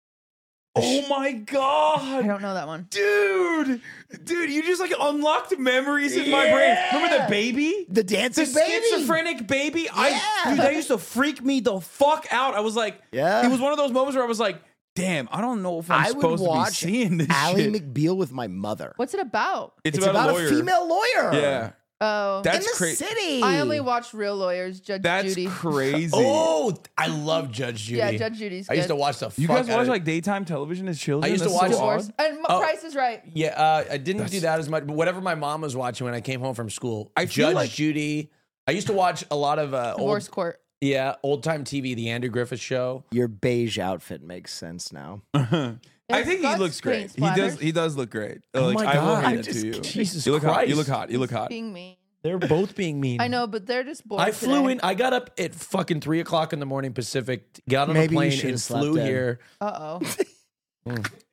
[SPEAKER 1] Oh my
[SPEAKER 4] I
[SPEAKER 1] god,
[SPEAKER 4] don't know that one.
[SPEAKER 1] dude, dude, you just like unlocked memories in my brain. Remember the
[SPEAKER 2] Yeah.
[SPEAKER 1] baby?
[SPEAKER 2] The dancing
[SPEAKER 1] The
[SPEAKER 2] baby.
[SPEAKER 1] schizophrenic baby. I
[SPEAKER 2] Yeah.
[SPEAKER 1] dude, that used to freak me the fuck out. I was like,
[SPEAKER 2] Yeah.
[SPEAKER 1] it was one of those moments where I was like, damn, I don't know if I'm
[SPEAKER 2] I would
[SPEAKER 1] supposed to be
[SPEAKER 2] watch
[SPEAKER 1] seeing this
[SPEAKER 2] Ally
[SPEAKER 1] shit.
[SPEAKER 2] McBeal with my mother.
[SPEAKER 4] What's it about?
[SPEAKER 1] it's,
[SPEAKER 2] It's
[SPEAKER 1] about,
[SPEAKER 2] about
[SPEAKER 1] a lawyer.
[SPEAKER 2] a female lawyer.
[SPEAKER 1] Yeah,
[SPEAKER 4] Oh,
[SPEAKER 1] that's
[SPEAKER 2] in the
[SPEAKER 1] crazy.
[SPEAKER 2] city.
[SPEAKER 4] I only watched Real Lawyers. Judge
[SPEAKER 1] That's
[SPEAKER 4] Judy.
[SPEAKER 1] crazy.
[SPEAKER 3] Oh, I love Judge Judy.
[SPEAKER 4] Yeah, Judge Judy's.
[SPEAKER 3] I used
[SPEAKER 4] good.
[SPEAKER 3] to watch the
[SPEAKER 1] You
[SPEAKER 3] fuck
[SPEAKER 1] guys
[SPEAKER 3] out
[SPEAKER 1] watch
[SPEAKER 3] of it.
[SPEAKER 1] like daytime television as children?
[SPEAKER 3] I used to
[SPEAKER 1] That's
[SPEAKER 3] watch-
[SPEAKER 1] so
[SPEAKER 4] Divorce.
[SPEAKER 1] odd.
[SPEAKER 4] And M-
[SPEAKER 3] Oh.
[SPEAKER 4] Price is Right.
[SPEAKER 3] Yeah, uh, I didn't
[SPEAKER 1] That's-
[SPEAKER 3] do that as much, but whatever my mom was watching when I came home from school.
[SPEAKER 1] I feel
[SPEAKER 3] Judge
[SPEAKER 1] like-
[SPEAKER 3] Judy. I used to watch a lot of uh,
[SPEAKER 4] Divorce
[SPEAKER 3] old,
[SPEAKER 4] Court.
[SPEAKER 3] yeah, old time T V, the Andrew Griffith Show.
[SPEAKER 2] Your beige outfit makes sense now.
[SPEAKER 1] I think he
[SPEAKER 4] Gus
[SPEAKER 1] looks great.
[SPEAKER 4] paint
[SPEAKER 1] He does.
[SPEAKER 4] splatters.
[SPEAKER 1] He does look great.
[SPEAKER 3] Oh
[SPEAKER 1] Like,
[SPEAKER 3] my
[SPEAKER 1] I will
[SPEAKER 3] God.
[SPEAKER 1] hand
[SPEAKER 3] I
[SPEAKER 1] it
[SPEAKER 3] just-
[SPEAKER 1] to you.
[SPEAKER 3] Jesus
[SPEAKER 1] you look hot. You
[SPEAKER 3] Christ.
[SPEAKER 1] look hot. You look hot.
[SPEAKER 4] Being mean.
[SPEAKER 3] They're both being mean.
[SPEAKER 4] I know, but they're just bored.
[SPEAKER 3] I flew
[SPEAKER 4] today.
[SPEAKER 3] in. I got up at fucking three o'clock in the morning Pacific. Got on
[SPEAKER 2] Maybe you
[SPEAKER 3] a plane
[SPEAKER 2] should've
[SPEAKER 3] and
[SPEAKER 2] slept
[SPEAKER 3] flew
[SPEAKER 2] in.
[SPEAKER 3] here.
[SPEAKER 4] Uh oh.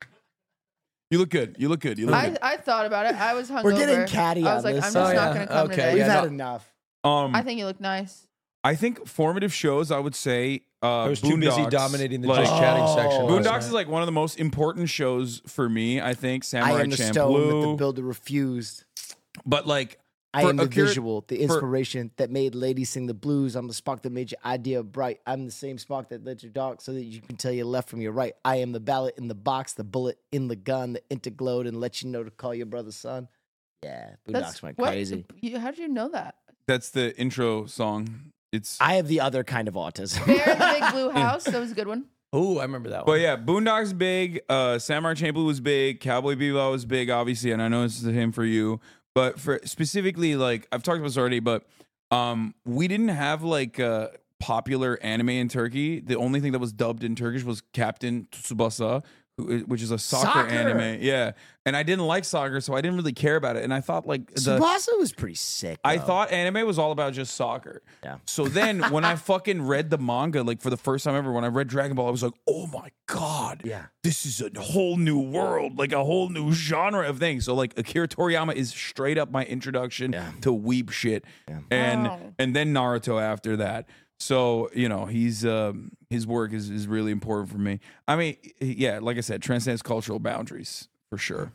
[SPEAKER 1] You look good. You look good. You look
[SPEAKER 4] I,
[SPEAKER 1] good.
[SPEAKER 4] I thought about it. I was hungover.
[SPEAKER 2] We're getting catty
[SPEAKER 4] I was
[SPEAKER 2] on
[SPEAKER 4] like,
[SPEAKER 2] this.
[SPEAKER 4] I'm just
[SPEAKER 3] Oh,
[SPEAKER 4] not
[SPEAKER 3] yeah.
[SPEAKER 4] going to come
[SPEAKER 3] Okay.
[SPEAKER 4] today.
[SPEAKER 2] We've
[SPEAKER 3] Yeah,
[SPEAKER 2] had
[SPEAKER 3] no.
[SPEAKER 2] enough.
[SPEAKER 1] Um,
[SPEAKER 4] I think you look nice.
[SPEAKER 1] I think formative shows. I would say. Uh,
[SPEAKER 3] I was too busy
[SPEAKER 1] Boondocks,
[SPEAKER 3] dominating the
[SPEAKER 1] like,
[SPEAKER 3] just chatting section.
[SPEAKER 2] Oh.
[SPEAKER 3] last
[SPEAKER 1] Boondocks
[SPEAKER 3] night.
[SPEAKER 1] is like one of the most important shows for me. I think Samurai
[SPEAKER 2] I am the stone that the
[SPEAKER 1] Champloo.
[SPEAKER 2] builder refused.
[SPEAKER 1] But like,
[SPEAKER 2] I
[SPEAKER 1] For
[SPEAKER 2] am the
[SPEAKER 1] Akira-
[SPEAKER 2] visual, the inspiration that made ladies sing the blues. I'm the spark that made your idea bright. I'm the same spark that lit your dark so that you can tell your left from your right. I am the ballot in the box, the bullet in the gun, the interglowed and let you know to call your brother son. Yeah, Boondocks went
[SPEAKER 4] what-
[SPEAKER 2] crazy.
[SPEAKER 4] You, how did you know that?
[SPEAKER 1] that's the intro song. It's.
[SPEAKER 2] I have the other kind of autism.
[SPEAKER 4] Bear in the Big Blue House. That was a good one.
[SPEAKER 3] Oh, I remember that
[SPEAKER 1] But
[SPEAKER 3] one.
[SPEAKER 1] yeah, Boondocks big. Uh, Samurai Champloo was big. Cowboy Bebop was big, obviously, and I know it's the same for you. But for specifically, like I've talked about this already, but um, we didn't have like uh, popular anime in Turkey. The only thing that was dubbed in Turkish was Captain Tsubasa, who, which is a soccer,
[SPEAKER 2] Soccer.
[SPEAKER 1] anime. Yeah, and I didn't like soccer, so I didn't really care about it. And I thought like the
[SPEAKER 2] Tsubasa was pretty sick.
[SPEAKER 1] I
[SPEAKER 2] though.
[SPEAKER 1] thought anime was all about just soccer.
[SPEAKER 2] Yeah.
[SPEAKER 1] So then when I fucking read the manga, like for the first time ever, when I read Dragon Ball, I was like, oh my God.
[SPEAKER 2] Yeah.
[SPEAKER 1] This is a whole new world, like a whole new genre of things. So like Akira Toriyama is straight up my introduction
[SPEAKER 2] Yeah.
[SPEAKER 1] to weeb shit.
[SPEAKER 2] Yeah.
[SPEAKER 1] And
[SPEAKER 4] Wow.
[SPEAKER 1] and then Naruto after that. So, you know, he's um, his work is, is really important for me. I mean, yeah, like I said, transcends cultural boundaries for sure.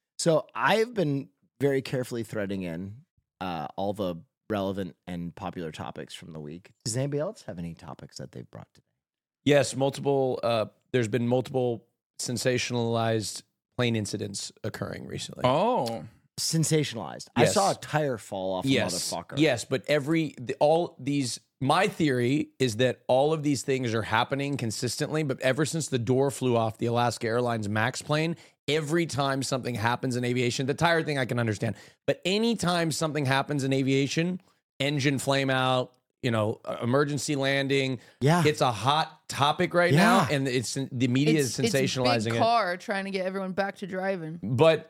[SPEAKER 2] So I've been very carefully threading in uh, all the relevant and popular topics from the week. Does anybody else have any topics that they've brought today?
[SPEAKER 3] Yes, multiple. Uh, there's been multiple sensationalized plane incidents occurring recently.
[SPEAKER 1] Oh,
[SPEAKER 2] Sensationalized. I
[SPEAKER 3] Yes.
[SPEAKER 2] saw a tire fall off
[SPEAKER 3] yes,
[SPEAKER 2] a motherfucker.
[SPEAKER 3] yes, but every the, all these. My theory is that all of these things are happening consistently, but ever since the door flew off the Alaska Airlines MAX plane, every time something happens in aviation, the tire thing I can understand, but anytime something happens in aviation, engine flame out, you know, uh, emergency landing,
[SPEAKER 2] Yeah.
[SPEAKER 3] it's a hot topic right now,
[SPEAKER 2] Yeah.
[SPEAKER 3] and it's the media
[SPEAKER 4] It's,
[SPEAKER 3] is sensationalizing
[SPEAKER 4] it's big
[SPEAKER 3] it.
[SPEAKER 4] car trying to get everyone back to driving.
[SPEAKER 3] But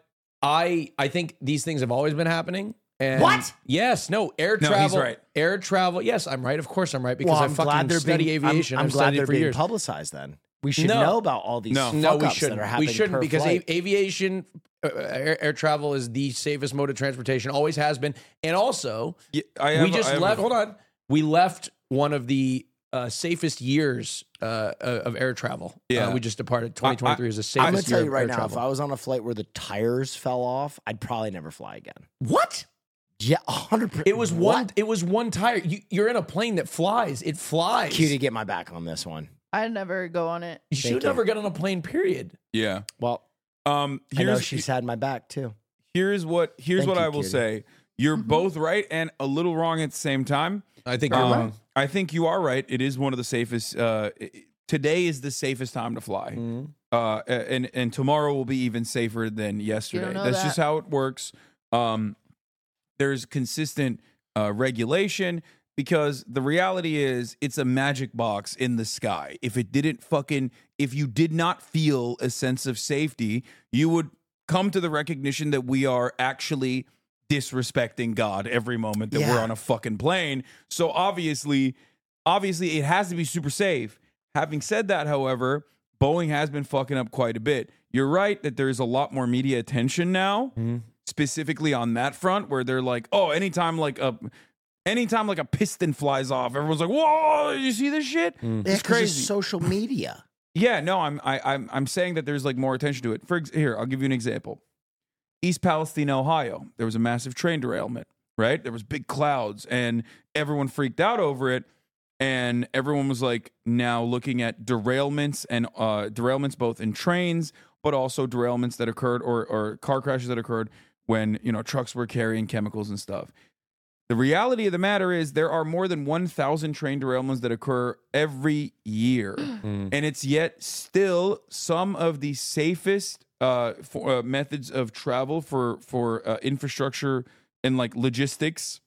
[SPEAKER 3] I I think these things have always been happening. And
[SPEAKER 2] What?
[SPEAKER 3] Yes, no, air
[SPEAKER 1] No, he's
[SPEAKER 3] travel.
[SPEAKER 1] right.
[SPEAKER 3] Air travel. Yes, I'm right. Of course I'm right because
[SPEAKER 2] Well,
[SPEAKER 3] I
[SPEAKER 2] I'm
[SPEAKER 3] fucking
[SPEAKER 2] glad they're
[SPEAKER 3] study
[SPEAKER 2] being,
[SPEAKER 3] aviation.
[SPEAKER 2] I'm, I'm
[SPEAKER 3] I've
[SPEAKER 2] glad
[SPEAKER 3] studied
[SPEAKER 2] they're
[SPEAKER 3] for
[SPEAKER 2] being
[SPEAKER 3] years.
[SPEAKER 2] publicized then. We should
[SPEAKER 3] No.
[SPEAKER 2] know about all these
[SPEAKER 1] No.
[SPEAKER 3] No, we
[SPEAKER 2] fuck-ups that are
[SPEAKER 3] shouldn't.
[SPEAKER 2] happening
[SPEAKER 3] We shouldn't
[SPEAKER 2] per
[SPEAKER 3] because
[SPEAKER 2] flight.
[SPEAKER 3] a- aviation, uh, air, air travel is the safest mode of transportation. Always has been. And also,
[SPEAKER 1] yeah, I have,
[SPEAKER 3] we just
[SPEAKER 1] I have
[SPEAKER 3] left.
[SPEAKER 1] A,
[SPEAKER 3] hold on. We left one of the uh, safest years uh, of air travel.
[SPEAKER 1] Yeah.
[SPEAKER 3] Uh, we just departed. twenty twenty-three is the safest
[SPEAKER 2] I'm going to tell
[SPEAKER 3] year
[SPEAKER 2] you
[SPEAKER 3] of
[SPEAKER 2] right
[SPEAKER 3] air
[SPEAKER 2] now,
[SPEAKER 3] travel.
[SPEAKER 2] if I was on a flight where the tires fell off, I'd probably never fly again.
[SPEAKER 3] What?
[SPEAKER 2] Yeah, one hundred percent.
[SPEAKER 3] It was one. It was one tire. You, you're in a plane that flies. It flies.
[SPEAKER 2] Q to get my back on this one.
[SPEAKER 4] I'd never go on it.
[SPEAKER 3] You
[SPEAKER 2] Thank
[SPEAKER 3] should
[SPEAKER 2] you.
[SPEAKER 3] never get on a plane. Period.
[SPEAKER 1] yeah.
[SPEAKER 2] Well,
[SPEAKER 1] Um,
[SPEAKER 2] I know
[SPEAKER 1] here's
[SPEAKER 2] she's had my back too.
[SPEAKER 1] here's what here's
[SPEAKER 2] Thank
[SPEAKER 1] what
[SPEAKER 2] you,
[SPEAKER 1] I will
[SPEAKER 2] Katie.
[SPEAKER 1] say. You're both right and a little wrong at the same time.
[SPEAKER 3] I think you're
[SPEAKER 1] Um,
[SPEAKER 3] wrong.
[SPEAKER 1] I think you are right. It is one of the safest. Uh, i- today is the safest time to fly.
[SPEAKER 3] Mm-hmm.
[SPEAKER 1] Uh, and and tomorrow will be even safer than yesterday.
[SPEAKER 4] know
[SPEAKER 1] That's
[SPEAKER 4] that.
[SPEAKER 1] just how it works. Um, there's consistent uh, regulation because the reality is it's a magic box in the sky. If it didn't fucking, if you did not feel a sense of safety, you would come to the recognition that we are actually disrespecting God every moment that
[SPEAKER 2] Yeah.
[SPEAKER 1] we're on a fucking plane. So obviously, obviously it has to be super safe. Having said that, however, Boeing has been fucking up quite a bit. You're right that there's a lot more media attention now, specifically on that front, where they're like, oh, anytime like a anytime like a piston flies off, everyone's like, whoa, did you see this shit?
[SPEAKER 2] Yeah,
[SPEAKER 1] It's
[SPEAKER 2] 'cause of
[SPEAKER 1] crazy.
[SPEAKER 2] social media.
[SPEAKER 1] Yeah, no, I'm I, I'm I'm saying that there's like more attention to it. For ex- here, I'll give you an example. East Palestine, Ohio, there was a massive train derailment, right? There was big clouds and everyone freaked out over it. And everyone was like now looking at derailments and uh, derailments both in trains, but also derailments that occurred or, or car crashes that occurred when, you know, trucks were carrying chemicals and stuff. The reality of the matter is there are more than one thousand train derailments that occur every year. And it's yet still some of the safest uh, for, uh, methods of travel for, for uh, infrastructure and like logistics.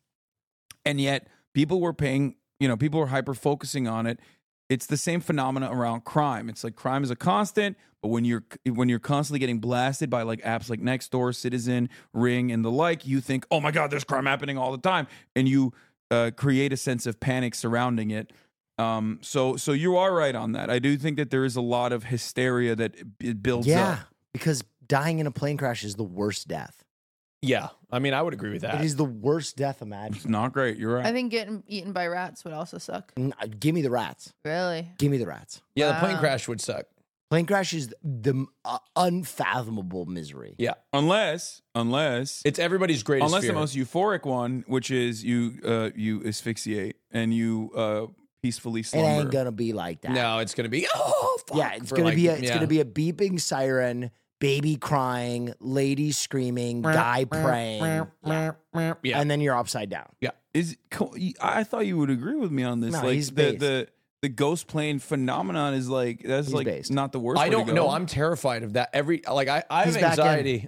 [SPEAKER 1] And yet people were paying, you know, people were hyper focusing on it. It's the same phenomena around crime. It's like crime is a constant, but when you're when you're constantly getting blasted by like apps like Nextdoor, Citizen, Ring, and the like, you think, oh my God, there's crime happening all the time, and you uh, create a sense of panic surrounding it. Um, so so you are right on that. I do think that there is a lot of hysteria that it builds
[SPEAKER 2] Yeah,
[SPEAKER 1] up.
[SPEAKER 2] because dying in a plane crash is the worst death.
[SPEAKER 3] Yeah, I mean, I would agree with that.
[SPEAKER 2] It is the worst death
[SPEAKER 1] It's
[SPEAKER 2] imaginable.
[SPEAKER 1] not great. You're right.
[SPEAKER 4] I think getting eaten by rats would also suck.
[SPEAKER 2] N- uh, Give me the rats.
[SPEAKER 4] Really?
[SPEAKER 2] Give me the rats.
[SPEAKER 3] yeah, the plane
[SPEAKER 4] Wow.
[SPEAKER 3] crash would suck.
[SPEAKER 2] Plane crash is the uh, unfathomable misery.
[SPEAKER 3] Yeah,
[SPEAKER 1] unless unless
[SPEAKER 3] it's everybody's greatest
[SPEAKER 1] unless
[SPEAKER 3] fear.
[SPEAKER 1] the most euphoric one, which is you uh, you asphyxiate and you uh, peacefully
[SPEAKER 2] It
[SPEAKER 1] slumber.
[SPEAKER 2] ain't gonna be like that.
[SPEAKER 3] no, it's gonna be oh fuck.
[SPEAKER 2] Yeah, it's
[SPEAKER 3] for
[SPEAKER 2] gonna
[SPEAKER 3] like-
[SPEAKER 2] be a, it's
[SPEAKER 3] yeah.
[SPEAKER 2] gonna be a beeping siren, baby crying, lady screaming, guy praying, yeah.
[SPEAKER 3] Yeah.
[SPEAKER 2] and then you're upside down.
[SPEAKER 1] Is co- I thought you would agree with me on this.
[SPEAKER 2] No,
[SPEAKER 1] like
[SPEAKER 2] he's
[SPEAKER 1] the,
[SPEAKER 2] based.
[SPEAKER 1] the the ghost plane phenomenon is like that's
[SPEAKER 2] He's
[SPEAKER 1] like
[SPEAKER 2] based.
[SPEAKER 1] not the worst.
[SPEAKER 3] I
[SPEAKER 1] way to
[SPEAKER 3] don't
[SPEAKER 1] go.
[SPEAKER 3] know. I'm terrified of that. Every like I, I have
[SPEAKER 2] He's back in.
[SPEAKER 3] anxiety.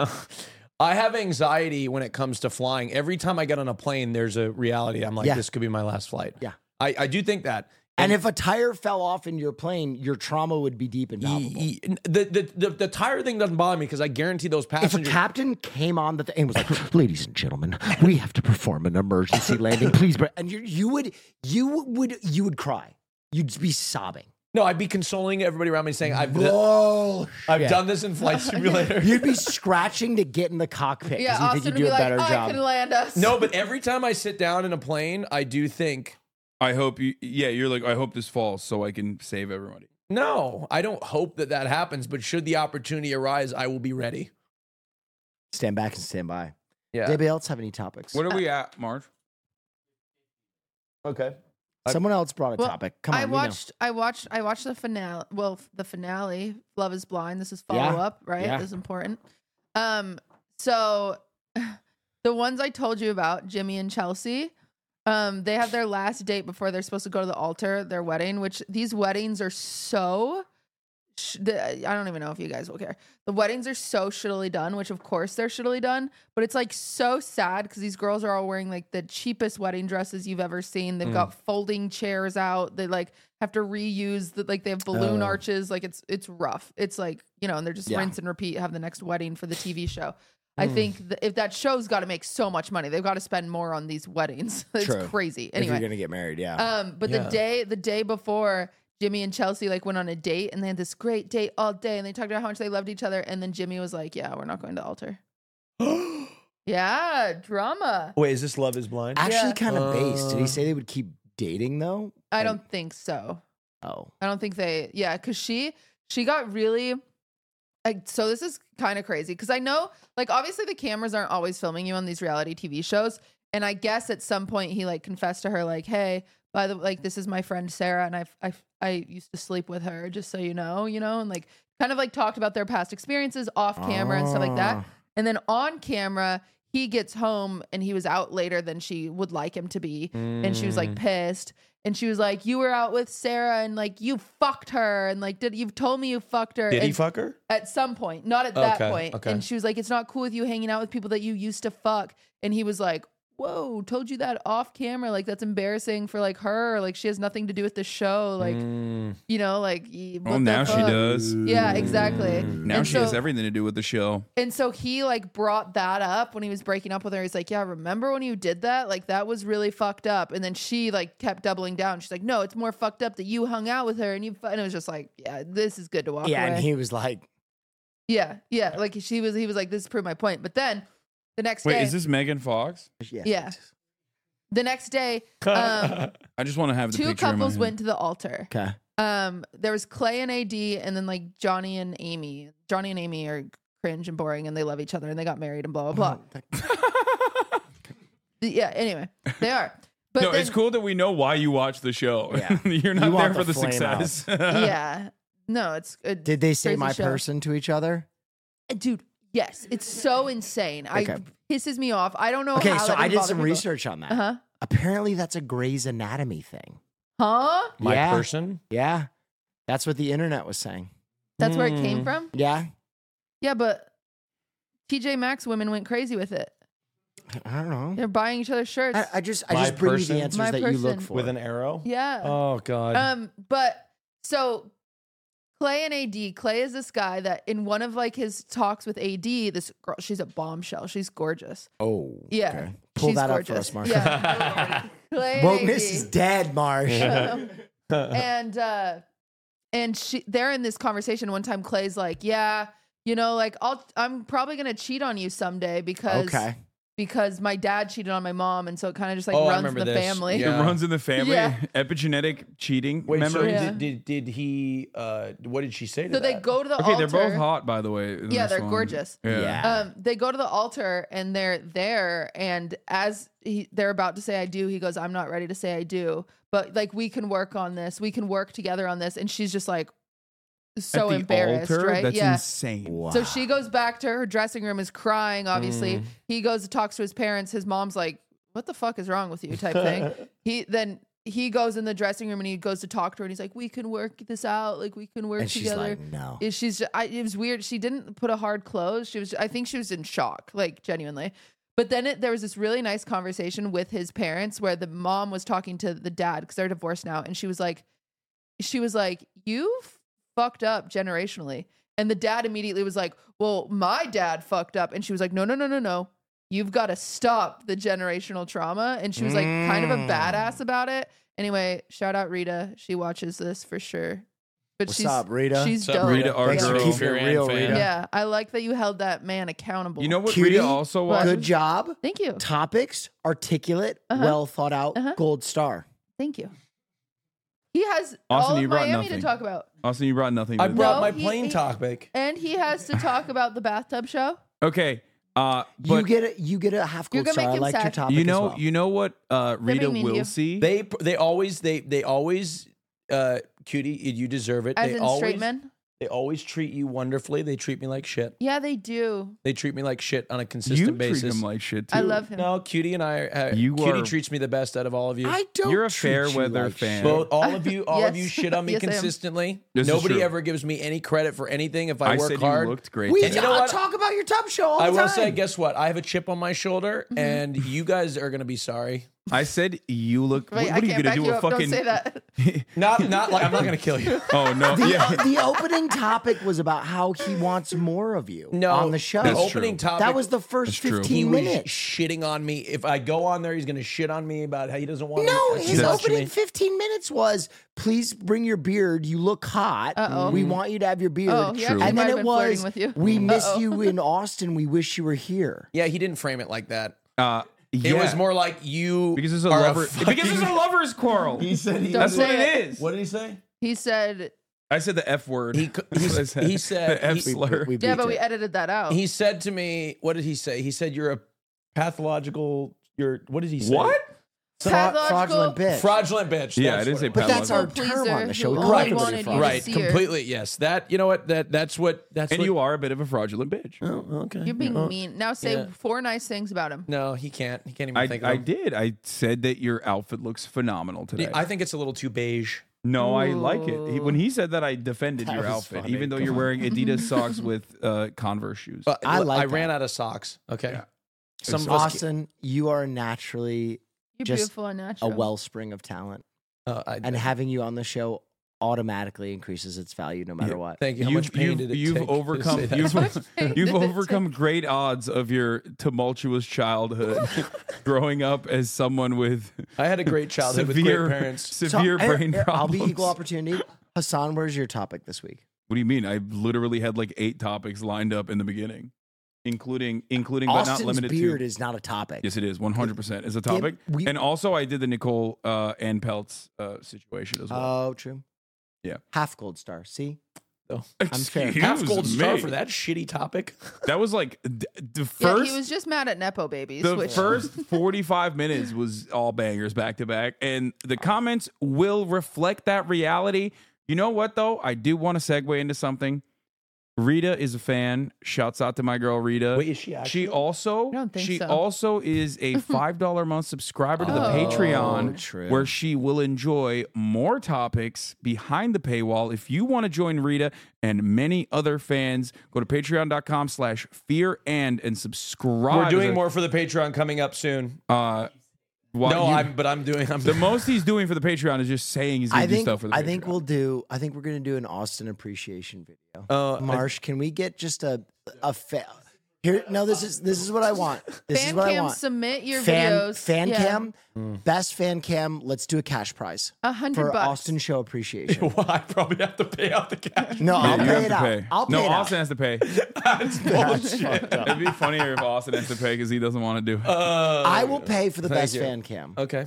[SPEAKER 3] I have anxiety when it comes to flying. Every time I get on a plane, there's a reality. I'm like,
[SPEAKER 2] Yeah.
[SPEAKER 3] this could be my last flight.
[SPEAKER 2] Yeah.
[SPEAKER 3] I, I do think that.
[SPEAKER 2] And if a tire fell off in your plane, your trauma would be deep and palpable.
[SPEAKER 3] E- e- the, the, the, the tire thing doesn't bother me because I guarantee those
[SPEAKER 2] If a
[SPEAKER 3] passengers.
[SPEAKER 2] captain came on the thing and was like, "Ladies and gentlemen, we have to perform an emergency landing, please," br-" and you, you would, you would, you would cry. You'd be sobbing.
[SPEAKER 3] no, I'd be consoling everybody around me saying, I've, d-
[SPEAKER 2] Whoa!
[SPEAKER 3] I've done this in Flight Simulator.
[SPEAKER 2] You'd be scratching to get in the cockpit because
[SPEAKER 4] Yeah,
[SPEAKER 2] you think
[SPEAKER 4] Austin
[SPEAKER 2] you'd
[SPEAKER 4] would
[SPEAKER 2] do
[SPEAKER 4] be
[SPEAKER 2] a
[SPEAKER 4] like,
[SPEAKER 2] better
[SPEAKER 4] I
[SPEAKER 2] job.
[SPEAKER 4] can land us.
[SPEAKER 3] No, but every time I sit down in a plane, I do think,
[SPEAKER 1] I hope you. Yeah, you're like I hope this falls so I can save everybody.
[SPEAKER 3] No, I don't hope that that happens. But should the opportunity arise, I will be ready.
[SPEAKER 2] Stand back and stand by.
[SPEAKER 3] Yeah.
[SPEAKER 2] Anybody else have any topics?
[SPEAKER 1] What are we at, Marge?
[SPEAKER 3] Okay.
[SPEAKER 2] Someone else brought a
[SPEAKER 4] Well,
[SPEAKER 2] topic. Come on,
[SPEAKER 4] I
[SPEAKER 2] we know.
[SPEAKER 4] watched. I watched. I watched the finale. Well, f- the finale. Love Is Blind. This is follow
[SPEAKER 2] Yeah.
[SPEAKER 4] up, right?
[SPEAKER 2] Yeah.
[SPEAKER 4] This is important. Um. So, the ones I told you about, Jimmy and Chelsea. Um. They have their last date before they're supposed to go to the altar, their wedding. Which these weddings are so. Sh- the, I don't even know if you guys will care. The weddings are so shittily done, which of course they're shittily done, but it's like so sad because these girls are all wearing like the cheapest wedding dresses you've ever seen. They've got folding chairs out. They like have to reuse the like they have balloon
[SPEAKER 2] Oh.
[SPEAKER 4] arches. Like it's it's rough. It's like, you know, and they're just
[SPEAKER 2] Yeah.
[SPEAKER 4] rinse and repeat, have the next wedding for the T V show. I think th- if that show's got to make so much money, they've got to spend more on these weddings. It's
[SPEAKER 2] True.
[SPEAKER 4] crazy.
[SPEAKER 2] If
[SPEAKER 4] Anyway,
[SPEAKER 2] you're gonna get married, yeah.
[SPEAKER 4] um, but
[SPEAKER 3] Yeah.
[SPEAKER 4] the day the day before, Jimmy and Chelsea like went on a date and they had this great date all day and they talked about how much they loved each other. And then Jimmy was like, "Yeah, we're not going to the altar." Yeah, drama.
[SPEAKER 3] Wait, is this Love Is Blind?
[SPEAKER 2] Actually,
[SPEAKER 4] yeah.
[SPEAKER 2] kind of based. Did he
[SPEAKER 3] Uh,
[SPEAKER 2] say they would keep dating though?
[SPEAKER 4] I
[SPEAKER 2] Like-
[SPEAKER 4] don't think so.
[SPEAKER 2] Oh,
[SPEAKER 4] I don't think they. Yeah, because she she got really. Like, so this is kind of crazy because I know, like, obviously the cameras aren't always filming you on these reality T V shows, and I guess at some point he like confessed to her, like, "Hey, by the like, this is my friend Sarah, and I I I used to sleep with her, just so you know, you know," and like kind of like talked about their past experiences off camera and stuff like that.
[SPEAKER 2] Ah.
[SPEAKER 4] And then on camera, he gets home and he was out later than she would like him to be, and she was like pissed. And she was like, "You were out with Sarah and like you fucked her and like did you've told me you fucked her."
[SPEAKER 3] Did he
[SPEAKER 4] And
[SPEAKER 3] fuck her?
[SPEAKER 4] at some point, not at that
[SPEAKER 3] Okay,
[SPEAKER 4] point.
[SPEAKER 3] okay.
[SPEAKER 4] And she was like, "It's not cool with you hanging out with people that you used to fuck." And he was like, "Whoa, told you that off camera. Like that's embarrassing for like her. Like she has nothing to do with the show. Like
[SPEAKER 3] Mm.
[SPEAKER 4] you know, like y-
[SPEAKER 1] Oh,
[SPEAKER 4] what the
[SPEAKER 1] now she
[SPEAKER 4] fuck?"
[SPEAKER 1] does.
[SPEAKER 4] Yeah, exactly.
[SPEAKER 1] Now
[SPEAKER 4] And
[SPEAKER 1] she
[SPEAKER 4] so-
[SPEAKER 1] has everything to do with the show.
[SPEAKER 4] And so he like brought that up when he was breaking up with her. He's like, "Yeah, remember when you did that? Like that was really fucked up." And then she like kept doubling down. She's like, "No, it's more fucked up that you hung out with her and you." fu-" And it was just like, "Yeah, this is good to walk
[SPEAKER 2] yeah.
[SPEAKER 4] away."
[SPEAKER 2] And he was like,
[SPEAKER 4] yeah, yeah. Like she was. He was like, "This proved my point." But then the next
[SPEAKER 1] Wait,
[SPEAKER 4] day,
[SPEAKER 1] is this Megan Fox?
[SPEAKER 2] "Yeah,
[SPEAKER 4] yeah. The next day, um,
[SPEAKER 1] I just want to have the
[SPEAKER 4] two
[SPEAKER 1] picture in my
[SPEAKER 4] couples
[SPEAKER 1] head.
[SPEAKER 4] went to the altar.
[SPEAKER 2] okay."
[SPEAKER 4] Um, there was Clay and A D, and then like Johnny and Amy. Johnny and Amy are cringe and boring, and they love each other, and they got married, and blah blah blah. Yeah. Anyway, they are. But
[SPEAKER 1] no,
[SPEAKER 4] then,
[SPEAKER 1] it's cool that we know why you watch the show.
[SPEAKER 2] Yeah.
[SPEAKER 1] You're
[SPEAKER 2] You
[SPEAKER 1] not
[SPEAKER 2] want
[SPEAKER 1] there for
[SPEAKER 2] the
[SPEAKER 1] the
[SPEAKER 2] flame out.
[SPEAKER 1] success.
[SPEAKER 4] Yeah. No, it's a
[SPEAKER 2] Did they say
[SPEAKER 4] crazy
[SPEAKER 2] my
[SPEAKER 4] show.
[SPEAKER 2] person to each other?
[SPEAKER 4] Dude, yes, it's so insane. I
[SPEAKER 2] Okay.
[SPEAKER 4] pisses me off. I don't know.
[SPEAKER 2] Okay,
[SPEAKER 4] how
[SPEAKER 2] so
[SPEAKER 4] that
[SPEAKER 2] I
[SPEAKER 4] didn't
[SPEAKER 2] did
[SPEAKER 4] bother
[SPEAKER 2] some
[SPEAKER 4] people.
[SPEAKER 2] research on that.
[SPEAKER 4] Uh huh.
[SPEAKER 2] Apparently, that's a Grey's Anatomy thing.
[SPEAKER 4] Huh?
[SPEAKER 3] My
[SPEAKER 2] Yeah.
[SPEAKER 3] person?
[SPEAKER 2] Yeah, that's what the internet was saying.
[SPEAKER 4] That's where it came
[SPEAKER 3] Mm.
[SPEAKER 4] from.
[SPEAKER 2] Yeah,
[SPEAKER 4] Yeah, but T J Maxx women went crazy with it.
[SPEAKER 2] I don't know.
[SPEAKER 4] They're buying each other's shirts.
[SPEAKER 2] I, I just, I
[SPEAKER 3] My
[SPEAKER 2] just bring you
[SPEAKER 3] person?
[SPEAKER 2] the answers
[SPEAKER 4] My
[SPEAKER 2] that you look
[SPEAKER 4] person.
[SPEAKER 2] for.
[SPEAKER 3] With an arrow?
[SPEAKER 4] yeah.
[SPEAKER 3] Oh, God.
[SPEAKER 4] Um, but so Clay and A D, Clay is this guy that in one of like his talks with A D, this girl, she's a bombshell. She's gorgeous.
[SPEAKER 2] oh,
[SPEAKER 4] Yeah.
[SPEAKER 2] okay. Pull
[SPEAKER 4] she's
[SPEAKER 2] that
[SPEAKER 4] gorgeous.
[SPEAKER 2] up for us, Mark.
[SPEAKER 4] Yeah. Clay and
[SPEAKER 2] Wokeness
[SPEAKER 4] A D.
[SPEAKER 2] is dead, Marsh.
[SPEAKER 4] and uh and she they're in this conversation. One time Clay's like, "Yeah, you know, like I'll I'm probably gonna cheat on you someday because
[SPEAKER 2] Okay.
[SPEAKER 4] because my dad cheated on my mom, and so it kind of just like
[SPEAKER 3] Oh, I
[SPEAKER 4] runs in
[SPEAKER 3] remember
[SPEAKER 4] the
[SPEAKER 3] this.
[SPEAKER 4] family."
[SPEAKER 3] Yeah.
[SPEAKER 1] It runs in the family.
[SPEAKER 4] Yeah.
[SPEAKER 1] Epigenetic cheating
[SPEAKER 3] Wait, so
[SPEAKER 1] memory.
[SPEAKER 4] Yeah.
[SPEAKER 3] did, did, did he, uh, what did she say to
[SPEAKER 4] So they
[SPEAKER 3] that?
[SPEAKER 4] go to the
[SPEAKER 1] Okay,
[SPEAKER 4] altar.
[SPEAKER 1] they're both hot, by the way. in
[SPEAKER 4] Yeah,
[SPEAKER 1] this
[SPEAKER 4] they're
[SPEAKER 1] one.
[SPEAKER 4] gorgeous.
[SPEAKER 1] Yeah.
[SPEAKER 2] Yeah.
[SPEAKER 4] Um, they go to the altar and they're there, and as he, they're about to say "I do," he goes, "I'm not ready to say I do, but like we can work on this. We can work together on this." And she's just like so
[SPEAKER 1] At the
[SPEAKER 4] embarrassed,
[SPEAKER 1] altar?
[SPEAKER 4] right?
[SPEAKER 1] That's
[SPEAKER 4] yeah.
[SPEAKER 1] insane.
[SPEAKER 2] Wow.
[SPEAKER 4] So she goes back to her dressing room, is crying, obviously.
[SPEAKER 3] Mm.
[SPEAKER 4] He goes and talks to his parents. His mom's like, "What the fuck is wrong with you?" type thing. He then he goes in the dressing room and he goes to talk to her, and he's like, "We can work this out. Like we can work
[SPEAKER 2] and she's
[SPEAKER 4] together."
[SPEAKER 2] like, no.
[SPEAKER 4] Is she's I, it was weird. She didn't put a hard close. She was I think she was in shock, like genuinely. But then it, there was this really nice conversation with his parents where the mom was talking to the dad because they're divorced now, and she was like, she was like, "You fucked up generationally," and the dad immediately was like, "Well, my dad fucked up," and she was like, "No, no, no, no, no. You've got to stop the generational trauma." And she was like, kind of a
[SPEAKER 2] Mm.
[SPEAKER 4] badass about it. Anyway, shout out Rita. She watches this for sure. But
[SPEAKER 2] What's
[SPEAKER 4] she's
[SPEAKER 2] up, Rita?
[SPEAKER 4] she's
[SPEAKER 1] What's up,
[SPEAKER 4] dope.
[SPEAKER 1] Rita, our
[SPEAKER 2] Thanks for
[SPEAKER 1] girl.
[SPEAKER 2] keeping it real, Rita.
[SPEAKER 4] Yeah, I like that you held that man accountable.
[SPEAKER 1] You know what
[SPEAKER 2] Cutie?
[SPEAKER 1] Rita also watches?
[SPEAKER 2] Good job.
[SPEAKER 4] Thank you.
[SPEAKER 2] Topics, articulate,
[SPEAKER 4] Uh-huh.
[SPEAKER 2] well thought out,
[SPEAKER 4] Uh-huh.
[SPEAKER 2] gold star.
[SPEAKER 4] Thank you. He has
[SPEAKER 1] Austin,
[SPEAKER 4] all
[SPEAKER 1] you
[SPEAKER 4] of
[SPEAKER 1] brought
[SPEAKER 4] Miami
[SPEAKER 1] nothing.
[SPEAKER 4] to talk about.
[SPEAKER 1] Austin, you brought nothing.
[SPEAKER 3] I
[SPEAKER 1] to
[SPEAKER 3] brought
[SPEAKER 4] No,
[SPEAKER 3] my
[SPEAKER 4] he-
[SPEAKER 3] plane
[SPEAKER 4] he-
[SPEAKER 3] topic.
[SPEAKER 4] And he has to talk about the bathtub show.
[SPEAKER 1] Okay. Uh,
[SPEAKER 2] You
[SPEAKER 1] but
[SPEAKER 2] get a you get a half
[SPEAKER 4] You're
[SPEAKER 2] gold
[SPEAKER 4] gonna
[SPEAKER 2] star.
[SPEAKER 4] make
[SPEAKER 2] I
[SPEAKER 4] him
[SPEAKER 2] like your
[SPEAKER 4] sad.
[SPEAKER 2] topic.
[SPEAKER 1] you
[SPEAKER 2] as
[SPEAKER 1] know,
[SPEAKER 2] well.
[SPEAKER 1] you know what uh, Rita
[SPEAKER 4] being mean to
[SPEAKER 1] will
[SPEAKER 4] you.
[SPEAKER 1] see.
[SPEAKER 3] They they always they they always uh cutie, you deserve it.
[SPEAKER 4] As
[SPEAKER 3] they
[SPEAKER 4] in
[SPEAKER 3] always
[SPEAKER 4] straight men.
[SPEAKER 3] they always treat you wonderfully. They treat me like shit.
[SPEAKER 4] Yeah, they do.
[SPEAKER 3] They treat me like shit on a consistent
[SPEAKER 1] you
[SPEAKER 3] basis.
[SPEAKER 1] treat him like shit too.
[SPEAKER 4] I love him.
[SPEAKER 3] No, Cutie and I. Uh,
[SPEAKER 1] You
[SPEAKER 3] Cutie
[SPEAKER 1] are-
[SPEAKER 3] treats me the best out of all of you.
[SPEAKER 2] I don't.
[SPEAKER 1] You're a
[SPEAKER 2] treat
[SPEAKER 1] fair
[SPEAKER 2] you
[SPEAKER 1] weather
[SPEAKER 2] like
[SPEAKER 1] fan.
[SPEAKER 2] shit.
[SPEAKER 3] Both, all of you, all of
[SPEAKER 4] Yes.
[SPEAKER 3] you shit on me
[SPEAKER 4] Yes, I am.
[SPEAKER 3] consistently.
[SPEAKER 1] This is
[SPEAKER 3] Nobody
[SPEAKER 1] true.
[SPEAKER 3] ever gives me any credit for anything if I,
[SPEAKER 1] I
[SPEAKER 3] work
[SPEAKER 1] said
[SPEAKER 3] hard.
[SPEAKER 1] you looked great.
[SPEAKER 2] We
[SPEAKER 1] today.
[SPEAKER 3] you know
[SPEAKER 2] all
[SPEAKER 3] what?
[SPEAKER 2] talk about your tub show all
[SPEAKER 3] I
[SPEAKER 2] the
[SPEAKER 3] will
[SPEAKER 2] time.
[SPEAKER 3] say, guess what? I have a chip on my shoulder,
[SPEAKER 4] Mm-hmm.
[SPEAKER 3] and you guys are gonna be sorry.
[SPEAKER 1] I said you look.
[SPEAKER 4] Wait,
[SPEAKER 1] what
[SPEAKER 4] I
[SPEAKER 1] what are you
[SPEAKER 4] can't
[SPEAKER 1] gonna
[SPEAKER 4] back
[SPEAKER 1] do?
[SPEAKER 4] you
[SPEAKER 1] A
[SPEAKER 4] up.
[SPEAKER 1] fucking?
[SPEAKER 4] Don't say that.
[SPEAKER 3] Not, not like I'm not gonna kill you.
[SPEAKER 1] Oh no!
[SPEAKER 2] the,
[SPEAKER 1] yeah.
[SPEAKER 2] the opening topic was about how he wants more of you
[SPEAKER 3] No,
[SPEAKER 2] on the show.
[SPEAKER 3] The
[SPEAKER 1] That's
[SPEAKER 3] opening
[SPEAKER 1] true.
[SPEAKER 3] topic.
[SPEAKER 2] That was the first
[SPEAKER 1] That's true.
[SPEAKER 3] he
[SPEAKER 2] fifteen
[SPEAKER 3] was
[SPEAKER 2] minutes.
[SPEAKER 3] shitting on me. If I go on there, he's gonna shit on me about how he doesn't want.
[SPEAKER 2] No,
[SPEAKER 3] to
[SPEAKER 2] his
[SPEAKER 1] That's
[SPEAKER 2] opening
[SPEAKER 3] me.
[SPEAKER 2] fifteen minutes was, please bring your beard. You look hot.
[SPEAKER 4] Uh-oh.
[SPEAKER 2] We want you to have your beard.
[SPEAKER 4] Oh, he actually
[SPEAKER 2] and
[SPEAKER 4] might
[SPEAKER 2] then
[SPEAKER 4] have
[SPEAKER 2] it
[SPEAKER 4] been flirting
[SPEAKER 2] was,
[SPEAKER 4] with you.
[SPEAKER 2] we miss
[SPEAKER 4] Uh-oh.
[SPEAKER 2] you in Austin. We wish you were here.
[SPEAKER 3] Yeah, he didn't frame it like that.
[SPEAKER 1] Uh,
[SPEAKER 3] It
[SPEAKER 1] yeah.
[SPEAKER 3] was more like you
[SPEAKER 1] because it's a
[SPEAKER 3] are
[SPEAKER 1] lover.
[SPEAKER 3] fucking-
[SPEAKER 1] because it's a lovers quarrel.
[SPEAKER 3] He said he.
[SPEAKER 4] Don't
[SPEAKER 1] That's what
[SPEAKER 4] say
[SPEAKER 1] it
[SPEAKER 4] it.
[SPEAKER 1] is.
[SPEAKER 3] What did he say?
[SPEAKER 4] He said,
[SPEAKER 1] I said the F word.
[SPEAKER 3] He-
[SPEAKER 1] That's what I
[SPEAKER 3] he- he said-
[SPEAKER 1] the F
[SPEAKER 3] he-
[SPEAKER 1] slur.
[SPEAKER 2] We
[SPEAKER 4] yeah,
[SPEAKER 2] beat
[SPEAKER 4] but we
[SPEAKER 2] it.
[SPEAKER 4] edited that out.
[SPEAKER 3] He said to me, "What did he say?" He said, "You're a pathological. You're what did he say?
[SPEAKER 1] What?
[SPEAKER 2] Fra-
[SPEAKER 4] Pathological-
[SPEAKER 2] fraudulent bitch.
[SPEAKER 3] Fraudulent bitch.
[SPEAKER 1] Yeah, I
[SPEAKER 3] That's
[SPEAKER 1] didn't
[SPEAKER 3] what
[SPEAKER 1] say
[SPEAKER 3] it was.
[SPEAKER 2] But that's our
[SPEAKER 4] People
[SPEAKER 2] term on the
[SPEAKER 4] pleaser
[SPEAKER 2] show.
[SPEAKER 4] who
[SPEAKER 2] We
[SPEAKER 4] only
[SPEAKER 2] call
[SPEAKER 3] Right,
[SPEAKER 2] everybody
[SPEAKER 4] wanted you to
[SPEAKER 2] fraud.
[SPEAKER 3] right,
[SPEAKER 4] see her.
[SPEAKER 3] completely. Yes, that you know what that that's what that's
[SPEAKER 1] And
[SPEAKER 3] what.
[SPEAKER 1] you are a bit of a fraudulent bitch.
[SPEAKER 3] Oh, okay.
[SPEAKER 4] You're being
[SPEAKER 3] Oh.
[SPEAKER 4] mean. Now say
[SPEAKER 3] yeah.
[SPEAKER 4] four nice things about him.
[SPEAKER 3] No, he can't. He can't even
[SPEAKER 1] I,
[SPEAKER 3] think of
[SPEAKER 1] I
[SPEAKER 3] them.
[SPEAKER 1] did. I said that your outfit looks phenomenal today.
[SPEAKER 3] I think it's a little too beige.
[SPEAKER 1] no, I like it. He, when he said that, I defended
[SPEAKER 2] That
[SPEAKER 1] your
[SPEAKER 2] was
[SPEAKER 1] outfit,
[SPEAKER 2] funny.
[SPEAKER 1] even though you're wearing Adidas socks with uh, Converse shoes.
[SPEAKER 3] But
[SPEAKER 2] I
[SPEAKER 3] I,
[SPEAKER 2] like
[SPEAKER 3] I
[SPEAKER 2] that.
[SPEAKER 3] ran out of socks. Okay.
[SPEAKER 1] Yeah.
[SPEAKER 3] Some
[SPEAKER 1] It's
[SPEAKER 3] of us-
[SPEAKER 2] Austin, you are naturally
[SPEAKER 4] You're
[SPEAKER 2] Just
[SPEAKER 4] beautiful and
[SPEAKER 2] a
[SPEAKER 4] natural.
[SPEAKER 2] wellspring of talent.
[SPEAKER 3] uh, I,
[SPEAKER 2] And having you on the show automatically increases its value no matter
[SPEAKER 1] Yeah.
[SPEAKER 2] what.
[SPEAKER 3] thank you. How
[SPEAKER 1] you've
[SPEAKER 3] much pain
[SPEAKER 1] you've,
[SPEAKER 3] did it
[SPEAKER 1] you've
[SPEAKER 3] take to
[SPEAKER 1] overcome
[SPEAKER 3] say that?
[SPEAKER 1] you've,
[SPEAKER 4] How much pain
[SPEAKER 1] you've
[SPEAKER 4] did it
[SPEAKER 1] overcome great odds of your tumultuous childhood growing up as someone with
[SPEAKER 3] I had a great childhood with
[SPEAKER 1] severe
[SPEAKER 3] great parents.
[SPEAKER 1] severe
[SPEAKER 2] So,
[SPEAKER 1] brain
[SPEAKER 2] here- here, I'll
[SPEAKER 1] problems.
[SPEAKER 2] be equal opportunity. Hassan, where's your topic this week?
[SPEAKER 1] What do you mean? I literally had like eight topics lined up in the beginning, including including but not
[SPEAKER 2] Austin's
[SPEAKER 1] limited
[SPEAKER 2] beard
[SPEAKER 1] to.
[SPEAKER 2] is not a topic.
[SPEAKER 1] Yes, it is. one hundred percent is a topic.
[SPEAKER 2] we-
[SPEAKER 1] And also, I did the Nicole uh, Ann Peltz uh, situation as well.
[SPEAKER 2] Oh, true.
[SPEAKER 1] Yeah.
[SPEAKER 2] Half gold star. See?
[SPEAKER 3] Oh.
[SPEAKER 2] I'm fair.
[SPEAKER 1] Excuse
[SPEAKER 3] Half gold star
[SPEAKER 1] me.
[SPEAKER 3] for that shitty topic.
[SPEAKER 1] That was like d- the
[SPEAKER 4] Yeah,
[SPEAKER 1] first.
[SPEAKER 4] he was just mad at Nepo babies.
[SPEAKER 1] the
[SPEAKER 4] which,
[SPEAKER 1] first forty-five minutes was all bangers back to back, and the comments will reflect that reality. You know what, though? I do want to segue into something. Rita is a fan. Shouts out to my girl Rita.
[SPEAKER 3] Wait, is she actually?
[SPEAKER 1] She also
[SPEAKER 4] I don't think
[SPEAKER 1] she
[SPEAKER 4] so.
[SPEAKER 1] also is a five dollar a month subscriber to the
[SPEAKER 4] Oh.
[SPEAKER 1] Patreon,
[SPEAKER 2] True.
[SPEAKER 1] where she will enjoy more topics behind the paywall. If you want to join Rita and many other fans, go to patreon.com slash fear and and subscribe.
[SPEAKER 3] We're doing
[SPEAKER 1] as a-
[SPEAKER 3] more for the Patreon coming up soon.
[SPEAKER 1] Uh, while
[SPEAKER 3] no,
[SPEAKER 1] you-
[SPEAKER 3] I'm. But I'm doing. I'm
[SPEAKER 1] the most he's doing for the Patreon is just saying he's going
[SPEAKER 2] I
[SPEAKER 1] to do
[SPEAKER 2] think
[SPEAKER 1] stuff for the
[SPEAKER 2] I
[SPEAKER 1] Patreon.
[SPEAKER 2] think we'll do I think we're gonna do an Austin appreciation video.
[SPEAKER 3] Uh,
[SPEAKER 2] Marsh, can we get just a a fa- here? No, this is this is what I want. This is
[SPEAKER 4] fan
[SPEAKER 2] what I
[SPEAKER 4] cam,
[SPEAKER 2] want.
[SPEAKER 4] submit your
[SPEAKER 2] fan
[SPEAKER 4] videos.
[SPEAKER 2] fan
[SPEAKER 4] Yeah.
[SPEAKER 2] cam, best fan cam. Let's do a cash prize
[SPEAKER 4] A hundred
[SPEAKER 2] for
[SPEAKER 4] bucks.
[SPEAKER 2] Austin show appreciation.
[SPEAKER 3] well, I probably have to pay out the cash.
[SPEAKER 2] No,
[SPEAKER 1] Yeah,
[SPEAKER 2] I'll
[SPEAKER 1] you
[SPEAKER 2] pay
[SPEAKER 1] have
[SPEAKER 2] it
[SPEAKER 1] to
[SPEAKER 2] out.
[SPEAKER 1] pay.
[SPEAKER 2] I'll pay
[SPEAKER 1] no,
[SPEAKER 2] it
[SPEAKER 1] Austin
[SPEAKER 2] out.
[SPEAKER 1] has to pay.
[SPEAKER 3] That's bullshit.
[SPEAKER 1] It'd be funnier if Austin has to pay because he doesn't want to do it.
[SPEAKER 3] Uh,
[SPEAKER 2] I will pay for the
[SPEAKER 3] Thank
[SPEAKER 2] best
[SPEAKER 3] you.
[SPEAKER 2] fan cam.
[SPEAKER 3] Okay.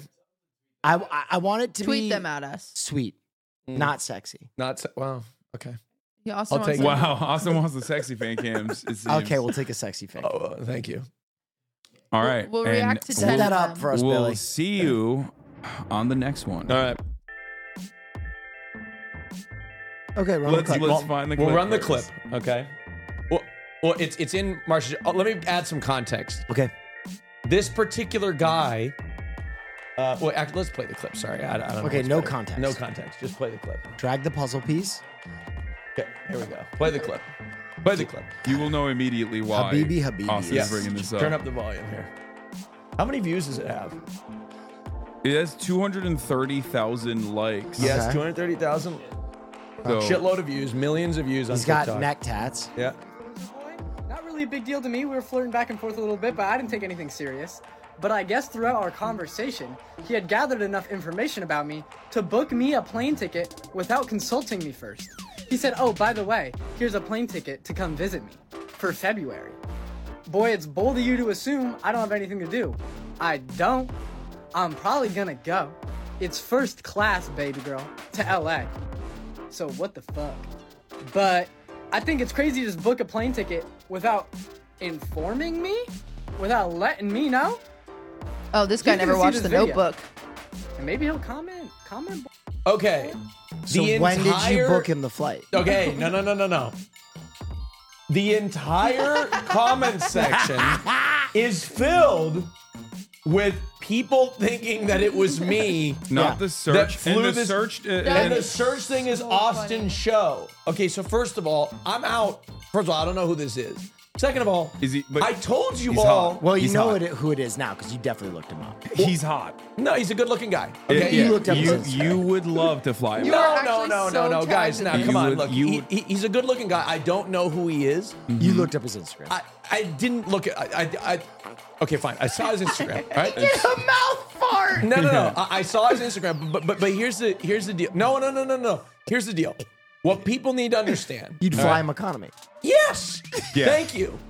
[SPEAKER 2] I, I I want it to
[SPEAKER 4] Tweet
[SPEAKER 2] be
[SPEAKER 4] them at us.
[SPEAKER 2] sweet, not sexy.
[SPEAKER 3] Not so, wow. Okay.
[SPEAKER 4] He also
[SPEAKER 3] I'll
[SPEAKER 4] wants
[SPEAKER 3] take-
[SPEAKER 4] to-
[SPEAKER 1] Wow, Austin wants the sexy fan cams. it seems.
[SPEAKER 2] Okay, we'll take a sexy fan.
[SPEAKER 3] Oh,
[SPEAKER 2] cam.
[SPEAKER 3] uh, thank you.
[SPEAKER 1] all right.
[SPEAKER 4] We'll
[SPEAKER 1] and
[SPEAKER 4] react to
[SPEAKER 2] Set
[SPEAKER 4] ten
[SPEAKER 2] that
[SPEAKER 4] of
[SPEAKER 2] up
[SPEAKER 4] them.
[SPEAKER 2] for us,
[SPEAKER 1] We'll
[SPEAKER 2] Billy.
[SPEAKER 1] see you on the next one.
[SPEAKER 3] All right.
[SPEAKER 2] Okay, run
[SPEAKER 1] Let's
[SPEAKER 2] the clip.
[SPEAKER 1] let's find the clip.
[SPEAKER 3] We'll run the
[SPEAKER 1] first.
[SPEAKER 3] clip. Okay. Well, well, it's it's in Marsh's. Oh, let me add some context.
[SPEAKER 2] Okay.
[SPEAKER 3] This particular guy. Uh, well, actually, let's play the clip. Sorry, I, I don't know.
[SPEAKER 2] Okay,
[SPEAKER 3] what's
[SPEAKER 2] no
[SPEAKER 3] better.
[SPEAKER 2] context.
[SPEAKER 3] No context. Just play the clip.
[SPEAKER 2] Drag the puzzle piece.
[SPEAKER 3] Okay, here we go. Play the clip. Play the clip.
[SPEAKER 1] You will know immediately why.
[SPEAKER 2] Habibi, Habibi.
[SPEAKER 1] Austin's
[SPEAKER 2] Yes.
[SPEAKER 1] bringing this up.
[SPEAKER 3] Turn up the volume here. How many views does it have?
[SPEAKER 1] It has two hundred thirty thousand likes.
[SPEAKER 3] Yes,
[SPEAKER 2] Okay.
[SPEAKER 3] two hundred thirty thousand.
[SPEAKER 1] So,
[SPEAKER 3] Shitload of views, millions of views on
[SPEAKER 2] He's got
[SPEAKER 3] TikTok.
[SPEAKER 2] neck tats.
[SPEAKER 3] Yeah.
[SPEAKER 5] Not really a big deal to me. We were flirting back and forth a little bit, but I didn't take anything serious. But I guess throughout our conversation, he had gathered enough information about me to book me a plane ticket without consulting me first. He said, oh, by the way, here's a plane ticket to come visit me for February. Boy, it's bold of you to assume I don't have anything to do. I don't. I'm probably gonna go. it's first class, baby girl, to L A. So what the fuck? But I think it's crazy to just book a plane ticket without informing me, without letting me know.
[SPEAKER 4] Oh, this guy
[SPEAKER 5] He's
[SPEAKER 4] never
[SPEAKER 5] gonna see
[SPEAKER 4] watched
[SPEAKER 5] this
[SPEAKER 4] The
[SPEAKER 5] video.
[SPEAKER 4] Notebook.
[SPEAKER 5] And maybe he'll comment. Comment.
[SPEAKER 3] Okay.
[SPEAKER 2] So
[SPEAKER 3] The
[SPEAKER 2] when did you
[SPEAKER 3] entire-
[SPEAKER 2] book him the flight?
[SPEAKER 3] Okay, no, no, no, no, no. The entire comment section is filled with people thinking that it was me.
[SPEAKER 1] Not
[SPEAKER 2] Yeah.
[SPEAKER 1] the
[SPEAKER 3] That
[SPEAKER 1] search.
[SPEAKER 3] flew
[SPEAKER 1] And the
[SPEAKER 3] this-
[SPEAKER 1] search. Uh,
[SPEAKER 3] And
[SPEAKER 1] and
[SPEAKER 3] the search thing is
[SPEAKER 4] So
[SPEAKER 3] Austin
[SPEAKER 4] funny.
[SPEAKER 3] Show. Okay, so first of all, I'm out. First of all, I don't know who this is. Second of all,
[SPEAKER 1] Is he- but
[SPEAKER 3] I told you
[SPEAKER 1] he's
[SPEAKER 3] all.
[SPEAKER 1] hot.
[SPEAKER 2] Well, you
[SPEAKER 1] He's
[SPEAKER 2] know
[SPEAKER 1] hot.
[SPEAKER 2] it, who it is now because you definitely looked him up.
[SPEAKER 1] he's hot.
[SPEAKER 3] No, he's a good-looking guy. Okay,
[SPEAKER 2] You looked up
[SPEAKER 1] you,
[SPEAKER 2] his
[SPEAKER 1] you would love to fly.
[SPEAKER 4] You
[SPEAKER 1] him.
[SPEAKER 4] are
[SPEAKER 3] No, no,
[SPEAKER 4] actually
[SPEAKER 3] no,
[SPEAKER 4] so
[SPEAKER 3] no, no, guys.
[SPEAKER 4] tagged
[SPEAKER 3] Now,
[SPEAKER 4] in
[SPEAKER 1] You
[SPEAKER 3] come on.
[SPEAKER 1] would-
[SPEAKER 3] Look,
[SPEAKER 1] you
[SPEAKER 3] he,
[SPEAKER 1] would-
[SPEAKER 3] he- he's a good-looking guy. I don't know who he is.
[SPEAKER 2] You looked up his Instagram.
[SPEAKER 3] I, I didn't look at. I, I, I. Okay, fine. I saw his Instagram. All right.
[SPEAKER 2] a mouth fart.
[SPEAKER 3] No, no, no. I, I saw his Instagram, but but but here's the here's the deal. No, no, no, no, no. Here's the deal. What people need to understand.
[SPEAKER 2] You'd fly him economy.
[SPEAKER 3] Yes.
[SPEAKER 1] Yeah.
[SPEAKER 3] Thank you.